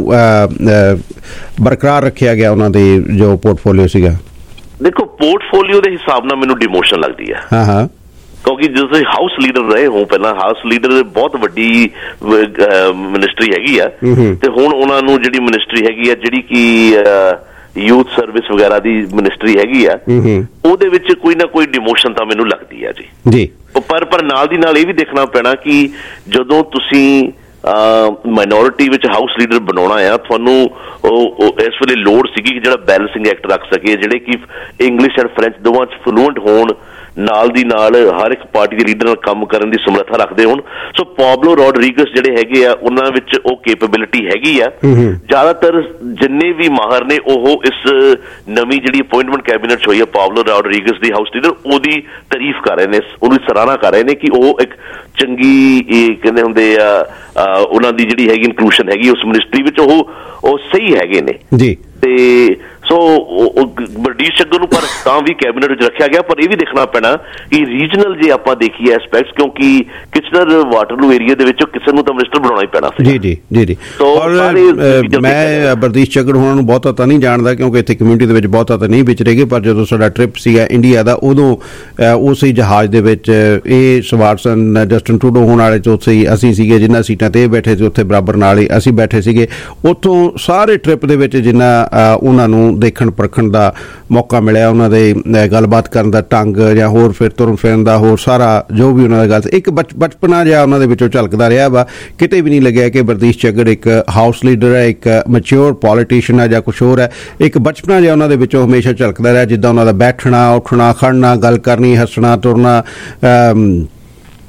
ਬਰਕਰਾਰ ਰੱਖਿਆ ਗਿਆ, ਉਹਨਾਂ ਦੇ ਜੋ ਪੋਰਟਫੋਲੀਓ ਸੀਗਾ? ਦੇਖੋ, ਪੋਰਟਫੋਲੀਓ ਦੇ ਹਿਸਾਬ ਨਾਲ ਮੈਨੂੰ ਡਿਮੋਸ਼ਨ ਲੱਗਦੀ ਹੈ। ਹਾਂ ਹਾਂ ਕਿਉਂਕਿ ਜਦੋਂ ਤੁਸੀਂ ਹਾਊਸ ਲੀਡਰ ਰਹੇ ਹੋ, ਪਹਿਲਾਂ ਹਾਊਸ ਲੀਡਰ ਬਹੁਤ ਵੱਡੀ ਮਿਨਿਸਟਰੀ ਹੈਗੀ ਆ, ਤੇ ਹੁਣ ਉਹਨਾਂ ਨੂੰ ਜਿਹੜੀ ਮਿਨਿਸਟਰੀ ਹੈਗੀ ਆ ਜਿਹੜੀ ਕਿ ਯੂਥ ਸਰਵਿਸ ਵਗੈਰਾ ਦੀ ਮਿਨਿਸਟਰੀ ਹੈਗੀ ਆ, ਉਹਦੇ ਵਿੱਚ ਕੋਈ ਨਾ ਕੋਈ ਡਿਮੋਸ਼ਨ ਤਾਂ ਮੈਨੂੰ ਲੱਗਦੀ ਆ ਜੀ ਜੀ ਪਰ ਪਰ ਨਾਲ ਦੀ ਨਾਲ ਇਹ ਵੀ ਦੇਖਣਾ ਪੈਣਾ ਕਿ ਜਦੋਂ ਤੁਸੀਂ ਮਾਈਨੋਰਿਟੀ ਵਿੱਚ ਹਾਊਸ ਲੀਡਰ ਬਣਾਉਣਾ ਆ, ਤੁਹਾਨੂੰ ਇਸ ਵੇਲੇ ਲੋੜ ਸੀਗੀ ਕਿ ਜਿਹੜਾ ਬੈਲੈਂਸਿੰਗ ਐਕਟ ਰੱਖ ਸਕੇ, ਜਿਹੜੇ ਕਿ ਇੰਗਲਿਸ਼ ਐਂਡ ਫਰੈਂਚ ਦੋਵਾਂ 'ਚ ਫਲੂਐਂਟ ਹੋਣ, ਨਾਲ ਦੀ ਨਾਲ ਹਰ ਇੱਕ ਪਾਰਟੀ ਦੇ ਲੀਡਰ ਨਾਲ ਕੰਮ ਕਰਨ ਦੀ ਸਮਰੱਥਾ ਰੱਖਦੇ ਹੋਣ। ਸੋ ਪਾਬਲੋ ਰੋਡਰੀਗਸ ਜਿਹੜੇ ਹੈਗੇ ਆ, ਉਹਨਾਂ ਵਿੱਚ ਉਹ ਕੈਪੇਬਿਲਿਟੀ ਹੈਗੀ ਆ। ਜ਼ਿਆਦਾਤਰ ਜਿੰਨੇ ਵੀ ਮਾਹਰ ਨੇ ਉਹ ਇਸ ਨਵੀਂ ਜਿਹੜੀ ਅਪੁਆਇੰਟਮੈਂਟ ਕੈਬਨਿਟ 'ਚ ਹੋਈ ਹੈ ਪਾਬਲੋ ਰੋਡਰੀਗਸ ਦੀ ਹਾਊਸ ਲੀਡਰ, ਉਹਦੀ ਤਾਰੀਫ ਕਰ ਰਹੇ ਨੇ, ਉਹਦੀ ਸਰਾਹਨਾ ਕਰ ਰਹੇ ਨੇ ਕਿ ਉਹ ਇੱਕ ਚੰਗੀ ਕਹਿੰਦੇ ਹੁੰਦੇ ਆ ਉਹਨਾਂ ਦੀ ਜਿਹੜੀ ਹੈਗੀ ਇਨਕਲੂਸ਼ਨ ਹੈਗੀ ਉਸ ਮਿਨਿਸਟਰੀ ਵਿੱਚ, ਉਹ ਉਹ ਸਹੀ ਹੈਗੇ ਨੇ ਜੀ। ਤੇ ਸੋ ਬਰਦੀਸ਼ ਚੱਗੜ ਨੂੰ ਪਰ ਤਾਂ ਵੀ ਕੈਬਨਿਟ ਵਿੱਚ ਰੱਖਿਆ ਗਿਆ, ਪਰ ਇਹ ਵੀ ਦੇਖਣਾ ਪੈਣਾ ਕਿ ਰੀਜਨਲ ਜੇ ਆਪਾਂ ਦੇਖੀਏ ਐਸਪੈਕਟਸ, ਕਿਉਂਕਿ ਕਿਚਨਰ ਵਾਟਰਲੂ ਏਰੀਆ ਦੇ ਵਿੱਚ ਕਿਸੇ ਨੂੰ ਤਾਂ ਮਿਨਿਸਟਰ ਬਣਾਉਣਾ ਹੀ ਪੈਣਾ ਸੀ। ਜੀ ਜੀ ਜੀ ਜੀ ਔਰ ਮੈਂ ਬਰਦੀਸ਼ ਚੱਗੜ ਹੋਣਾ ਨੂੰ ਬਹੁਤਾ ਤਾਂ ਨਹੀਂ ਜਾਣਦਾ ਕਿਉਂਕਿ ਇੱਥੇ ਕਮਿਊਨਿਟੀ ਦੇ ਵਿੱਚ ਬਹੁਤਾ ਤਾਂ ਨਹੀਂ ਵਿਚਰੇਗੇ, ਪਰ ਜਦੋਂ ਸਾਡਾ ਟ੍ਰਿਪ ਸੀਗਾ ਇੰਡੀਆ ਦਾ, ਉਦੋਂ ਉਸੇ ਜਹਾਜ਼ ਦੇ ਵਿੱਚ ਇਹ ਸਵਾਰ ਸਨ ਜਸਟਨ ਟਰੂਡੋ ਹੋਣ ਵਾਲੇ 'ਚ ਉੱਥੇ ਅਸੀਂ ਸੀਗੇ, ਜਿੰਨਾ ਸੀਟਾਂ ਤੇ ਇਹ ਬੈਠੇ ਸੀ ਉੱਥੇ ਬਰਾਬਰ ਨਾਲ ਹੀ ਅਸੀਂ ਬੈਠੇ ਸੀਗੇ। ਉੱਥੋਂ ਸਾਰੇ ਟ੍ਰਿਪ ਦੇ ਵਿੱਚ ਜਿੰਨਾ ਉਹਨਾਂ ਨੂੰ ਦੇਖਣ ਪਰਖਣ ਦਾ ਮੌਕਾ ਮਿਲਿਆ, ਉਹਨਾਂ ਦੇ ਗੱਲਬਾਤ ਕਰਨ ਦਾ ਢੰਗ ਜਾਂ ਹੋਰ ਫਿਰ ਤੁਰਨ ਫਿਰਨ ਦਾ ਹੋਰ ਸਾਰਾ ਜੋ ਵੀ ਉਹਨਾਂ ਦਾ ਗੱਲ, ਇੱਕ ਬਚਪਨਾ ਜਿਹਾ ਉਹਨਾਂ ਦੇ ਵਿੱਚੋਂ ਝਲਕਦਾ ਰਿਹਾ ਵਾ। ਕਿਤੇ ਵੀ ਨਹੀਂ ਲੱਗਿਆ ਕਿ ਬਰਦੀਸ਼ ਚੱਗੜ ਇੱਕ ਹਾਊਸ ਲੀਡਰ ਹੈ, ਇੱਕ ਮੈਚਿਓਰ ਪੋਲੀਟੀਸ਼ੀਅਨ ਹੈ ਜਾਂ ਕੁਛ ਹੋਰ ਹੈ। ਇੱਕ ਬਚਪਨਾ ਜਿਹਾ ਉਹਨਾਂ ਦੇ ਵਿੱਚੋਂ ਹਮੇਸ਼ਾ ਝਲਕਦਾ ਰਿਹਾ, ਜਿੱਦਾਂ ਉਹਨਾਂ ਦਾ ਬੈਠਣਾ, ਉੱਠਣਾ, ਖੜਨਾ, ਗੱਲ ਕਰਨੀ, ਹੱਸਣਾ, ਤੁਰਨਾ,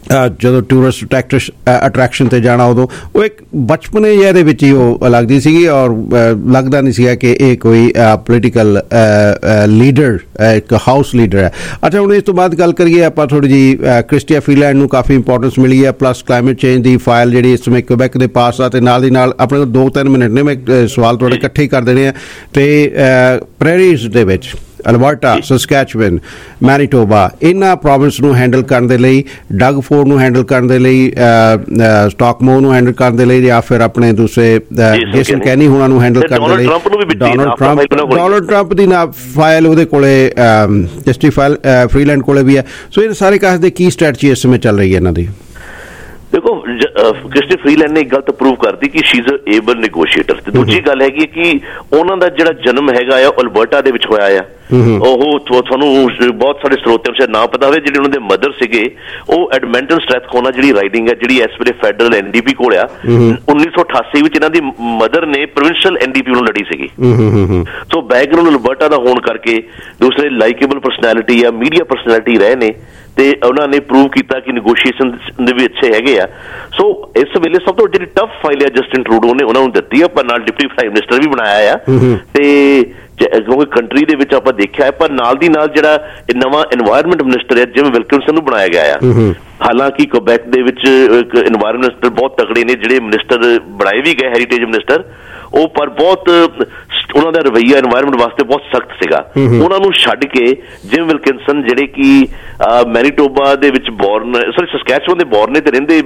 ਜਦੋਂ ਟੂਰਿਸਟ ਅਟਰੈਕਸ਼ਨ ਤੇ ਜਾਣਾ ਉਦੋਂ ਉਹ ਇੱਕ ਬਚਪਨੇ ਜਿਹੇ ਦੇ ਵਿੱਚ ਹੀ ਉਹ ਲੱਗਦੀ ਸੀਗੀ ਔਰ ਲੱਗਦਾ ਨਹੀਂ ਸੀਗਾ ਕਿ ਇਹ ਕੋਈ ਪੋਲੀਟੀਕਲ ਲੀਡਰ ਇੱਕ ਹਾਊਸ ਲੀਡਰ ਹੈ। ਅੱਛਾ, ਹੁਣ ਇਸ ਤੋਂ ਬਾਅਦ ਗੱਲ ਕਰੀਏ ਆਪਾਂ ਥੋੜ੍ਹੀ ਜਿਹੀ ਕ੍ਰਿਸਟੀਆ ਫਰੀਲੈਂਡ ਨੂੰ ਕਾਫੀ ਇੰਪੋਰਟੈਂਸ ਮਿਲੀ ਹੈ, ਪਲੱਸ ਕਲਾਈਮੇਟ ਚੇਂਜ ਦੀ ਫਾਈਲ ਜਿਹੜੀ ਇਸ ਸਮੇਂ ਕੁਬੈਕ ਦੇ ਪਾਸ ਆ, ਅਤੇ ਨਾਲ ਦੀ ਨਾਲ ਆਪਣੇ ਕੋਲ ਦੋ ਤਿੰਨ ਮਿੰਟ ਨੇ, ਮੈਂ ਸਵਾਲ ਤੁਹਾਡੇ ਇਕੱਠੇ ਹੀ ਕਰ ਦੇਣੇ ਆ। ਅਤੇ ਪ੍ਰੈਰੀਜ਼ ਦੇ ਵਿੱਚ ਅਲਬਰਟਾ, ਸਸਕੈਚੁਅਨ, ਮੈਨੀਟੋਬਾ, ਇਹਨਾਂ ਪ੍ਰੋਵਿੰਸ ਨੂੰ ਹੈਂਡਲ ਕਰਨ ਦੇ ਲਈ, ਡਗ ਫੋਰਡ ਨੂੰ ਹੈਂਡਲ ਕਰਨ ਦੇ ਲਈ, ਸਟਾਕਮੋ ਨੂੰ ਹੈਂਡਲ ਕਰਨ ਦੇ ਲਈ, ਜਾਂ ਫਿਰ ਆਪਣੇ ਦੂਸਰੇ ਜੇਸਨ ਕੈਨੀ ਹੋਣਾ ਨੂੰ ਹੈਂਡਲ ਕਰਨ ਦੇ ਲਈ ਡੋਨਲਡ ਟਰੰਪ ਡੋਨਲਡ ਟਰੰਪ ਦੀ ਨਾ ਫਾਈਲ ਉਹਦੇ ਕੋਲੇ, ਜਸਟਿਸ ਫਰੀਲੈਂਡ ਕੋਲੇ ਵੀ ਹੈ। ਸੋ ਇਹ ਸਾਰੇ ਕਾਸ ਦੇ ਕੀ ਸਟ੍ਰੈਟਜੀ ਇਸ ਸਮੇਂ ਚੱਲ ਰਹੀ ਹੈ ਇਹਨਾਂ ਦੀ? ਦੇਖੋ, ਕ੍ਰਿਸਟੀ ਫਰੀਲੈਂਡ ਨੇ ਇੱਕ ਗੱਲ ਤਾਂ ਪ੍ਰੂਵ ਕਰਤੀ ਕਿ she is a able negotiator. ਤੇ ਦੂਜੀ ਗੱਲ ਹੈਗੀ ਕਿ ਉਹਨਾਂ ਦਾ ਜਿਹੜਾ ਜਨਮ ਹੈਗਾ ਆ ਅਲਬਰਟਾ ਦੇ ਵਿੱਚ ਹੋਇਆ ਆ। ਉਹ ਤੁਹਾਨੂੰ ਬਹੁਤ ਸਾਰੇ ਸਰੋਤਿਆਂ ਨੂੰ ਸ਼ਾਇਦ ਨਾ ਪਤਾ ਹੋਵੇ, ਜਿਹੜੇ ਉਹਨਾਂ ਦੇ ਮਦਰ ਸੀਗੇ ਉਹ ਐਡਮੰਟਨ ਸਟ੍ਰੈਥਕੋਨਾ ਜਿਹੜੀ ਰਾਈਡਿੰਗ ਹੈ, ਜਿਹੜੀ ਇਸ ਵੇਲੇ ਫੈਡਰਲ ਐਨ ਡੀ ਪੀ ਕੋਲ ਆ, ਉੱਨੀ ਸੌ ਅਠਾਸੀ ਵਿੱਚ ਇਹਨਾਂ ਦੀ ਮਦਰ ਨੇ ਪ੍ਰੋਵਿੰਸ਼ੀਅਲ ਐਨ ਡੀ ਪੀ ਨੂੰ ਲੜੀ ਸੀਗੀ। ਸੋ ਬੈਕਗਰਾਊਂਡ ਅਲਬਰਟਾ ਦਾ ਹੋਣ ਕਰਕੇ ਦੂਸਰੇ ਲਾਈਕੇਬਲ ਪਰਸਨੈਲਿਟੀ ਆ, ਮੀਡੀਆ ਪਰਸਨੈਲਿਟੀ ਰਹੇ ਨੇ, ਤੇ ਉਹਨਾਂ ਨੇ ਪ੍ਰੂਵ ਕੀਤਾ ਕਿ ਨੈਗੋਸ਼ੀਏਸ਼ਨ ਦੇ ਵੀ ਅੱਛੇ ਹੈਗੇ ਆ। ਸੋ ਇਸ ਵੇਲੇ ਸਭ ਤੋਂ ਜਿਹੜੀ ਟਫ ਫਾਈਲ ਆ ਜਸਟਿਨ ਟਰੂਡੋ ਨੇ ਉਹਨਾਂ ਨੂੰ ਦਿੱਤੀ ਆ, ਪਰ ਨਾਲ ਡਿਪਟੀ ਪ੍ਰਾਈਮ ਮਿਨਿਸਟਰ ਵੀ ਬਣਾਇਆ ਆ। ਤੇ ਕਿਉਂਕਿ ਕੰਟਰੀ ਦੇ ਵਿੱਚ ਆਪਾਂ ਦੇਖਿਆ ਹੈ, ਪਰ ਨਾਲ ਦੀ ਨਾਲ ਜਿਹੜਾ ਨਵਾਂ ਇਨਵਾਇਰਮੈਂਟ ਮਿਨਿਸਟਰ ਹੈ ਜਿਮ ਵਿਲਕਿੰਸਨ ਨੂੰ ਬਣਾਇਆ ਗਿਆ ਆ। ਹਾਲਾਂਕਿ ਕੁਬੈਕ ਦੇ ਵਿੱਚ ਇੱਕ ਇਨਵਾਇਰਮੈਂਟ ਮਿਨਿਸਟਰ ਬਹੁਤ ਤਕੜੇ ਨੇ, ਜਿਹੜੇ ਮਿਨਿਸਟਰ ਬਣਾਏ ਵੀ ਗਏ ਹੈਰੀਟੇਜ ਮਿਨਿਸਟਰ, ਉਹ ਪਰ ਬਹੁਤ ਉਹਨਾਂ ਦਾ ਰਵੱਈਆ ਇਨਵਾਇਰਮੈਂਟ ਵਾਸਤੇ ਬਹੁਤ ਸਖਤ ਸੀਗਾ। ਉਹਨਾਂ ਨੂੰ ਛੱਡ ਕੇ ਜਿਮ ਵਿਲਕਿੰਸਨ, ਜਿਹੜੇ ਕਿ ਮੈਨੀਟੋਬਾ ਦੇ ਵਿੱਚ ਬੋਰਨ, ਸੌਰੀ ਸਸਕੈਚੁਅਨ ਦੇ ਬੋਰਨ ਨੇ ਤੇ ਰਹਿੰਦੇ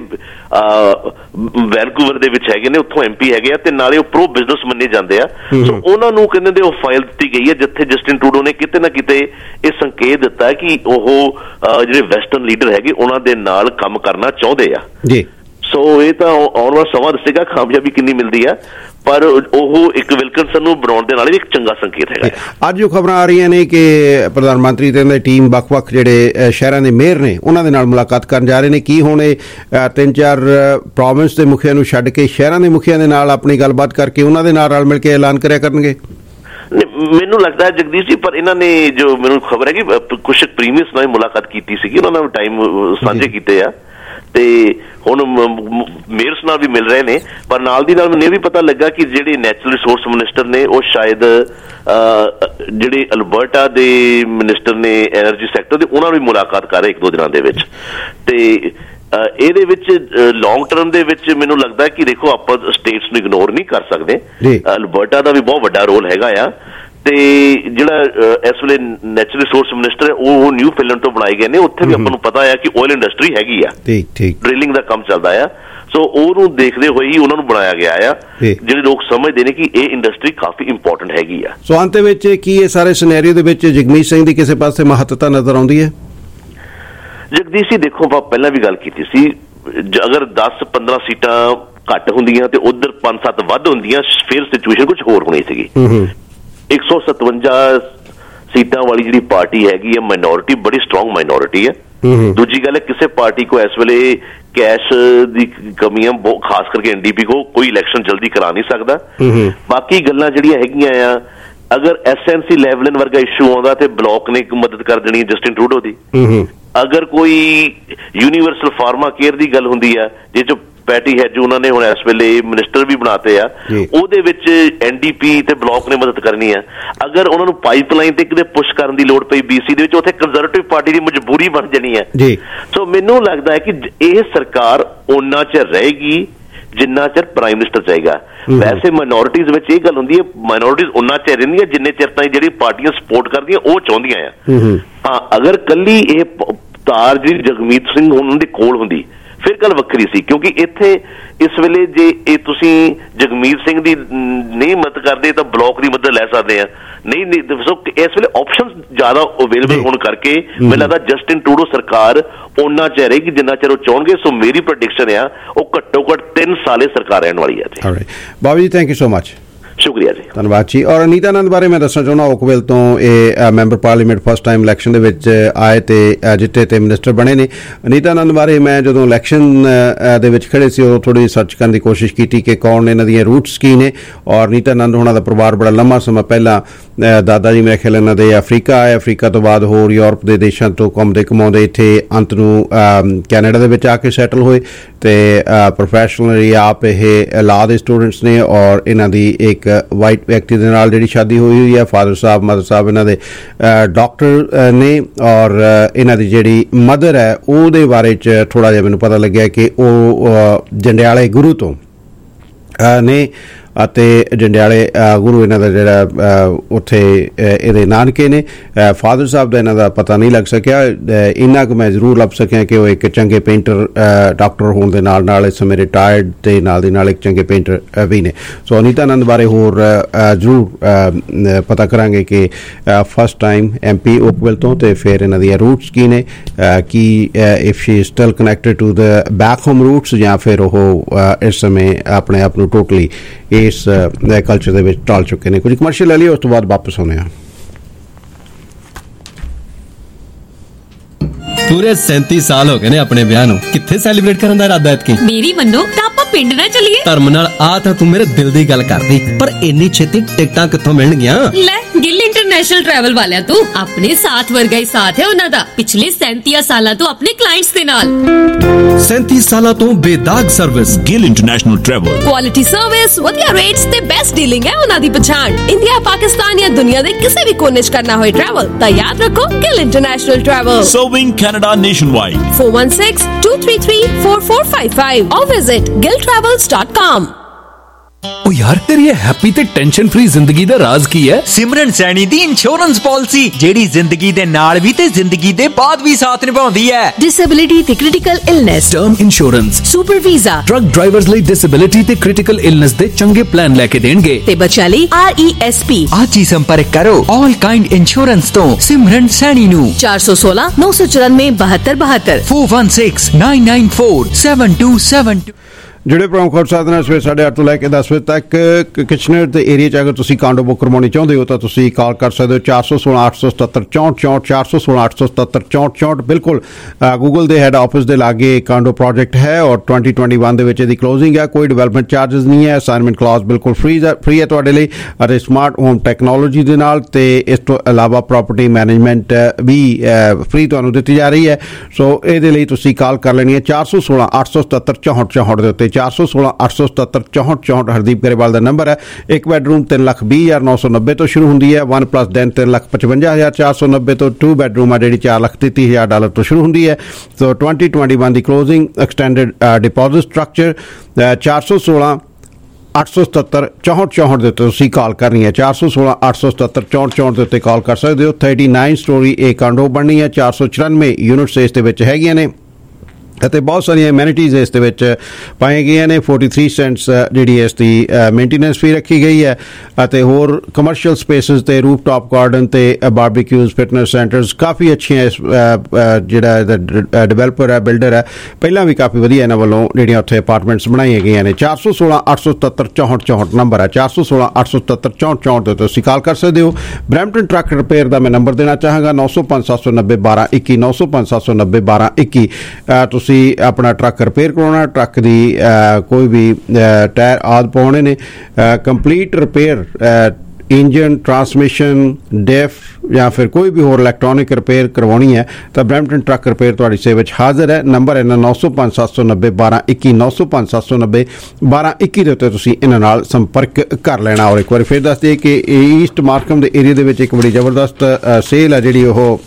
ਵੈਨਕੂਵਰ ਦੇ ਵਿੱਚ ਹੈਗੇ ਨੇ, ਉੱਥੋਂ ਐਮ ਪੀ ਹੈਗੇ ਆ, ਤੇ ਨਾਲੇ ਉਹ ਪ੍ਰੋ ਬਿਜ਼ਨਸ ਮੰਨੇ ਜਾਂਦੇ ਆ। ਸੋ ਉਹਨਾਂ ਨੂੰ ਕਹਿੰਦੇ ਦੇ ਉਹ ਫਾਈਲ ਦਿੱਤੀ ਗਈ ਹੈ, ਜਿੱਥੇ ਜਸਟਿਨ ਟਰੂਡੋ ਨੇ ਕਿਤੇ ਨਾ ਕਿਤੇ ਇਹ ਸੰਕੇਤ ਦਿੱਤਾ ਕਿ ਉਹ ਜਿਹੜੇ ਵੈਸਟਰਨ ਲੀਡਰ ਹੈਗੇ ਉਹਨਾਂ ਦੇ ਨਾਲ ਕੰਮ ਕਰਨਾ ਚਾਹੁੰਦੇ ਆ ਜੀ। ਸੋ ਇਹ ਤਾਂ ਆਉਣ ਵਾਲਾ ਸਮਾਂ ਦੱਸੇਗਾ ਕਾਮਯਾਬੀ ਕਿੰਨੀ ਮਿਲਦੀ ਆ, ਪਰ ਉਹ ਇੱਕ ਵਿਲਕਿੰਸਨ ਨੂੰ ਬਣਾਉਣ ਦੇ ਨਾਲ ਵੀ ਇੱਕ ਚੰਗਾ ਸੰਕੇਤ ਹੈਗਾ। ਅੱਜ ਜੋ ਖਬਰਾਂ ਆ ਰਹੀਆਂ ਨੇ ਕਿ ਪ੍ਰਧਾਨ ਮੰਤਰੀ ਤੇ ਉਹਨਾਂ ਦੀ ਟੀਮ ਵੱਖ-ਵੱਖ ਜਿਹੜੇ ਸ਼ਹਿਰਾਂ ਦੇ ਮੇਅਰ ਨੇ ਉਹਨਾਂ ਦੇ ਨਾਲ ਮੁਲਾਕਾਤ ਕਰਨ ਜਾ ਰਹੇ ਨੇ। ਕੀ ਹੁਣ ਇਹ ਤਿੰਨ ਚਾਰ ਪ੍ਰੋਵਿੰਸ ਦੇ ਮੁਖੀਆਂ ਨੂੰ ਛੱਡ ਕੇ ਸ਼ਹਿਰਾਂ ਦੇ ਮੁਖੀਆਂ ਦੇ ਨਾਲ ਆਪਣੀ ਗੱਲਬਾਤ ਕਰਕੇ ਉਹਨਾਂ ਦੇ ਨਾਲ ਰਲ ਮਿਲ ਕੇ ਐਲਾਨ ਕਰਿਆ ਕਰਨਗੇ? ਮੈਨੂੰ ਲੱਗਦਾ ਹੈ ਜਗਦੀਸ਼ ਜੀ, ਪਰ ਇਹਨਾਂ ਨੇ ਜੋ ਮੈਨੂੰ ਖਬਰ ਹੈ ਕਿ ਕੁਛ ਪ੍ਰੀਮੀਅਰਸ ਨਾਲ ਮੁਲਾਕਾਤ ਕੀਤੀ ਸੀਗੀ, ਉਹਨਾਂ ਨਾਲ ਟਾਈਮ ਸਾਂਝੇ ਕੀਤੇ ਆ, ਤੇ ਹੁਣ ਮੇਅਰਸ ਨਾਲ ਵੀ ਮਿਲ ਰਹੇ ਨੇ। ਪਰ ਨਾਲ ਦੀ ਨਾਲ ਮੈਨੂੰ ਇਹ ਵੀ ਪਤਾ ਲੱਗਾ ਕਿ ਜਿਹੜੇ ਨੈਚੁਰਲ ਰਿਸੋਰਸ ਮਿਨਿਸਟਰ ਨੇ ਉਹ ਸ਼ਾਇਦ ਜਿਹੜੇ ਅਲਬਰਟਾ ਦੇ ਮਿਨਿਸਟਰ ਨੇ ਐਨਰਜੀ ਸੈਕਟਰ ਦੇ, ਉਹਨਾਂ ਨੂੰ ਵੀ ਮੁਲਾਕਾਤ ਕਰ ਰਹੇ ਇੱਕ ਦੋ ਦਿਨਾਂ ਦੇ ਵਿੱਚ। ਤੇ ਇਹਦੇ ਵਿੱਚ ਲੌਂਗ ਟਰਮ ਦੇ ਵਿੱਚ ਮੈਨੂੰ ਲੱਗਦਾ ਕਿ ਦੇਖੋ, ਆਪਾਂ ਸਟੇਟਸ ਨੂੰ ਇਗਨੋਰ ਨਹੀਂ ਕਰ ਸਕਦੇ, ਅਲਬਰਟਾ ਦਾ ਵੀ ਬਹੁਤ ਵੱਡਾ ਰੋਲ ਹੈਗਾ ਆ। ਤੇ ਜਿਹੜਾ ਇਸ ਵੇਲੇ ਨੈਚੁਰਲ ਰਿਸੋਰਸ ਮਿਨਿਸਟਰ ਹੈ ਉਹ ਨਿਊ ਫਿਲੈਂਡ ਤੋਂ ਬਣਾਏ ਗਏ ਨੇ, ਉੱਥੇ ਵੀ ਆਪਾਂ ਨੂੰ ਪਤਾ ਆ ਕਿ ਆਇਲ ਇੰਡਸਟਰੀ ਹੈਗੀ ਆ, ਡ੍ਰਿਲਿੰਗ ਦਾ ਕੰਮ ਚੱਲਦਾ ਆ। ਸੋ ਉਹਨੂੰ ਦੇਖਦੇ ਹੋਏ ਹੀ ਉਹਨਾਂ ਨੂੰ ਬਣਾਇਆ ਗਿਆ ਆ, ਜਿਹੜੇ ਲੋਕ ਸਮਝਦੇ ਨੇ ਕਿ ਇਹ ਇੰਡਸਟਰੀ ਕਾਫੀ ਇੰਪੋਰਟੈਂਟ ਹੈਗੀ ਆ। ਸੋ ਅੰਤ ਵਿੱਚ ਕੀ ਇਹ ਸਾਰੇ ਸਿਨੈਰੀਓ ਦੇ ਵਿੱਚ ਜਗਮੀਤ ਸਿੰਘ ਦੀ ਕਿਸੇ ਪਾਸੇ ਮਹੱਤਤਾ ਨਜ਼ਰ ਆਉਂਦੀ ਹੈ? ਜਗਦੀਸ਼ ਜੀ ਦੇਖੋ, ਆਪਾਂ ਪਹਿਲਾਂ ਵੀ ਗੱਲ ਕੀਤੀ ਸੀ, ਅਗਰ ਦਸ ਪੰਦਰਾਂ ਸੀਟਾਂ ਘੱਟ ਹੁੰਦੀਆਂ ਤੇ ਉਧਰ ਪੰਜ ਸੱਤ ਵੱਧ ਹੁੰਦੀਆਂ, ਫਿਰ ਸਿਚੁਏਸ਼ਨ ਕੁਝ ਹੋਰ ਹੋਣੀ ਸੀਗੀ। ਇੱਕ ਸੌ ਸਤਵੰਜਾ ਸੀਟਾਂ ਵਾਲੀ ਜਿਹੜੀ ਪਾਰਟੀ ਹੈਗੀ ਹੈ, ਮਾਈਨੋਰਿਟੀ, ਬੜੀ ਸਟਰੋਂਗ ਮਾਈਨੋਰਿਟੀ ਹੈ। ਦੂਜੀ ਗੱਲ ਹੈ, ਕਿਸੇ ਪਾਰਟੀ ਕੋ ਇਸ ਵੇਲੇ ਕੈਸ਼ ਦੀ ਕਮੀਆਂ, ਖਾਸ ਕਰਕੇ ਐਨ ਡੀ ਪੀ ਕੋ ਕੋਈ ਇਲੈਕਸ਼ਨ ਜਲਦੀ ਕਰਾ ਨਹੀਂ ਸਕਦਾ। ਬਾਕੀ ਗੱਲਾਂ ਜਿਹੜੀਆਂ ਹੈਗੀਆਂ ਆ, ਅਗਰ ਐਸ ਐਨ ਸੀ ਲੈਵਲਨ ਵਰਗਾ ਇਸ਼ੂ ਆਉਂਦਾ ਤੇ ਬਲੋਕ ਨੇ ਮਦਦ ਕਰ ਦੇਣੀ ਜਸਟਿਨ ਟਰੂਡੋ ਦੀ। ਅਗਰ ਕੋਈ ਯੂਨੀਵਰਸਲ ਫਾਰਮਾ ਕੇਅਰ ਦੀ ਗੱਲ ਹੁੰਦੀ ਆ, ਜਿਹ ਚ ਪੈਟੀ ਹੈ ਜੋ ਉਹਨਾਂ ਨੇ ਹੁਣ ਇਸ ਵੇਲੇ ਮਿਨਿਸਟਰ ਵੀ ਬਣਾਤੇ ਆ, ਉਹਦੇ ਵਿੱਚ ਐਨ ਡੀ ਪੀ ਤੇ ਬਲੋਕ ਨੇ ਮਦਦ ਕਰਨੀ ਆ। ਅਗਰ ਉਹਨਾਂ ਨੂੰ ਪਾਈਪਲਾਈਨ ਤੇ ਕਿਤੇ ਪੁਸ਼ ਕਰਨ ਦੀ ਲੋੜ ਪਈ ਬੀ ਸੀ ਦੇ ਵਿੱਚ, ਉੱਥੇ ਕੰਜ਼ਰਵੇਟਿਵ ਪਾਰਟੀ ਦੀ ਮਜਬੂਰੀ ਬਣ ਜਾਣੀ ਹੈ। ਸੋ ਮੈਨੂੰ ਲੱਗਦਾ ਹੈ ਕਿ ਇਹ ਸਰਕਾਰ ਓਨਾ ਚਿਰ ਰਹੇਗੀ ਜਿੰਨਾ ਚਿਰ ਪ੍ਰਾਈਮ ਮਿਨਿਸਟਰ ਚਾਹੇਗਾ। ਵੈਸੇ ਮਾਈਨੋਰਿਟੀਜ਼ ਵਿੱਚ ਇਹ ਗੱਲ ਹੁੰਦੀ ਹੈ, ਮਾਈਨੋਰਿਟੀਜ਼ ਉਨਾ ਚਿਰ ਰਹਿੰਦੀਆਂ ਜਿੰਨੇ ਚਿਰ ਤਾਈਂ ਜਿਹੜੀ ਪਾਰਟੀਆਂ ਸਪੋਰਟ ਕਰਦੀਆਂ ਉਹ ਚਾਹੁੰਦੀਆਂ ਆ। ਹਾਂ, ਅਗਰ ਕੱਲੀ ਇਹ ਤਾਰ ਜਿਹੜੀ ਜਗਮੀਤ ਸਿੰਘ ਉਹਨਾਂ ਦੇ ਕੋਲ ਹੁੰਦੀ ਫਿਰ ਗੱਲ ਵੱਖਰੀ ਸੀ, ਕਿਉਂਕਿ ਇੱਥੇ ਇਸ ਵੇਲੇ ਜੇ ਇਹ ਤੁਸੀਂ ਜਗਮੀਤ ਸਿੰਘ ਦੀ ਨਹੀਂ ਮਦਦ ਕਰਦੇ ਤਾਂ ਬਲੋਕ ਦੀ ਮਦਦ ਲੈ ਸਕਦੇ ਆ। ਨਹੀਂ ਇਸ ਵੇਲੇ ਆਪਸ਼ਨਸ ਜ਼ਿਆਦਾ ਅਵੇਲੇਬਲ ਹੋਣ ਕਰਕੇ ਮੈਨੂੰ ਲੱਗਦਾ ਜਸਟਿਨ ਟਰੂਡੋ ਸਰਕਾਰ ਓਨਾ ਚਿਰ ਰਹੇਗੀ ਜਿੰਨਾ ਚਿਰ ਉਹ ਚਾਹੁਣਗੇ। ਸੋ ਮੇਰੀ ਪ੍ਰੈਡਿਕਸ਼ਨ ਆ ਉਹ ਘੱਟੋ ਘੱਟ ਤਿੰਨ ਸਾਲੇ ਸਰਕਾਰ ਰਹਿਣ ਵਾਲੀ ਹੈ। ਬਾਬੂ ਜੀ, ਥੈਂਕ ਯੂ ਸੋ ਮਚ। ਸ਼ੁਕਰੀਆ ਜੀ, ਧੰਨਵਾਦ ਜੀ। ਔਰ ਅਨੀਤਾ ਆਨੰਦ ਬਾਰੇ ਮੈਂ ਦੱਸਣਾ ਚਾਹੁੰਦਾ, ਓਕਵਿਲ ਤੋਂ ਇਹ member parliament first time election ਦੇ ਵਿੱਚ ਆਏ ਤੇ ਜਿੱਤੇ ਤੇ ਮਿਨਿਸਟਰ ਬਣੇ ਨੇ। ਅਨੀਤਾ ਆਨੰਦ ਬਾਰੇ ਮੈਂ ਜਦੋਂ ਇਲੈਕਸ਼ਨ ਦੇ ਵਿੱਚ ਖੜੇ ਸੀ ਉਦੋਂ ਥੋੜ੍ਹੀ ਰਿਸਰਚ ਕਰਨ ਦੀ ਕੋਸ਼ਿਸ਼ ਕੀਤੀ ਕਿ ਕੌਣ ਨੇ, ਇਹਨਾਂ ਦੀਆਂ ਰੂਟਸ ਕੀ ਨੇ। ਔਰ ਅਨੀਤਾ ਆਨੰਦ ਹੋਣਾ ਦਾ ਪਰਿਵਾਰ ਬੜਾ ਲੰਮਾ ਸਮਾਂ ਪਹਿਲਾਂ, ਦਾਦਾ ਜੀ ਮੇਰੇ ਖਿਆਲ ਇਹਨਾਂ ਦੇ ਅਫਰੀਕਾ ਆਏ, ਅਫਰੀਕਾ ਤੋਂ ਬਾਅਦ ਹੋਰ ਯੂਰਪ ਦੇ ਦੇਸ਼ਾਂ ਤੋਂ ਘੁੰਮਦੇ ਘੁਮਾਉਂਦੇ ਇੱਥੇ ਅੰਤ ਨੂੰ ਕੈਨੇਡਾ ਦੇ ਵਿੱਚ ਆ ਕੇ ਸੈਟਲ ਹੋਏ ਤੇ ਪ੍ਰੋਫੈਸ਼ਨਲੀ ਆਪ ਇਹ ਲਾਅ ਦੇ ਸਟੂਡੈਂਟਸ ਨੇ। ਔਰ ਇਹਨਾਂ ਦੀ ਇੱਕ ਵਾਈਟ ਵਿਅਕਤੀ ਦੇ ਨਾਲ ਜਿਹੜੀ ਸ਼ਾਦੀ ਹੋਈ ਹੋਈ ਹੈ, ਫਾਦਰ ਸਾਹਿਬ ਮਦਰ ਸਾਹਿਬ ਇਹਨਾਂ ਦੇ ਡਾਕਟਰ ਨੇ। ਔਰ ਇਹਨਾਂ ਦੀ ਜਿਹੜੀ ਮਦਰ ਹੈ ਉਹਦੇ ਬਾਰੇ 'ਚ ਥੋੜ੍ਹਾ ਜਿਹਾ ਮੈਨੂੰ ਪਤਾ ਲੱਗਿਆ ਕਿ ਉਹ ਜੰਡਿਆਲੇ ਗੁਰੂ ਤੋਂ ਨੇ ਅਤੇ ਜੰਡਿਆਲੇ ਗੁਰੂ ਇਹਨਾਂ ਦਾ ਜਿਹੜਾ ਉੱਥੇ ਇਹਦੇ ਨਾਨਕੇ ਨੇ। ਫਾਦਰ ਸਾਹਿਬ ਦਾ ਇਹਨਾਂ ਦਾ ਪਤਾ ਨਹੀਂ ਲੱਗ ਸਕਿਆ, ਇੰਨਾ ਕੁ ਮੈਂ ਜ਼ਰੂਰ ਲੱਭ ਸਕਿਆ ਕਿ ਉਹ ਇੱਕ ਚੰਗੇ ਪੇਂਟਰ ਡਾਕਟਰ ਹੋਣ ਦੇ ਨਾਲ ਨਾਲ ਇਸ ਸਮੇਂ ਰਿਟਾਇਰਡ ਤੇ ਨਾਲ ਦੀ ਨਾਲ ਇੱਕ ਚੰਗੇ ਪੇਂਟਰ ਵੀ ਨੇ। ਸੋ ਅਨੀਤਾ ਆਨੰਦ ਬਾਰੇ ਹੋਰ ਜ਼ਰੂਰ ਪਤਾ ਕਰਾਂਗੇ ਕਿ first time M P Oakville ਤੋਂ, ਤੇ ਫਿਰ ਇਹਨਾਂ ਦੀਆਂ ਰੂਟਸ ਕੀ ਨੇ, ਕੀ if she still connected to the back home roots ਜਾਂ ਫਿਰ ਉਹ ਇਸ ਸਮੇਂ ਆਪਣੇ ਆਪ ਨੂੰ ਟੋਟਲੀ ਇਸ ਕਲਚਰ ਦੇ ਵਿੱਚ ਟਾਲ ਚੁੱਕੇ ਨੇ। ਕੁਝ ਕਮਰਸ਼ੀਅਲ ਲੈ ਲਈਏ, ਉਸ ਤੋਂ ਬਾਅਦ ਵਾਪਸ ਆਉਂਦੇ ਹਾਂ। ਪੂਰੇ ਸੈਂਤੀ ਸਾਲ ਹੋ ਗਏ ਨੇ ਆਪਣੇ ਵਿਆਹ ਨੂੰ, ਕਿੱਥੇ ਸੈਲੀਬ੍ਰੇਟ ਕਰਨ ਦਾ ਇਰਾਦਾ ਐਤਕੀ? ਮੇਰੀ ਮੰਨੋ ਤਾਂ ਆਪਾਂ ਪਿੰਡ ਨਾ ਚੱਲੀਏ। ਧਰਮ ਨਾਲ ਆ ਤਾਂ ਤੂੰ ਮੇਰੇ ਦਿਲ ਦੀ ਗੱਲ ਕਰਦੀ, ਪਰ ਇੰਨੀ ਛੇਤੀ ਟਿਕਟਾਂ ਕਿੱਥੋਂ ਮਿਲਣਗੀਆਂ? ਲੈ ਗਿੱਲ ਇੰਟਰਨੈਸ਼ਨਲ ਟਰੈਵਲ ਵਾਲਿਆਂ ਤੋਂ, ਆਪਣੇ ਸਾਥ ਵਰਗਾ ਹੀ ਸਾਥ ਹੈ ਉਹਨਾਂ ਦਾ ਪਿਛਲੇ ਸੈਂਤੀ ਸਾਲਾਂ ਤੋਂ ਆਪਣੇ ਕਲਾਇੰਟਸ ਦੇ ਨਾਲ। ਸੈਂਤੀ ਸਾਲਾਂ ਤੋਂ ਬੇਦਾਗ service, Gill international travel. Quality service, ਵਧੀਆ ਰੇਟਸ ਤੇ ਬੈਸਟ ਡੀਲਿੰਗ ਹੈ ਉਹਨਾਂ ਦੀ ਪਛਾਣ। ਇੰਡੀਆ, ਪਾਕਿਸਤਾਨ ਜਾਂ ਦੁਨੀਆ ਦੇ ਕਿਸੇ ਵੀ ਕੋਨੇ 'ਚ ਕਰਨਾ ਹੋਏ ਟਰੈਵਲ ਤਾਂ ਯਾਦ ਰੱਖੋ Gill international travel. Serving Canada nationwide. four one six, two three three, four four five five or visit gill travels dot com. ओ यार तेरी ये हैप्पी ते टेंशन फ्री जिंदगी दा राज की है? सिमरन सैनी दी इंश्योरेंस पॉलिसी जेड़ी जिंदगी दे नाल भी ते जिंदगी दे बाद भी साथ निभाउंदी है। डिसेबिलिटी ते critical illness, term insurance, super visa, truck drivers लई डिसेबिलिटी ते क्रिटिकल इलनेस दे चंगे प्लान लेके देणगे ते बच्चा लई आर ई एस पी। आज ही संपर्क करो ऑल काइंड इंश्योरेंस तो सिमरन सैनी नू चार सौ सोलह नौ सौ चौरानवे बहत्तर बहत्तर four one six nine nine four seven two seven two. ਜਿਹੜੇ ਪ੍ਰੋਗਰਾਮ ਖਬਰ ਸਾਧ ਨਾਲ ਸਵੇਰੇ ਸਾਢੇ ਅੱਠ ਤੋਂ ਲੈ ਕੇ ਦਸ ਵਜੇ ਤੱਕ ਕਿਚਨਰ ਦੇ ਏਰੀਆ 'ਚ ਅਗਰ ਤੁਸੀਂ ਕਾਂਡੋ ਬੁੱਕ ਕਰਵਾਉਣੀ ਚਾਹੁੰਦੇ ਹੋ ਤਾਂ ਤੁਸੀਂ ਕਾਲ ਕਰ ਸਕਦੇ ਹੋ ਚਾਰ ਸੌ ਸੋਲਾਂ ਅੱਠ ਸੌ ਸਤੱਤਰ ਚੌਂਹਠ ਚੌਂਹਠ ਚਾਰ ਸੌ ਸੋਲਾਂ ਅੱਠ ਸੌ ਸਤੱਤਰ ਚੌਂਹਠ ਚੌਂਹਠ। ਬਿਲਕੁਲ ਗੂਗਲ ਦੇ ਹੈਡ ਆਫਿਸ ਦੇ ਲਾਗੇ ਕਾਂਡੋ ਪ੍ਰੋਜੈਕਟ ਹੈ ਔਰ ਟਵੈਂਟੀ ਟਵੈਂਟੀ ਵਨ ਦੇ ਵਿੱਚ ਇਹਦੀ ਕਲੋਜ਼ਿੰਗ ਹੈ। ਕੋਈ ਡਿਵੈਲਪਮੈਂਟ ਚਾਰਜਸ ਨਹੀਂ ਹੈ, ਅਸਾਈਨਮੈਂਟ ਕਲਾਸ ਬਿਲਕੁਲ ਫ੍ਰੀ ਫ੍ਰੀ ਹੈ ਤੁਹਾਡੇ ਲਈ ਅਤੇ ਸਮਾਰਟ ਹੋਮ ਟੈਕਨੋਲੋਜੀ ਦੇ ਨਾਲ, ਤੇ ਇਸ ਤੋਂ ਇਲਾਵਾ ਪ੍ਰਾਪਰਟੀ ਮੈਨੇਜਮੈਂਟ ਵੀ ਫ੍ਰੀ ਤੁਹਾਨੂੰ ਦਿੱਤੀ ਜਾ ਰਹੀ ਹੈ। ਸੋ ਇਹਦੇ ਲਈ ਤੁਸੀਂ ਕਾਲ ਕਰ ਲੈਣੀ ਹੈ ਚਾਰ ਸੌ ਸੋਲਾਂ ਅੱਠ ਸੌ ਸਤੱਤਰ ਚੌਂਹਠ ਚੌਂਹਠ ਦੇ ਉੱਤੇ। ਚਾਰ ਸੌ ਸੋਲਾਂ ਅੱਠ ਸੌ ਸਤੱਤਰ ਚੌਂਹਠ ਚੌਂਹਠ ਹਰਦੀਪ ਗਰੇਵਾਲ ਦਾ ਨੰਬਰ ਹੈ। ਇੱਕ ਬੈਡਰੂਮ ਤਿੰਨ ਲੱਖ ਵੀਹ ਹਜ਼ਾਰ ਨੌ ਸੌ ਨੱਬੇ ਤੋਂ ਸ਼ੁਰੂ ਹੁੰਦੀ ਹੈ। ਵਨ ਪਲੱਸ ਡੈਨ ਤਿੰਨ ਲੱਖ ਪਚਵੰਜਾ ਹਜ਼ਾਰ ਚਾਰ ਸੌ ਨੱਬੇ ਤੋਂ। ਟੂ ਬੈਡਰੂਮ ਆ ਜਿਹੜੀ ਚਾਰ ਲੱਖ ਤੇਤੀ ਹਜ਼ਾਰ ਡਾਲਰ ਤੋਂ ਸ਼ੁਰੂ ਹੁੰਦੀ ਹੈ। ਸੋ ਟਵੈਂਟੀ ਟਵੈਂਟੀ ਵਨ ਦੀ ਕਲੋਜ਼ਿੰਗ ਐਕਸਟੈਂਡਡ ਡਿਪੋਜ਼ਿਟ ਸਟਰਕਚਰ ਚਾਰ ਸੌ ਸੋਲਾਂ ਅੱਠ ਸੌ ਸਤੱਤਰ ਚੌਂਹਠ ਚੌਂਹਠ ਦੇ ਉੱਤੇ ਤੁਸੀਂ ਕਾਲ ਕਰਨੀ ਹੈ। ਚਾਰ ਸੌ ਸੋਲਾਂ ਅੱਠ ਸੌ ਸਤੱਤਰ ਚੌਂਹਠ ਚੌਂਹਠ ਦੇ ਉੱਤੇ ਕਾਲ ਕਰ ਸਕਦੇ ਹੋ। ਥਰਟੀ ਨਾਈਨ ਸਟੋਰੀ ਇਹ ਕਾਂਡੋ ਬਣਨੀ ਹੈ। ਚਾਰ ਸੌ ਚੁਰਾਨਵੇਂ ਯੂਨਿਟਸ ਇਸ ਦੇ ਵਿੱਚ ਹੈਗੀਆਂ ਨੇ ਅਤੇ ਬਹੁਤ ਸਾਰੀਆਂ ਐਮੈਨਿਟੀਜ਼ ਇਸ ਦੇ ਵਿੱਚ ਪਾਈਆਂ ਗਈਆਂ ਨੇ। ਫੋਰਟੀ ਥ੍ਰੀ ਸੈਂਟਸ ਜਿਹੜੀ ਇਸ ਦੀ ਮੇਨਟੇਨੈਂਸ ਫੀ ਰੱਖੀ ਗਈ ਹੈ ਅਤੇ ਹੋਰ ਕਮਰਸ਼ੀਅਲ ਸਪੇਸਿਸ ਤੇ ਰੂਫ ਟਾਪ ਗਾਰਡਨ ਤੇ ਬਾਰਬੀਕਿਊਜ਼ ਫਿਟਨੈਸ ਸੈਂਟਰਸ ਕਾਫੀ ਅੱਛੀਆਂ। ਇਸ ਜਿਹੜਾ ਡਿਵੈਲਪਰ ਹੈ ਬਿਲਡਰ ਹੈ ਪਹਿਲਾਂ ਵੀ ਕਾਫੀ ਵਧੀਆ ਇਹਨਾਂ ਵੱਲੋਂ ਜਿਹੜੀਆਂ ਉੱਥੇ ਅਪਾਰਟਮੈਂਟਸ ਬਣਾਈਆਂ ਗਈਆਂ ਨੇ। ਚਾਰ ਸੌ ਸੋਲਾਂ ਅੱਠ ਸੌ ਸਤੱਤਰ ਚੌਂਹਠ ਚੌਂਹਠ ਨੰਬਰ ਹੈ। ਚਾਰ ਸੌ ਸੋਲਾਂ ਅੱਠ ਸੌ ਸਤੱਤਰ ਚੌਂਹਠ ਚੌਂਹਠ ਦੇ ਤੁਸੀਂ ਕਾਲ ਕਰ ਸਕਦੇ ਹੋ। ਬਰੈਂਪਟਨ ਟਰੱਕ ਰਿਪੇਅਰ ਦਾ ਮੈਂ ਨੰਬਰ ਦੇਣਾ ਚਾਹਾਂਗਾ ਨੌ ਸੌ ਪੰਜ ਸੱਤ ਸੌ ਨੱਬੇ ਬਾਰਾਂ ਇੱਕੀ ਨੌ ਸੌ ਪੰਜ ਸੱਤ ਸੌ ਨੱਬੇ ਬਾਰਾਂ ਇੱਕੀ। ਤੁਸੀਂ ਆਪਣਾ ਟਰੱਕ ਰਿਪੇਅਰ ਕਰਾਉਣਾ, ਟਰੱਕ ਦੀ ਕੋਈ ਵੀ ਟਾਇਰ ਆਦਿ ਪਾਉਣੇ ਨੇ, ਕੰਪਲੀਟ ਰਿਪੇਅਰ ਇੰਜਨ ਟਰਾਂਸਮਿਸ਼ਨ ਡੈਫ ਜਾਂ ਫਿਰ ਕੋਈ ਵੀ ਹੋਰ ਇਲੈਕਟ੍ਰੋਨਿਕ ਰਿਪੇਅਰ ਕਰਵਾਉਣੀ ਹੈ ਤਾਂ ਬਰੈਂਪਟਨ ਟਰੱਕ ਰਿਪੇਅਰ ਤੁਹਾਡੀ ਸੇਵਾ ਵਿੱਚ ਹਾਜ਼ਰ ਹੈ। ਨੰਬਰ ਇਹਨਾਂ ਨੌ ਸੌ ਪੰਜ ਸੱਤ ਸੌ ਨੱਬੇ ਬਾਰਾਂ ਇੱਕੀ ਨੌ ਸੌ ਪੰਜ ਸੱਤ ਸੌ ਨੱਬੇ ਬਾਰਾਂ ਇੱਕੀ ਦੇ ਉੱਤੇ ਤੁਸੀਂ ਇਹਨਾਂ ਨਾਲ ਸੰਪਰਕ ਕਰ ਲੈਣਾ। ਔਰ ਇੱਕ ਵਾਰੀ ਫਿਰ ਦੱਸ ਦਈਏ ਕਿ ਈਸਟ ਮਾਰਕਮ ਦੇ ਏਰੀਆ ਦੇ ਵਿੱਚ ਇੱਕ ਬੜੀ ਜ਼ਬਰਦਸਤ ਸੇਲ ਹੈ ਜਿਹੜੀ ਉਹ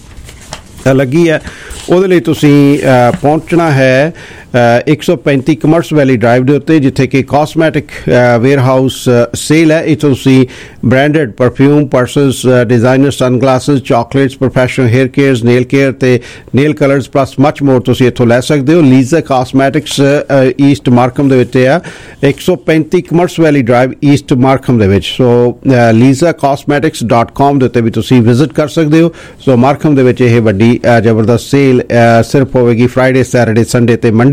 ਲੱਗੀ ਹੈ। ਉਹਦੇ ਲਈ ਤੁਸੀਂ ਪਹੁੰਚਣਾ ਹੈ ਇੱਕ ਸੌ ਪੈਂਤੀ ਕਮਰਸ ਵੈਲੀ ਡਰਾਈਵ ਦੇ ਉੱਤੇ ਜਿੱਥੇ ਕਿ ਕਾਸਮੈਟਿਕ ਵੇਅਰ ਹਾਊਸ ਸੇਲ ਹੈ। ਇੱਥੋਂ ਤੁਸੀਂ branded perfume, purses, designer sunglasses, chocolates, professional hair cares, nail care ਤੇ nail colours plus much more ਤੁਸੀਂ ਇੱਥੋਂ ਲੈ ਸਕਦੇ ਹੋ। ਲੀਜ਼ਾ ਕਾਸਮੈਟਿਕਸ ਈਸਟ ਮਾਰਕਮ ਦੇ ਵਿੱਚ ਆ ਇੱਕ ਸੌ ਪੈਂਤੀ commerce valley drive east Markham ਦੇ ਵਿੱਚ। ਸੋ ਲੀਜ਼ਾ ਕਾਸਮੈਟਿਕਸ ਡਾਟ ਕਾਮ ਦੇ ਉੱਤੇ ਵੀ ਤੁਸੀਂ ਵਿਜ਼ਿਟ ਕਰ ਸਕਦੇ ਹੋ। ਸੋ ਮਾਰਕਮ ਦੇ ਵਿੱਚ ਇਹ ਵੱਡੀ ਜ਼ਬਰਦਸਤ ਸੇਲ ਸਿਰਫ ਹੋਵੇਗੀ ਫਰਾਈਡੇ, ਸੈਟਰਡੇ, ਸੰਡੇ ਤੇ ਮੰਡੇ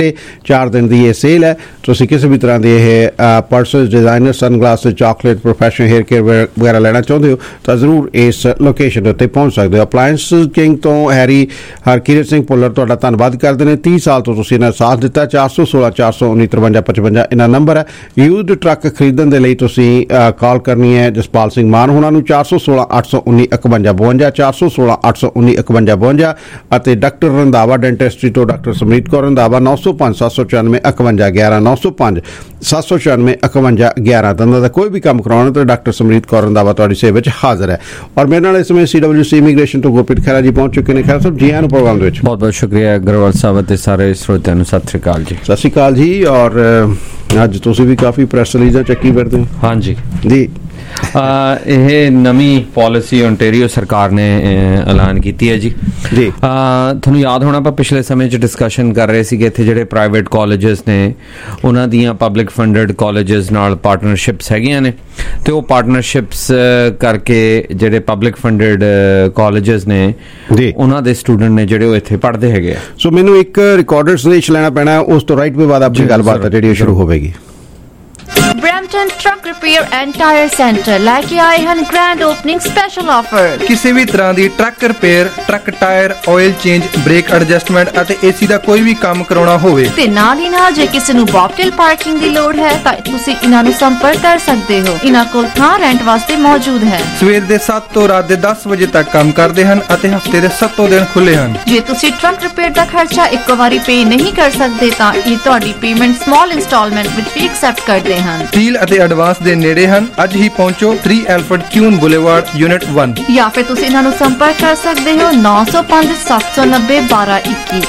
ਚਾਰ ਦਿਨ ਦੀ ਇਹ ਸੇਲ ਹੈ। ਤੁਸੀਂ ਕਿਸੇ ਵੀ ਤਰ੍ਹਾਂ ਦੇ ਇਹ purses, designer, sunglasses, chocolate, professional hair care ਵਗੈਰਾ ਲੈਣਾ ਚਾਹੁੰਦੇ ਹੋ ਤਾਂ ਜ਼ਰੂਰ ਇਸ ਲੋਕੇਸ਼ਨ ਦੇ ਉੱਤੇ ਪਹੁੰਚ ਸਕਦੇ ਹੋ। ਅਪਲਾਇੰਸ ਕਿੰਗ ਤੋਂ ਹੈਰੀ ਹਰਕੀਰਤ ਸਿੰਘ ਭੁੱਲਰ ਤੁਹਾਡਾ ਧੰਨਵਾਦ ਕਰਦੇ ਨੇ। ਤੀਹ ਸਾਲ ਤੋਂ ਤੁਸੀਂ ਇਹਨਾਂ ਸਾਥ ਦਿੱਤਾ। ਚਾਰ ਸੌ ਸੋਲਾਂ ਚਾਰ ਸੌ ਉੱਨੀ ਤਰਵੰਜਾ ਪਚਵੰਜਾ ਇਹਨਾਂ ਨੰਬਰ ਹੈ। ਯੂਜ਼ਡ ਟਰੱਕ ਖਰੀਦਣ ਦੇ ਲਈ ਤੁਸੀਂ ਕਾਲ ਕਰਨੀ ਹੈ ਜਸਪਾਲ ਸਿੰਘ ਮਾਨ ਉਹਨਾਂ ਨੂੰ ਚਾਰ ਸੌ ਸੋਲਾਂ ਅੱਠ ਸੌ ਉੱਨੀ ਇਕਵੰਜਾ ਬਵੰਜਾ, ਚਾਰ ਸੌ ਸੋਲਾਂ ਅੱਠ ਸੌ ਉੱਨੀ ਇਕਵੰਜਾ ਬਵੰਜਾ ਅਤੇ ਡਾਕਟਰ ਰੰਧਾਵਾ ਡੈਂਟਿਸਟਰੀ ਤੋਂ ਡਾਕਟਰ ਸਮਰੀਤ ਕੌਰ ਰੰਧਾਵਾ ਨੌ ਸੌ ਪੰਜ ਸੱਤ ਸੌ ਚੁਰਾਨਵੇਂ ਇਕਵੰਜਾ ਗਿਆਰਾਂ, ਨੌ ਸੌ ਪੰਜ ਸੱਤ ਸੌ ਚੁਰਾਨਵੇਂ ਇਕਵੰਜਾ ਗਿਆਰਾਂ। ਦੰਦਾਂ ਦਾ ਕੋਈ ਵੀ ਕੰਮ ਕਰਾਉਣਾ ਤਾਂ ਡਾਕਟਰ ਸਮਰੀਤ ਕੌਰ ਰੰਧਾਵਾ ਤੁਹਾਡੀ ਸੇਵਾ ਵਿੱਚ ਹਾਜ਼ਰ ਹੈ। ਔਰ ਮੇਰੇ ਨਾਲ ਇਸ ਸਮੇਂ ਸੀ ਡਬਲਿਊ ਸੀ ਇਮੀਗ੍ਰੇਸ਼ਨ ਤੋਂ ਗੁਰਪ੍ਰੀਤ ਖਹਿਰਾ ਜੀ ਪਹੁੰਚ ਚੁੱਕੇ ਨੇ। ਖਹਿਰਾ ਸਾਹਿਬ ਜੀ ਆਇਆਂ ਨੂੰ ਪ੍ਰੋਗਰਾਮ ਦੇ ਵਿੱਚ। ਬਹੁਤ ਬਹੁਤ ਸ਼ੁਕਰੀਆ ਗਰੇਵਾਲ ਸਾਹਿਬ ਅਤੇ ਸਾਰੇ ਸਰੋਤਿਆਂ ਨੂੰ ਸਤਿ ਸ਼੍ਰੀ ਅਕਾਲ ਜੀ। ਸਤਿ ਸ਼੍ਰੀ ਅਕਾਲ ਜੀ। ਔਰ ਅੱਜ ਤੁਸੀਂ ਵੀ ਕਾਫੀ ਪ੍ਰੈਸ ਰਿਲੀਜ਼ਾਂ ਚੱਕੀ ਫਿਰਦੇ ਹੋ। ਹਾਂਜੀ ਜੀ, ਇਹ ਨਵੀਂ ਪਾਲਿਸੀ ਓਨਟਾਰੀਓ ਸਰਕਾਰ ਨੇ ਐਲਾਨ ਕੀਤੀ ਹੈ ਜੀ। ਜੀ ਤੁਹਾਨੂੰ ਯਾਦ ਹੋਣਾ ਆਪਾਂ ਪਿਛਲੇ ਸਮੇਂ 'ਚ ਡਿਸਕਸ਼ਨ ਕਰ ਰਹੇ ਸੀਗੇ ਇੱਥੇ ਜਿਹੜੇ ਪ੍ਰਾਈਵੇਟ ਕਾਲਜਸ ਨੇ ਉਹਨਾਂ ਦੀਆਂ ਪਬਲਿਕ ਫੰਡਡ ਕਾਲਜਸ ਨਾਲ ਪਾਰਟਨਰਸ਼ਿਪਸ ਹੈਗੀਆਂ ਨੇ ਤੇ ਉਹ ਪਾਰਟਨਰਸ਼ਿਪਸ ਕਰਕੇ ਜਿਹੜੇ ਪਬਲਿਕ ਫੰਡਡ ਕਾਲਜਸ ਨੇ ਉਹਨਾਂ ਦੇ ਸਟੂਡੈਂਟ ਨੇ ਜਿਹੜੇ ਉਹ ਇੱਥੇ ਪੜ੍ਹਦੇ ਹੈਗੇ ਆ। ਸੋ ਮੈਨੂੰ ਇੱਕ ਰਿਕਾਰਡਡ ਸੰਦੇਸ਼ ਲੈਣਾ ਪੈਣਾ, ਉਸ ਤੋਂ ਰਾਈਟ ਵੇ ਬਾਅਦ ਆਪਣੀ ਗੱਲਬਾਤ ਹੈ ਜਿਹੜੀ ਸ਼ੁਰੂ ਹੋਵੇਗੀ। Brampton truck repair and tyre centre ਲੈ ਕੇ ਆਏ ਹਨ ਗ੍ਰੈਂਡ ਓਪਨਿੰਗ ਸਪੈਸ਼ਲ ਆਫਰ। ਕਿਸੇ ਵੀ ਤਰ੍ਹਾਂ ਦੀ truck repair, truck tyre, oil change, brake adjustment ਅਤੇ ਏਸੀ ਦਾ ਕੋਈ ਵੀ ਕੰਮ ਕਰਾਉਣਾ ਹੋਵੇ ਤੇ ਨਾਲ ਹੀ ਨਾਲ ਜੇ ਕਿਸੇ ਨੂੰ ਬੌਬਟੇਲ ਪਾਰਕਿੰਗ ਦੀ ਲੋੜ ਹੈ ਤਾਂ ਤੁਸੀਂ ਇਹਨਾਂ ਨੂੰ ਸੰਪਰਕ ਕਰ ਸਕਦੇ ਹੋ। ਇਹਨਾਂ ਕੋਲ ਥਾਂ ਰੈਂਟ ਵਾਸਤੇ ਮੌਜੂਦ ਹੈ। ਸਵੇਰ ਦੇ ਸੱਤ ਤੋਂ ਰਾਤ ਦੇ ਦਸ ਵਜੇ ਤੱਕ ਕੰਮ ਕਰਦੇ ਹਨ ਅਤੇ ਹਫਤੇ ਦੇ ਸੱਤੋਂ ਦਿਨ ਖੁੱਲੇ ਹਨ। ਜੇ ਤੁਸੀਂ ਟਰੱਕ ਰਿਪੇਅਰ ਦਾ ਖਰਚਾ ਇੱਕੋ ਵਾਰੀ ਪੇ ਨਹੀਂ ਕਰ ਸਕਦੇ ਤਾਂ ਇਹ ਤੁਹਾਡੀ ਪੇਮੈਂਟ ਸਮਾਲ ਇੰਸਟਾਲਮੈਂਟ ਵਿੱਚ ਵੀ ਐਕਸੈਪਟ ਕਰਦੇ ਹਨ। ਡੀਲ ਅਤੇ ਐਡਵਾਂਸ ਦੇ ਨੇੜੇ ਹਨ। ਅੱਜ ਹੀ ਪਹੁੰਚੋ three Alfred queen boulevard unit ਇੱਕ ਜਾਂ ਫਿਰ ਤੁਸੀਂ ਇਹਨਾਂ ਨੂੰ ਸੰਪਰਕ ਕਰ ਸਕਦੇ ਹੋ ਨੌ ਸੌ ਪੰਜ ਸੱਤ ਸੌ ਨੱਬੇ ਬਾਰਾਂ ਇੱਕੀ।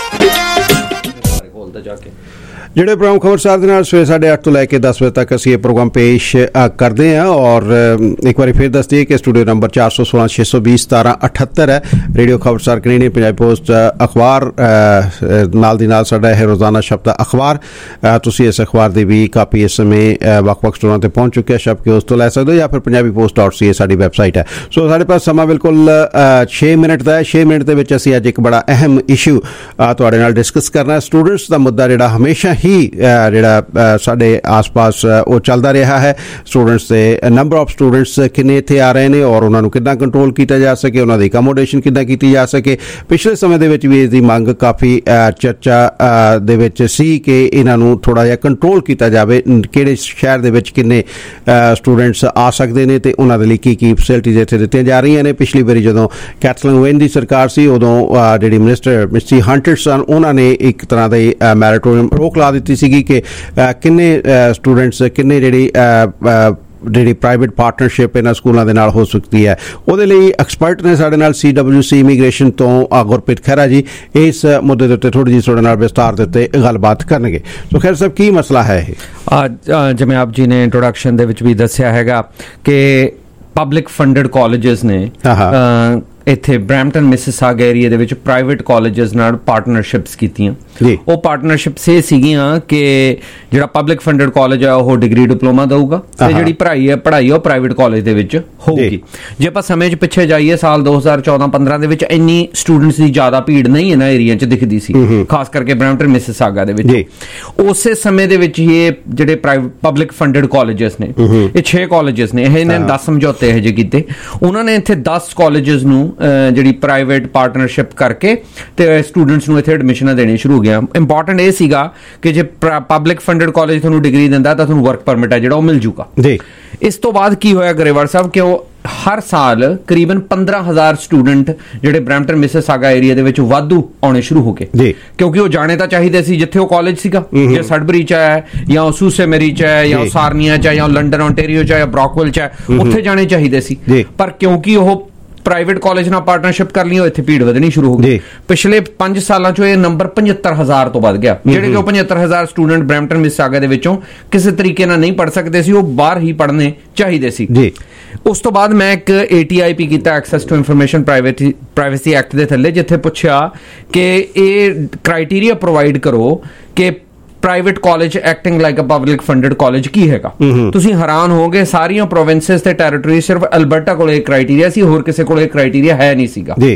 ਜਿਹੜੇ ਪ੍ਰੋਗਰਾਮ ਖਬਰਸਾਰ ਦੇ ਨਾਲ ਸਵੇਰੇ ਸਾਢੇ ਅੱਠ ਤੋਂ ਲੈ ਕੇ ਦਸ ਵਜੇ ਤੱਕ ਅਸੀਂ ਇਹ ਪ੍ਰੋਗਰਾਮ ਪੇਸ਼ ਕਰਦੇ ਹਾਂ। ਔਰ ਇੱਕ ਵਾਰੀ ਫਿਰ ਦੱਸ ਦਈਏ ਕਿ ਸਟੂਡੀਓ ਨੰਬਰ ਚਾਰ ਸੌ ਸੋਲਾਂ ਛੇ ਸੌ ਵੀਹ ਸਤਾਰਾਂ ਅਠੱਤਰ ਹੈ। Radio Khabarsar Canadian Punjabi post ਅਖਬਾਰ ਨਾਲ ਦੀ ਨਾਲ ਸਾਡਾ ਇਹ ਰੋਜ਼ਾਨਾ ਸ਼ਬਦ ਅਖਬਾਰ। ਤੁਸੀਂ ਇਸ ਅਖਬਾਰ ਦੀ ਵੀ ਕਾਪੀ ਇਸ ਸਮੇਂ ਵੱਖ ਵੱਖ ਸਟੋਰਾਂ 'ਤੇ ਪਹੁੰਚ ਚੁੱਕਿਆ, ਛਪ ਕੇ ਉਸ ਤੋਂ ਲੈ ਸਕਦੇ ਹੋ ਜਾਂ ਫਿਰ Punjabi post dot C A ਸਾਡੀ ਵੈਬਸਾਈਟ ਹੈ। ਸੋ ਸਾਡੇ ਪਾਸ ਸਮਾਂ ਬਿਲਕੁਲ ਛੇ ਮਿੰਟ ਦਾ ਹੈ। ਛੇ ਮਿੰਟ ਦੇ ਵਿੱਚ ਅਸੀਂ ਅੱਜ ਇੱਕ ਬੜਾ ਅਹਿਮ ਇਸ਼ੂ ਤੁਹਾਡੇ ਨਾਲ ਡਿਸਕਸ ਕਰਨਾ। ਸਟੂਡੈਂਟਸ ਦਾ ਮੁੱਦਾ ਜਿਹੜਾ ਹਮੇਸ਼ਾ ਹੀ ਜਿਹੜਾ ਸਾਡੇ ਆਸ-ਪਾਸ ਉਹ ਚੱਲਦਾ ਰਿਹਾ ਹੈ। ਸਟੂਡੈਂਟਸ ਦੇ ਨੰਬਰ ਆਫ ਸਟੂਡੈਂਟਸ ਕਿੰਨੇ ਇੱਥੇ ਆ ਰਹੇ ਨੇ ਔਰ ਉਹਨਾਂ ਨੂੰ ਕਿੱਦਾਂ ਕੰਟਰੋਲ ਕੀਤਾ ਜਾ ਸਕੇ, ਉਹਨਾਂ ਦੀ ਅਕੋਮੋਡੇਸ਼ਨ ਕਿੱਦਾਂ ਕੀਤੀ ਜਾ ਸਕੇ। ਪਿਛਲੇ ਸਮੇਂ ਦੇ ਵਿੱਚ ਵੀ ਇਸ ਦੀ ਮੰਗ ਕਾਫੀ ਚਰਚਾ ਦੇ ਵਿੱਚ ਸੀ ਕਿ ਇਹਨਾਂ ਨੂੰ ਥੋੜ੍ਹਾ ਜਿਹਾ ਕੰਟਰੋਲ ਕੀਤਾ ਜਾਵੇ। ਕਿਹੜੇ ਸ਼ਹਿਰ ਦੇ ਵਿੱਚ ਕਿੰਨੇ ਸਟੂਡੈਂਟਸ ਆ ਸਕਦੇ ਨੇ ਤੇ ਉਹਨਾਂ ਦੇ ਲਈ ਕੀ ਕੀ ਫੈਸਿਲਿਟੀਜ਼ ਇੱਥੇ ਦਿੱਤੀਆਂ ਜਾ ਰਹੀਆਂ ਨੇ। ਪਿਛਲੀ ਵਾਰੀ ਜਦੋਂ ਕੈਥਲੀਨ ਵੇਨ ਦੀ ਸਰਕਾਰ ਸੀ ਉਦੋਂ ਜਿਹੜੀ ਮਿਨਿਸਟਰ ਮਿਸਟਰੀ ਹੰਟਰ ਸਨ ਉਹਨਾਂ ਨੇ ਇੱਕ ਤਰ੍ਹਾਂ ਦੀ ਮੈਰੀਟੋਰੀਅਮ ਰੋਕ ਲਾ ਦਿੱਤੀ ਸੀਗੀ ਕਿ ਕਿੰਨੇ ਸਟੂਡੈਂਟਸ ਕਿੰਨੇ ਜਿਹੜੀ ਜਿਹੜੀ ਪ੍ਰਾਈਵੇਟ ਪਾਰਟਨਰਸ਼ਿਪ ਇਹਨਾਂ ਸਕੂਲਾਂ ਦੇ ਨਾਲ ਹੋ ਸਕਦੀ ਹੈ। ਉਹਦੇ ਲਈ ਐਕਸਪਰਟ ਨੇ ਸਾਡੇ ਨਾਲ ਸੀ ਡਬਲਿਊ ਸੀ ਇਮੀਗ੍ਰੇਸ਼ਨ ਤੋਂ ਗੁਰਪ੍ਰੀਤ ਖਹਿਰਾ ਜੀ ਇਸ ਮੁੱਦੇ ਦੇ ਉੱਤੇ ਥੋੜ੍ਹੀ ਜਿਹੀ ਤੁਹਾਡੇ ਨਾਲ ਵਿਸਤਾਰ ਦੇ ਉੱਤੇ ਗੱਲਬਾਤ ਕਰਨਗੇ। ਸੋ ਖਹਿਰਾ ਸਾਹਿਬ ਕੀ ਮਸਲਾ ਹੈ ਇਹ? ਜਿਵੇਂ ਆਪ ਜੀ ਨੇ ਇੰਟਰੋਡਕਸ਼ਨ ਦੇ ਵਿੱਚ ਵੀ ਦੱਸਿਆ ਹੈਗਾ ਕਿ ਪਬਲਿਕ ਫੰਡਡ ਕਾਲਜਸ ਨੇ ਇੱਥੇ ਬਰੈਂਪਟਨ ਮਿਸਿਸਾਗਾ ਏਰੀਆ ਦੇ ਵਿੱਚ ਪ੍ਰਾਈਵੇਟ ਕਾਲਜਸ ਨਾਲ ਪਾਰਟਨਰਸ਼ਿਪਸ ਕੀਤੀਆਂ। ਉਹ ਪਾਰਟਨਰਸ਼ਿਪਸ ਇਹ ਸੀਗੀਆਂ ਕਿ ਜਿਹੜਾ ਪਬਲਿਕ ਫੰਡਡ ਕਾਲਜ ਆ ਉਹ ਡਿਗਰੀ ਡਿਪਲੋਮਾ ਦਊਗਾ ਤੇ ਜਿਹੜੀ ਪੜ੍ਹਾਈ ਹੈ ਪੜ੍ਹਾਈ ਉਹ ਪ੍ਰਾਈਵੇਟ ਕਾਲਜ ਦੇ ਵਿੱਚ ਹੋਊਗੀ। ਜੇ ਆਪਾਂ ਸਮੇਂ 'ਚ ਪਿੱਛੇ ਜਾਈਏ ਸਾਲ ਦੋ ਹਜ਼ਾਰ ਚੌਦਾਂ ਪੰਦਰਾਂ ਦੇ ਵਿੱਚ ਇੰਨੀ ਸਟੂਡੈਂਟਸ ਦੀ ਜ਼ਿਆਦਾ ਭੀੜ ਨਹੀਂ ਇਹਨਾਂ ਏਰੀਆ 'ਚ ਦਿਖਦੀ ਸੀ, ਖਾਸ ਕਰਕੇ ਬਰੈਂਪਟਨ ਮਿਸਿਸਾਗਾ ਦੇ ਵਿੱਚ। ਉਸੇ ਸਮੇਂ ਦੇ ਵਿੱਚ ਹੀ ਇਹ ਜਿਹੜੇ ਪ੍ਰਾਈਵੇਟ ਪਬਲਿਕ ਫੰਡਡ ਕਾਲਜਸ ਨੇ ਇਹ ਛੇ ਕਾਲਜਸ ਨੇ ਇਹਨਾਂ ਨੇ ਦਸ ਸਮਝੌਤੇ ਇਹੋ ਜਿਹੇ ਕੀਤੇ। ਉਹਨਾਂ ਨੇ ਇੱਥੇ ਦਸ ਕਾਲਜਸ ਨੂੰ ਜਿਹੜੀ ਪ੍ਰਾਈਵੇਟ ਪਾਰਟਨਰਸ਼ਿਪ ਕਰਕੇ ਤੇ ਸਟੂਡੈਂਟਸ ਨੂੰ ਇੱਥੇ ਐਡਮਿਸ਼ਨਾਂ ਦੇਣੀ ਸ਼ੁਰੂ ਹੋ ਗਿਆ। ਇੰਪੋਰਟੈਂਟ ਇਹ ਸੀਗਾ ਕਿ ਜੇ ਪਬਲਿਕ ਫੰਡਡ ਕਾਲਜ ਤੁਹਾਨੂੰ ਡਿਗਰੀ ਦਿੰਦਾ ਤਾਂ ਤੁਹਾਨੂੰ ਵਰਕ ਪਰਮਿਟ ਹੈ ਜਿਹੜਾ ਉਹ ਮਿਲ ਜੂਗਾ। ਇਸ ਤੋਂ ਬਾਅਦ ਕੀ ਹੋਇਆ ਗਰੇਵਾਲ ਸਾਹਿਬ ਕਿ ਉਹ ਹਰ ਸਾਲ ਕਰੀਬਨ ਪੰਦਰਾਂ ਹਜ਼ਾਰ ਸਟੂਡੈਂਟ ਜਿਹੜੇ ਬਰੈਂਪਟਨ ਮਿਸਿਸਾਗਾ ਏਰੀਆ ਦੇ ਵਿੱਚ ਵਾਧੂ ਆਉਣੇ ਸ਼ੁਰੂ ਹੋ ਗਏ ਕਿਉਂਕਿ ਉਹ ਜਾਣੇ ਤਾਂ ਚਾਹੀਦੇ ਸੀ ਜਿੱਥੇ ਉਹ ਕਾਲਜ ਸੀਗਾ। ਜੇ ਸਡਬਰੀ 'ਚ ਹੈ ਜਾਂ ਉਹ ਸੂਸੇਮੇਰੀ 'ਚ ਹੈ ਜਾਂ ਸਾਰਨੀਆ 'ਚ ਹੈ ਜਾਂ ਲੰਡਨ ਓਨਟਾਰੀਓ 'ਚ ਹੈ ਜਾਂ ਬਰੌਕਵਿਲ 'ਚ ਹੈ ਉੱਥੇ ਜਾਣੇ ਚਾਹੀਦੇ ਸੀ। ਪਰ ਕਿਉਂਕਿ ਉਹ ਪ੍ਰਾਈਵੇਟ ਕਾਲਜ ਨਾਲ ਪਾਰਟਨਰਸ਼ਿਪ ਕਰ ਲਈ ਉਹ ਇੱਥੇ ਭੀੜ ਵਧਣੀ ਸ਼ੁਰੂ ਹੋ ਗਈ। ਪਿਛਲੇ ਪੰਜ ਸਾਲਾਂ 'ਚੋਂ ਇਹ ਨੰਬਰ ਪਝੱਤਰ ਹਜ਼ਾਰ ਤੋਂ ਵੱਧ ਗਿਆ। ਜਿਹੜੇ ਕਿ ਉਹ ਪਝੱਤਰ ਹਜ਼ਾਰ ਸਟੂਡੈਂਟ ਬਰੈਂਪਟਨ ਮਿਸਿਸਾਗਾ ਦੇ ਵਿੱਚੋਂ ਕਿਸੇ ਤਰੀਕੇ ਨਾਲ ਨਹੀਂ ਪੜ੍ਹ ਸਕਦੇ ਸੀ, ਉਹ ਬਾਹਰ ਹੀ ਪੜ੍ਹਨੇ ਚਾਹੀਦੇ ਸੀ। ਉਸ ਤੋਂ ਬਾਅਦ ਮੈਂ ਇੱਕ ਏ ਟੀ ਆਈ ਪੀ ਕੀਤਾ, access to information privacy act ਦੇ ਥੱਲੇ, ਜਿੱਥੇ ਪੁੱਛਿਆ ਕਿ ਇਹ ਕ੍ਰਾਈਟੇਰੀਆ ਪ੍ਰੋਵਾਈਡ ਕਰੋ ਕਿ private college acting like a public funded college ਕੀ ਹੈਗਾ। ਤੁਸੀਂ ਹੈਰਾਨ ਹੋਗੇ ਸਾਰੀਆਂ ਪ੍ਰੋਵਿੰਸਸ ਤੇ ਟੈਰੀਟਰੀ ਸਿਰਫ ਅਲਬਰਟਾ ਕੋਲ ਇਹ ਕ੍ਰਾਈਟੇਰੀਆ ਸੀ, ਹੋਰ ਕਿਸੇ ਕੋਲ ਇਹ ਕ੍ਰਾਈਟੇਰੀਆ ਹੈ ਨਹੀਂ ਸੀਗਾ।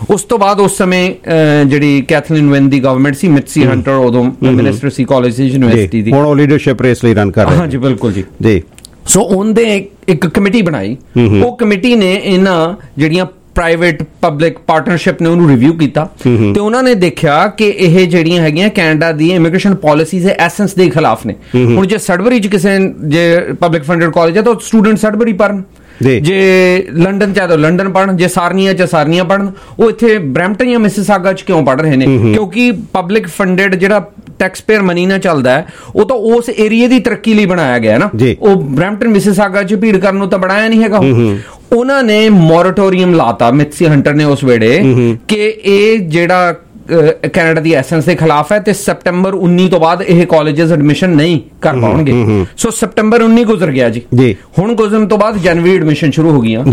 ਉਸ ਤੋਂ ਬਾਅਦ ਉਸ ਸਮੇਂ ਜਿਹੜੀ ਕੈਥਲੀਨ ਵੈਨ ਦੀ ਗਵਰਨਮੈਂਟ ਸੀ, ਮਿਟਸੀ ਹੰਟਰ ਉਦੋਂ ਮਿਨਿਸਟਰ ਸੀ ਕਾਲਜ ਯੂਨੀਵਰਸਿਟੀ ਦੀ, ਹੁਣ ਉਹ ਲੀਡਰਸ਼ਿਪ ਰੇਸ ਲਈ ਰਨ ਕਰ ਰਹੇ। ਹਾਂਜੀ ਬਿਲਕੁਲ ਜੀ ਜੀ। ਸੋ ਉਹਦੇ ਇੱਕ ਕਮੇਟੀ ਬਣਾਈ, ਉਹ ਕਮੇਟੀ ਨੇ ਇਹਨਾਂ ਜਿਹੜੀਆਂ ਪ੍ਰਾਈਵੇਟ ਪਬਲਿਕ ਪਾਰਟਨਰਸ਼ਿਪ ਨੇ ਉਹਨੂੰ ਰਿਵਿਊ ਕੀਤਾ ਤੇ ਉਹਨਾਂ ਨੇ ਦੇਖਿਆ ਕਿ ਇਹ ਜਿਹੜੀਆਂ ਹੈਗੀਆਂ ਕੈਨੇਡਾ ਦੀ ਇਮੀਗ੍ਰੇਸ਼ਨ ਪਾਲਿਸੀਜ਼ ਦੇ ਐਸੈਂਸ ਦੇ ਖਿਲਾਫ ਨੇ। ਹੁਣ ਜੇ ਸਡਬਰੀ ਚ ਕਿਸੇ ਜੇ ਪਬਲਿਕ ਫੰਡਡ ਕਾਲਜ ਹੈ ਤਾਂ ਸਟੂਡੈਂਟ ਸਡਬਰੀ ਪੜ੍ਹਨ, ਜੇ ਲੰਡਨ ਚ ਹੈ ਤਾਂ ਲੰਡਨ ਪੜ੍ਹਨ, ਜੇ ਸਾਰਨੀਆ ਚ ਸਾਰਨੀਆ ਪੜ੍ਹਨ। ਉਹ ਇੱਥੇ ਬਰੈਂਪਟਨ ਜਾਂ ਮਿਸਿਸਾਗਾ ਚ ਕਿਉਂ ਪੜ੍ਹ ਰਹੇ ਨੇ? ਕਿਉਂਕਿ ਪਬਲਿਕ ਫੰਡਡ ਜਿਹੜਾ ਟੈਕਸ ਪੇਅਰ ਮਨੀ ਨਾਲ ਚੱਲਦਾ ਹੈ ਉਹ ਤਾਂ ਉਸ ਏਰੀਏ ਦੀ ਤਰੱਕੀ ਲਈ ਬਣਾਇਆ ਗਿਆ ਨਾ, ਉਹ ਬਰੈਂਪਟਨ ਮਿਸਿਸਾਗਾ ਚ ਭੀੜ ਕਰਨ ਨੂੰ ਤਾਂ ਬਣਾਇਆ ਨਹੀਂ ਹੈਗਾ। ਉਹਨਾਂ ਨੇ ਮੋਰਟੋਰੀਅਮ ਲਾਤਾ ਮਿਟਸੀ ਹੰਟਰ ਨੇ ਉਸ ਵੇਲੇ ਕਿ ਇਹ ਜਿਹੜਾ ਕੈਨੇਡਾ ਦੀ ਐਸੈਂਸ ਦੇ ਖਿਲਾਫ ਹੈ ਤੇ ਸੈਪਟੈਂਬਰ ਉੱਨੀ ਤੋਂ ਬਾਅਦ ਇਹ ਕਾਲਜਸ ਐਡਮਿਸ਼ਨ ਨਹੀਂ ਕਰ ਪਾਉਣਗੇ। ਸੋ ਸੈਪਟੈਂਬਰ ਉੱਨੀ ਗੁਜ਼ਰ ਗਿਆ ਜੀ, ਹੁਣ ਗੁਜ਼ਰਨ ਤੋਂ ਬਾਅਦ ਜਨਵਰੀ ਐਡਮਿਸ਼ਨ ਸ਼ੁਰੂ ਹੋ ਗਈਆਂ।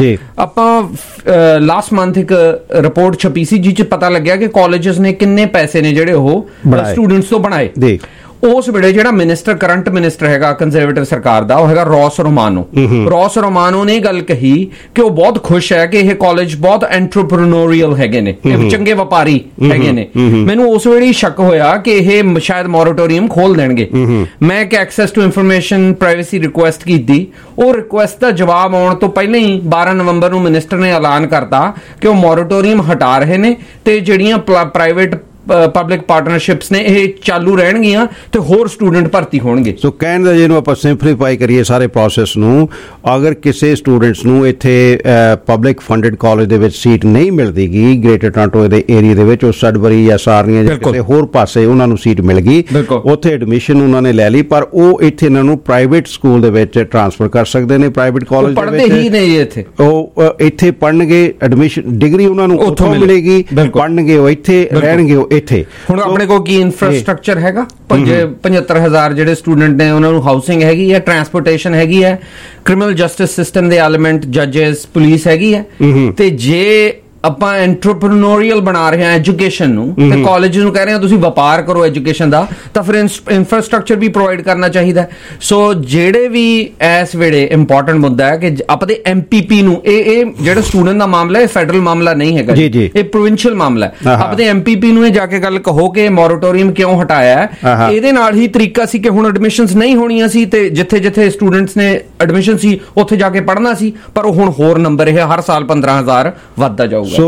ਆਪਾਂ ਲਾਸਟ ਮੰਥ ਇੱਕ ਰਿਪੋਰਟ ਛਪੀ ਸੀ ਜਿਸ ਚ ਪਤਾ ਲੱਗਿਆ ਕਿ ਕਾਲਜਸ ਨੇ ਕਿੰਨੇ ਪੈਸੇ ਨੇ ਜਿਹੜੇ ਉਹ ਸਟੂਡੈਂਟਸ ਤੋਂ ਬਣਾਏ। ਉਸ ਵੇਲੇ ਜਿਹੜਾ ਮਿਨਿਸਟਰ ਕਰੰਟ ਮਿਨਿਸਟਰ ਹੈਗਾ ਕੰਜ਼ਰਵੇਟਿਵ ਸਰਕਾਰ ਦਾ, ਉਹ ਹੈਗਾ ਰੌਸ ਰੋਮਾਨੋ। ਰੌਸ ਰੋਮਾਨੋ ਨੇ ਗੱਲ ਕਹੀ ਕਿ ਉਹ ਬਹੁਤ ਖੁਸ਼ ਹੈ ਕਿ ਇਹ ਕਾਲਜ ਬਹੁਤ ਐਂਟਰਪ੍ਰੀਨੋਰੀਅਲ ਹੈਗੇ ਨੇ, ਇਹ ਚੰਗੇ ਵਪਾਰੀ ਹੈਗੇ ਨੇ। ਮੈਨੂੰ ਉਸ ਵੇਲੇ ਹੀ ਸ਼ੱਕ ਹੋਇਆ ਕਿ ਇਹ ਸ਼ਾਇਦ ਮੋਰਟੋਰੀਅਮ ਖੋਲ ਦੇਣਗੇ। ਮੈਂ ਇੱਕ access to information privacy request ਕੀਤੀ, ਉਹ ਰਿਕੁਐਸਟ ਦਾ ਜਵਾਬ ਆਉਣ ਤੋਂ ਪਹਿਲਾਂ ਹੀ ਬਾਰਾਂ ਨਵੰਬਰ ਨੂੰ ਮਿਨਿਸਟਰ ਨੇ ਐਲਾਨ ਕਰਤਾ ਕਿ ਉਹ ਮੋਰਟੋਰੀਅਮ ਹਟਾ ਰਹੇ ਨੇ ਤੇ ਜਿਹੜੀਆਂ ਪ੍ਰਾਈਵੇਟ ਪਬਲਿਕ ਪਾਰਟਨਰਸ਼ਿਪਸ ਨੇ ਇਹ ਚਾਲੂ ਰਹਿਣਗੀਆਂ ਤੇ ਹੋਰ ਸਟੂਡੈਂਟ ਭਰਤੀ ਹੋਣਗੇ। ਸੋ ਕਹਿਣ ਦਾ ਜਿਹਨੂੰ ਆਪਾਂ ਸਿੰਪਲੀਫਾਈ ਕਰੀਏ ਸਾਰੇ ਪ੍ਰੋਸੈਸ ਨੂੰ, ਅਗਰ ਕਿਸੇ ਸਟੂਡੈਂਟਸ ਨੂੰ ਇੱਥੇ ਪਬਲਿਕ ਫੰਡਡ ਕਾਲਜ ਦੇ ਵਿੱਚ ਸੀਟ ਨਹੀਂ ਮਿਲਦੀਗੀ ਗ੍ਰੇਟਰ ਟੋਰਾਂਟੋ ਦੇ ਏਰੀਆ ਦੇ ਵਿੱਚ, ਉਹ ਸਡਬਰੀ ਜਾਂ ਸਾਰਨੀਆ ਜਾਂ ਕਿਸੇ ਹੋਰ ਪਾਸੇ ਉਹਨਾਂ ਨੂੰ ਸੀਟ ਮਿਲ ਗਈ, ਉੱਥੇ ਐਡਮਿਸ਼ਨ ਉਹਨਾਂ ਨੇ ਲੈ ਲਈ, ਪਰ ਉਹ ਇੱਥੇ ਇਹਨਾਂ ਨੂੰ ਪ੍ਰਾਈਵੇਟ ਸਕੂਲ ਦੇ ਵਿੱਚ ਟ੍ਰਾਂਸਫਰ ਕਰ ਸਕਦੇ ਨੇ। ਪ੍ਰਾਈਵੇਟ ਕਾਲਜ ਪੜ੍ਹਦੇ ਹੀ ਨਹੀਂ ਇੱਥੇ, ਉਹ ਇੱਥੇ ਪੜਨਗੇ, ਐਡਮਿਸ਼ਨ ਡਿਗਰੀ ਉਹਨਾਂ ਨੂੰ ਉੱਥੋਂ ਮਿਲੇਗੀ, ਪੜਨਗੇ ਉਹ ਇੱਥੇ, ਰਹਿਣਗੇ ਉਹ ਇੱਥੇ। ਹੁਣ ਆਪਣੇ ਕੋਲ ਕੀ ਇਨਫਰਾਸਟ੍ਰਕਚਰ ਹੈਗਾ? ਪਝੱਤਰ ਹਜ਼ਾਰ ਜਿਹੜੇ ਸਟੂਡੈਂਟ ਨੇ ਉਹਨਾਂ ਨੂੰ ਹਾਊਸਿੰਗ ਹੈਗੀ ਹੈ, ਟਰਾਂਸਪੋਰਟੇਸ਼ਨ ਹੈਗੀ ਹੈ, ਕ੍ਰਿਮੀਨਲ ਜਸਟਿਸ ਸਿਸਟਮ ਦੇ ਐਲੀਮੈਂਟ ਜੱਜਸ, ਪੁਲਿਸ ਹੈਗੀ ਹੈ। ਤੇ ਜੇ ਆਪਾਂ ਐਂਟਰਪ੍ਰੀਨੋਰੀਅਲ ਬਣਾ ਰਹੇ ਹਾਂ ਐਜੂਕੇਸ਼ਨ ਨੂੰ ਤੇ ਕਾਲਜ ਨੂੰ ਕਹਿ ਰਹੇ ਹਾਂ ਤੁਸੀਂ ਵਪਾਰ ਕਰੋ ਐਜੂਕੇਸ਼ਨ ਦਾ, ਤਾਂ ਫਿਰ ਇਨਫਰਾਸਟ੍ਰਕਚਰ ਵੀ ਪ੍ਰੋਵਾਈਡ ਕਰਨਾ ਚਾਹੀਦਾ। ਸੋ ਜਿਹੜੇ ਵੀ ਇਸ ਵੇਲੇ ਇੰਪੋਰਟੈਂਟ ਮੁੱਦਾ ਹੈ ਕਿ ਆਪਣੇ ਐਮਪੀਪੀ ਨੂੰ, ਇਹ ਇਹ ਜਿਹੜਾ ਸਟੂਡੈਂਟ ਦਾ ਮਾਮਲਾ ਹੈ ਫੈਡਰਲ ਮਾਮਲਾ ਨਹੀਂ ਹੈਗਾ, ਇਹ ਪ੍ਰੋਵਿੰਸ਼ੀਅਲ ਮਾਮਲਾ ਹੈ। ਆਪਣੇ ਐਮਪੀਪੀ ਨੂੰ ਇਹ ਜਾ ਕੇ ਗੱਲ ਕਹੋ ਕਿ ਮੋਰਟੋਰੀਅਮ ਕਿਉਂ ਹਟਾਇਆ ਹੈ। ਇਹਦੇ ਨਾਲ ਹੀ ਤਰੀਕਾ ਸੀ ਕਿ ਹੁਣ ਐਡਮਿਸ਼ਨਸ ਨਹੀਂ ਹੋਣੀਆਂ ਸੀ ਤੇ ਜਿੱਥੇ ਜਿੱਥੇ ਸਟੂਡੈਂਟਸ ਨੇ ਐਡਮਿਸ਼ਨ ਸੀ ਉੱਥੇ ਜਾ ਕੇ ਪੜ੍ਹਨਾ ਸੀ, ਪਰ ਉਹ ਹੁਣ ਹੋਰ ਨੰਬਰ ਇਹ ਹਰ ਸਾਲ ਪੰਦਰਾਂ ਹਜ਼ਾਰ ਵੱਧਦਾ ਜਾਊਗਾ। ਸੋ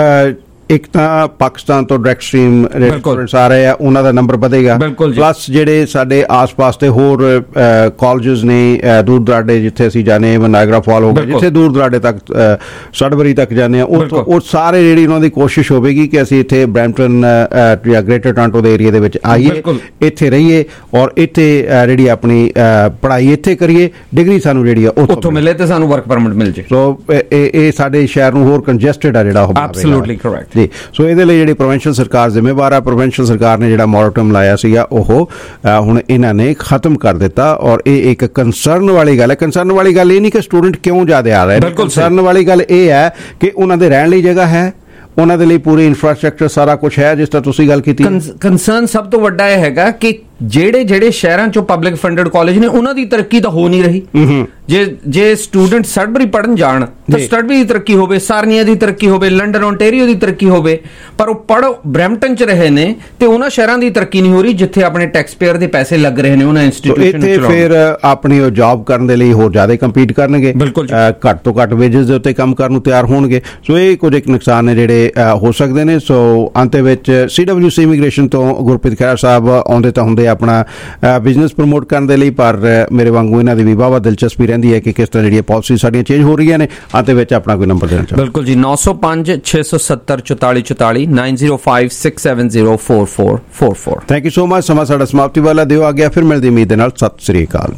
ਇੱਕ ਤਾਂ ਪਾਕਿਸਤਾਨ ਤੋਂ ਡਾਇਰੈਕਟ ਸਟ੍ਰੀਮ ਸਟੂਡੈਂਟਸ ਆ ਰਹੇ ਆ, ਉਹਨਾਂ ਦਾ ਨੰਬਰ ਵਧੇਗਾ, ਪਲੱਸ ਜਿਹੜੇ ਸਾਡੇ ਆਸ-ਪਾਸ ਦੇ ਹੋਰ ਕਾਲਜਸ ਨੇ ਦੂਰ ਦਰਾਡੇ ਜਿੱਥੇ ਅਸੀਂ ਜਾਣੇ, ਨਾਇਗਰਾ ਫਾਲ ਹੋ ਗਿਆ, ਜਿੱਥੇ ਦੂਰ ਦਰਾਡੇ ਤੱਕ ਸਡਬਰੀ ਤੱਕ ਜਾਣੇ ਆ, ਉਹ ਸਾਰੇ ਜਿਹੜੀ ਉਹਨਾਂ ਦੀ ਕੋਸ਼ਿਸ਼ ਹੋਵੇਗੀ ਕਿ ਅਸੀਂ ਇੱਥੇ ਬਰੈਂਪਟਨ ਜਾਂ ਗ੍ਰੇਟਰ ਟੋਰਾਂਟੋ ਦੇ ਏਰੀਆ ਦੇ ਵਿੱਚ ਆਈਏ, ਇੱਥੇ ਰਹੀਏ ਔਰ ਇੱਥੇ ਜਿਹੜੀ ਆਪਣੀ ਪੜ੍ਹਾਈ ਇੱਥੇ ਕਰੀਏ, ਡਿਗਰੀ ਸਾਨੂੰ ਜਿਹੜੀ ਆ ਉੱਥੋਂ ਮਿਲੇ ਤੇ ਸਾਨੂੰ ਵਰਕ ਪਰਮਿਟ ਮਿਲ ਜੇ। ਸੋ ਇਹ ਸਾਡੇ ਸ਼ਹਿਰ ਨੂੰ ਹੋਰ ਕੰਜੈਸਟਡ ਆ ਜਿਹੜਾ ਉਹ ਐਬਸੋਲੂਟਲੀ ਕਰੈਕਟ। ਸੋ ਇਹਦੇ ਲਈ ਜਿਹੜੀ ਪ੍ਰੋਵਿੰਸ਼ੀਅਲ ਸਰਕਾਰ ਜ਼ਿੰਮੇਵਾਰ ਹੈ। ਪ੍ਰੋਵਿੰਸ਼ੀਅਲ ਸਰਕਾਰ ਨੇ ਜਿਹੜਾ ਮੋਰਟੋਰੀਅਮ ਲਾਇਆ ਸੀਗਾ ਉਹ ਹੁਣ ਇਹਨਾਂ ਨੇ ਖਤਮ ਕਰ ਦਿੱਤਾ ਔਰ ਇਹ ਇੱਕ ਕੰਸਰਨ ਵਾਲੀ ਗੱਲ ਹੈ। ਕੰਸਰਨ ਵਾਲੀ ਗੱਲ ਇਹ ਨਹੀਂ ਕਿ ਸਟੂਡੈਂਟ ਕਿਉਂ ਜ਼ਿਆਦਾ ਆ ਰਹੇ, ਕੰਸਰਨ ਵਾਲੀ ਗੱਲ ਇਹ ਹੈ ਕਿ ਉਹਨਾਂ ਦੇ ਰਹਿਣ ਲਈ ਜਗ੍ਹਾ ਹੈ, ਉਹਨਾਂ ਦੇ ਲਈ ਪੂਰੀ ਇਨਫਰਾਸਟ੍ਰਕਚਰ ਸਾਰਾ ਕੁਝ ਹੈ ਜਿਸ ਤਰ੍ਹਾਂ ਤੁਸੀਂ ਗੱਲ ਕੀਤੀ। ਕੰਸਰਨ ਸਭ ਤੋਂ ਵੱਡਾ ਇਹ ਹੈਗਾ ਕਿ ਜਿਹੜੇ ਜਿਹੜੇ ਸ਼ਹਿਰਾਂ ਚੋਂ ਪਬਲਿਕ ਫੰਡਡ ਕਾਲਜ ਨੇ ਉਹਨਾਂ ਦੀ ਤਰੱਕੀ ਤਾਂ ਹੋ ਨਹੀਂ ਰਹੀ। ਜੇ ਜੇ ਸਟੂਡੈਂਟ ਸਡਬਰੀ ਪੜਨ ਜਾਣ ਤਾਂ ਸਡਬਰੀ ਦੀ ਤਰੱਕੀ ਹੋਵੇ, ਸਾਰਨੀਆ ਦੀ ਤਰੱਕੀ ਹੋਵੇ, ਲੰਡਨ ਓਨਟਾਰੀਓ ਦੀ ਤਰੱਕੀ ਹੋਵੇ, ਪਰ ਉਹ ਪੜ ਬਰੈਂਪਟਨ ਚ ਰਹੇ ਨੇ ਤੇ ਉਹਨਾਂ ਸ਼ਹਿਰਾਂ ਦੀ ਤਰੱਕੀ ਨਹੀਂ ਹੋ ਰਹੀ ਜਿੱਥੇ ਆਪਣੇ ਟੈਕਸ ਪੇਅਰ ਦੇ ਪੈਸੇ ਲੱਗ ਰਹੇ ਨੇ ਉਹਨਾਂ ਇੰਸਟੀਟਿਊਸ਼ਨ ਨੂੰ ਚਲਾਉਣ। ਫਿਰ ਆਪਣੀ ਉਹ ਜੌਬ ਕਰਨ ਦੇ ਲਈ ਹੋਰ ਜ਼ਿਆਦਾ ਕੰਪੀਟ ਕਰਨਗੇ, ਘੱਟ ਤੋਂ ਘੱਟ ਵੇਜਸ ਦੇ ਉੱਤੇ ਕੰਮ ਕਰਨ ਨੂੰ ਤਿਆਰ ਹੋਣਗੇ। ਸੋ ਇਹ ਕੁਝ ਇੱਕ ਨੁਕਸਾਨ ਨੇ ਜਿਹੜੇ ਹੋ ਸਕਦੇ ਨੇ। ਸੋ ਅੰਤ ਵਿੱਚ ਸੀ ਡਬਲਿਊ ਸੀ ਇਮੀਗ੍ਰੇਸ਼ਨ ਤੋਂ ਗੁਰਪ੍ਰੀਤ ਖਹਿਰਾ ਸਾਹਿਬ ਆਉਂਦੇ ਤਾਂ ਹੁੰਦੇ ਆਪਣਾ ਬਿਜ਼ਨਸ ਪ੍ਰਮੋਟ ਕਰਨ ਦੇ ਲਈ, ਪਰ ਮੇਰੇ ਵਾਂਗੂ ਇਹਨਾਂ ਦੀ ਵੀ ਵਾਹਵਾ ਦਿਲਚਸਪੀ ਰਹਿੰਦੀ ਹੈ ਕਿ ਕਿਸ ਤਰ੍ਹਾਂ ਜਿਹੜੀਆਂ ਪਾਲਿਸੀ ਸਾਡੀਆਂ ਚੇਂਜ ਹੋ ਰਹੀਆਂ ਨੇ। ਅੰਤ ਵਿੱਚ ਆਪਣਾ ਕੋਈ ਨੰਬਰ ਦੇਣਾ ਚਾਹੁੰਦਾ? ਬਿਲਕੁਲ ਜੀ, ਨੌ ਸੌ ਪੰਜ ਛੇ ਸੌ ਸੱਤਰ ਚੁਤਾਲੀ ਚੁਤਾਲੀ nine zero five six seven zero four four four four. Thank you so much. ਸਮਾਂ ਸਾਡਾ ਸਮਾਪਤੀ ਵਾਲਾ ਦਿਓ ਆ ਗਿਆ, ਫਿਰ ਮਿਲਦੀ ਉਮੀਦ ਦੇ ਨਾਲ। ਸਤਿ ਸ੍ਰੀ ਅਕਾਲ।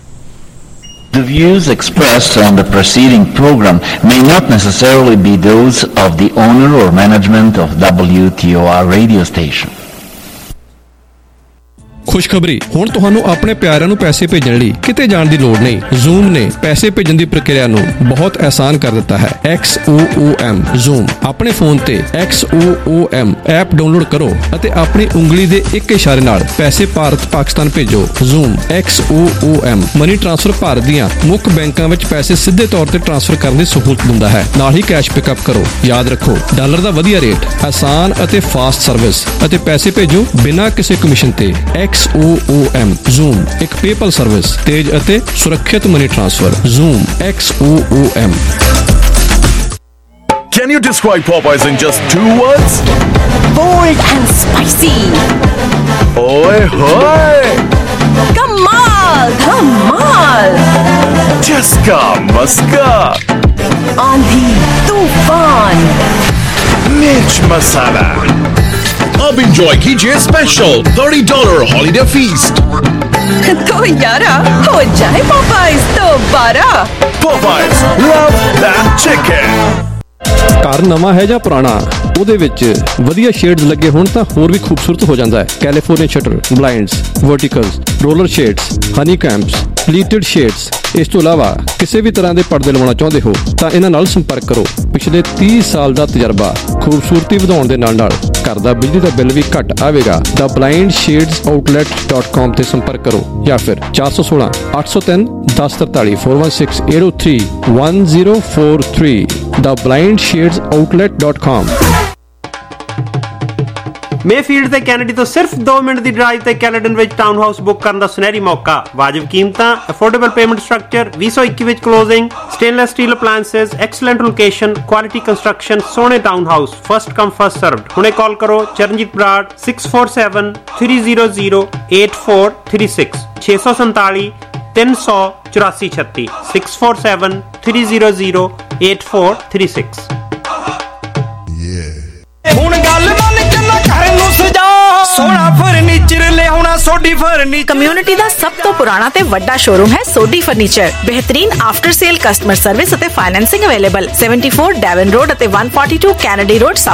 The views expressed on the preceding program may not necessarily be those of the owner or management of W T O R radio station. ਖੁਸ਼ਖਬਰੀ, ਹੁਣ ਤੁਹਾਨੂੰ ਆਪਣੇ ਪਿਆਰਿਆਂ ਨੂੰ ਪੈਸੇ ਭੇਜਣ ਲਈ ਕਿਤੇ ਜਾਣ ਦੀ ਲੋੜ ਨਹੀਂ। Zoom ਨੇ ਪੈਸੇ ਭੇਜਣ ਦੀ ਪ੍ਰਕਿਰਿਆ ਨੂੰ ਬਹੁਤ ਆਸਾਨ ਕਰ ਦਿੱਤਾ ਹੈ। X O O M Zoom ਆਪਣੇ ਫੋਨ ਤੇ X O O M app download ਕਰੋ ਅਤੇ ਆਪਣੀ ਉਂਗਲੀ ਦੇ ਇੱਕ ਇਸ਼ਾਰੇ ਨਾਲ ਪੈਸੇ ਭਾਰਤ ਪਾਕਿਸਤਾਨ ਭੇਜੋ। Zoom X O O M money transfer Bharat ਦੀਆਂ ਮੁੱਖ ਬੈਂਕਾਂ ਵਿੱਚ ਪੈਸੇ ਸਿੱਧੇ ਤੌਰ ਤੇ ਟ੍ਰਾਂਸਫਰ ਕਰਨ ਦੀ ਸਹੂਲਤ ਦਿੰਦਾ ਹੈ, ਨਾਲ ਹੀ ਕੈਸ਼ ਪਿਕਅਪ ਕਰੋ। ਯਾਦ ਰੱਖੋ, ਡਾਲਰ ਦਾ ਵਧੀਆ ਰੇਟ, ਆਸਾਨ ਅਤੇ ਫਾਸਟ ਸਰਵਿਸ ਅਤੇ ਪੈਸੇ ਭੇਜੋ ਬਿਨਾਂ ਕਿਸੇ ਕਮਿਸ਼ਨ ਤੇ। X O O M Zoom ਇੱਕ ਪੇਪਲ ਸਰਵਿਸ, ਤੇਜ਼ ਅਤੇ ਸੁਰੱਖਿਅਤ money transfer. Zoom X O O M। Can you describe Popeyes in just two words? Bold and spicy. Oi hoy! Kamal, Dhamal. Chaska Maska. Aandhi, Tufan. Mirch Masala. अब enjoy कीजिए special thirty dollar holiday feast. तो यारा हो जाए Popeyes दोबारा। Popeyes, love that chicken. ਘਰ ਨਵਾਂ ਹੈ ਜਾਂ ਪੁਰਾਣਾ, ਉਹਦੇ ਵਿੱਚ ਵਧੀਆ ਸ਼ੇਡਸ ਲੱਗੇ ਹੋਣ ਤਾਂ ਹੋਰ ਵੀ ਖੂਬਸੂਰਤ ਹੋ ਜਾਂਦਾ ਹੈ। California shutter, blinds, verticals, roller shades, honeycombs, pleated shades. ਇਸ ਤੋਂ ਇਲਾਵਾ ਕਿਸੇ ਵੀ ਤਰ੍ਹਾਂ ਦੇ ਪਰਦੇ ਲਵਾਉਣਾ ਚਾਹੁੰਦੇ ਹੋ ਤਾਂ ਇਹਨਾਂ ਨਾਲ ਸੰਪਰਕ ਕਰੋ। ਪਿਛਲੇ ਤੀਹ ਸਾਲ ਦਾ ਤਜਰਬਾ, ਖੂਬਸੂਰਤੀ ਵਧਾਉਣ ਦੇ ਨਾਲ ਨਾਲ ਘਰ ਦਾ ਬਿਜਲੀ ਦਾ ਬਿੱਲ ਵੀ ਘੱਟ ਆਵੇਗਾ। The blind shades outlet dot com ਤੇ ਸੰਪਰਕ ਕਰੋ ਜਾਂ ਫਿਰ ਚਾਰ ਸੌ ਸੋਲਾਂ ਅੱਠ ਸੌ ਤਿੰਨ ਦਸ ਤਰਤਾਲੀ four one six eight zero three one zero four three the blind shades outlet dot com। Mayfield ਤੇ ਕੈਨੇਡੀ ਤੋਂ ਸਿਰਫ ਦੋ ਮਿੰਟ ਦੀ ਡਰਾਈਵ ਤੇ ਕੈਲੇਡਨ ਵਿੱਚ ਟਾਊਨ ਹਾਊਸ ਬੁੱਕ ਕਰਨ ਦਾ ਸੁਨਹਿਰੀ ਮੌਕਾ। ਵਾਜਿਬ ਕੀਮਤਾਂ, ਅਫੋਰਡੇਬਲ ਪੇਮੈਂਟ ਸਟਰਕਚਰ, ਵੀਹ ਸੌ ਇੱਕੀ ਵਿੱਚ closing, stainless steel appliances, excellent location, quality construction, ਸੋਹਣੇ town house, first come first served. ਹੁਣੇ ਕਾਲ ਕਰੋ Charanjit Brar six four seven three zero zero eight four three six ਛੇ ਸੌ ਸੰਤਾਲੀ ਤਿੰਨ ਸੌ ਚੁਰਾਸੀ ਛੱਤੀ six four seven three zero zero eight four three six। ਹੁਣ ਗੱਲ ਮੰਨ ਕੇ ਨਾ ਘਰ ਨੂੰ ਸਜਾ, ਸੋਹਣਾ ਫਰਨੀਚਰ ਲਿਆਉਣਾ ਸੋਢੀ ਫਰਨੀਚਰ। ਕਮਿਊਨਿਟੀ ਦਾ ਸਭ ਤੋਂ ਪੁਰਾਣਾ ਤੇ ਵੱਡਾ ਸ਼ੋਰੂਮ ਹੈ ਸੋਢੀ ਫਰਨੀਚਰ। ਬਿਹਤਰੀਨ ਆਫਟਰ ਸੇਲ ਕਸਟਮਰ ਸਰਵਿਸ ਅਤੇ financing available. seventy-four Devon road ਅਤੇ one forty-two ਕੈਨੇਡੀ ਰੋਡ।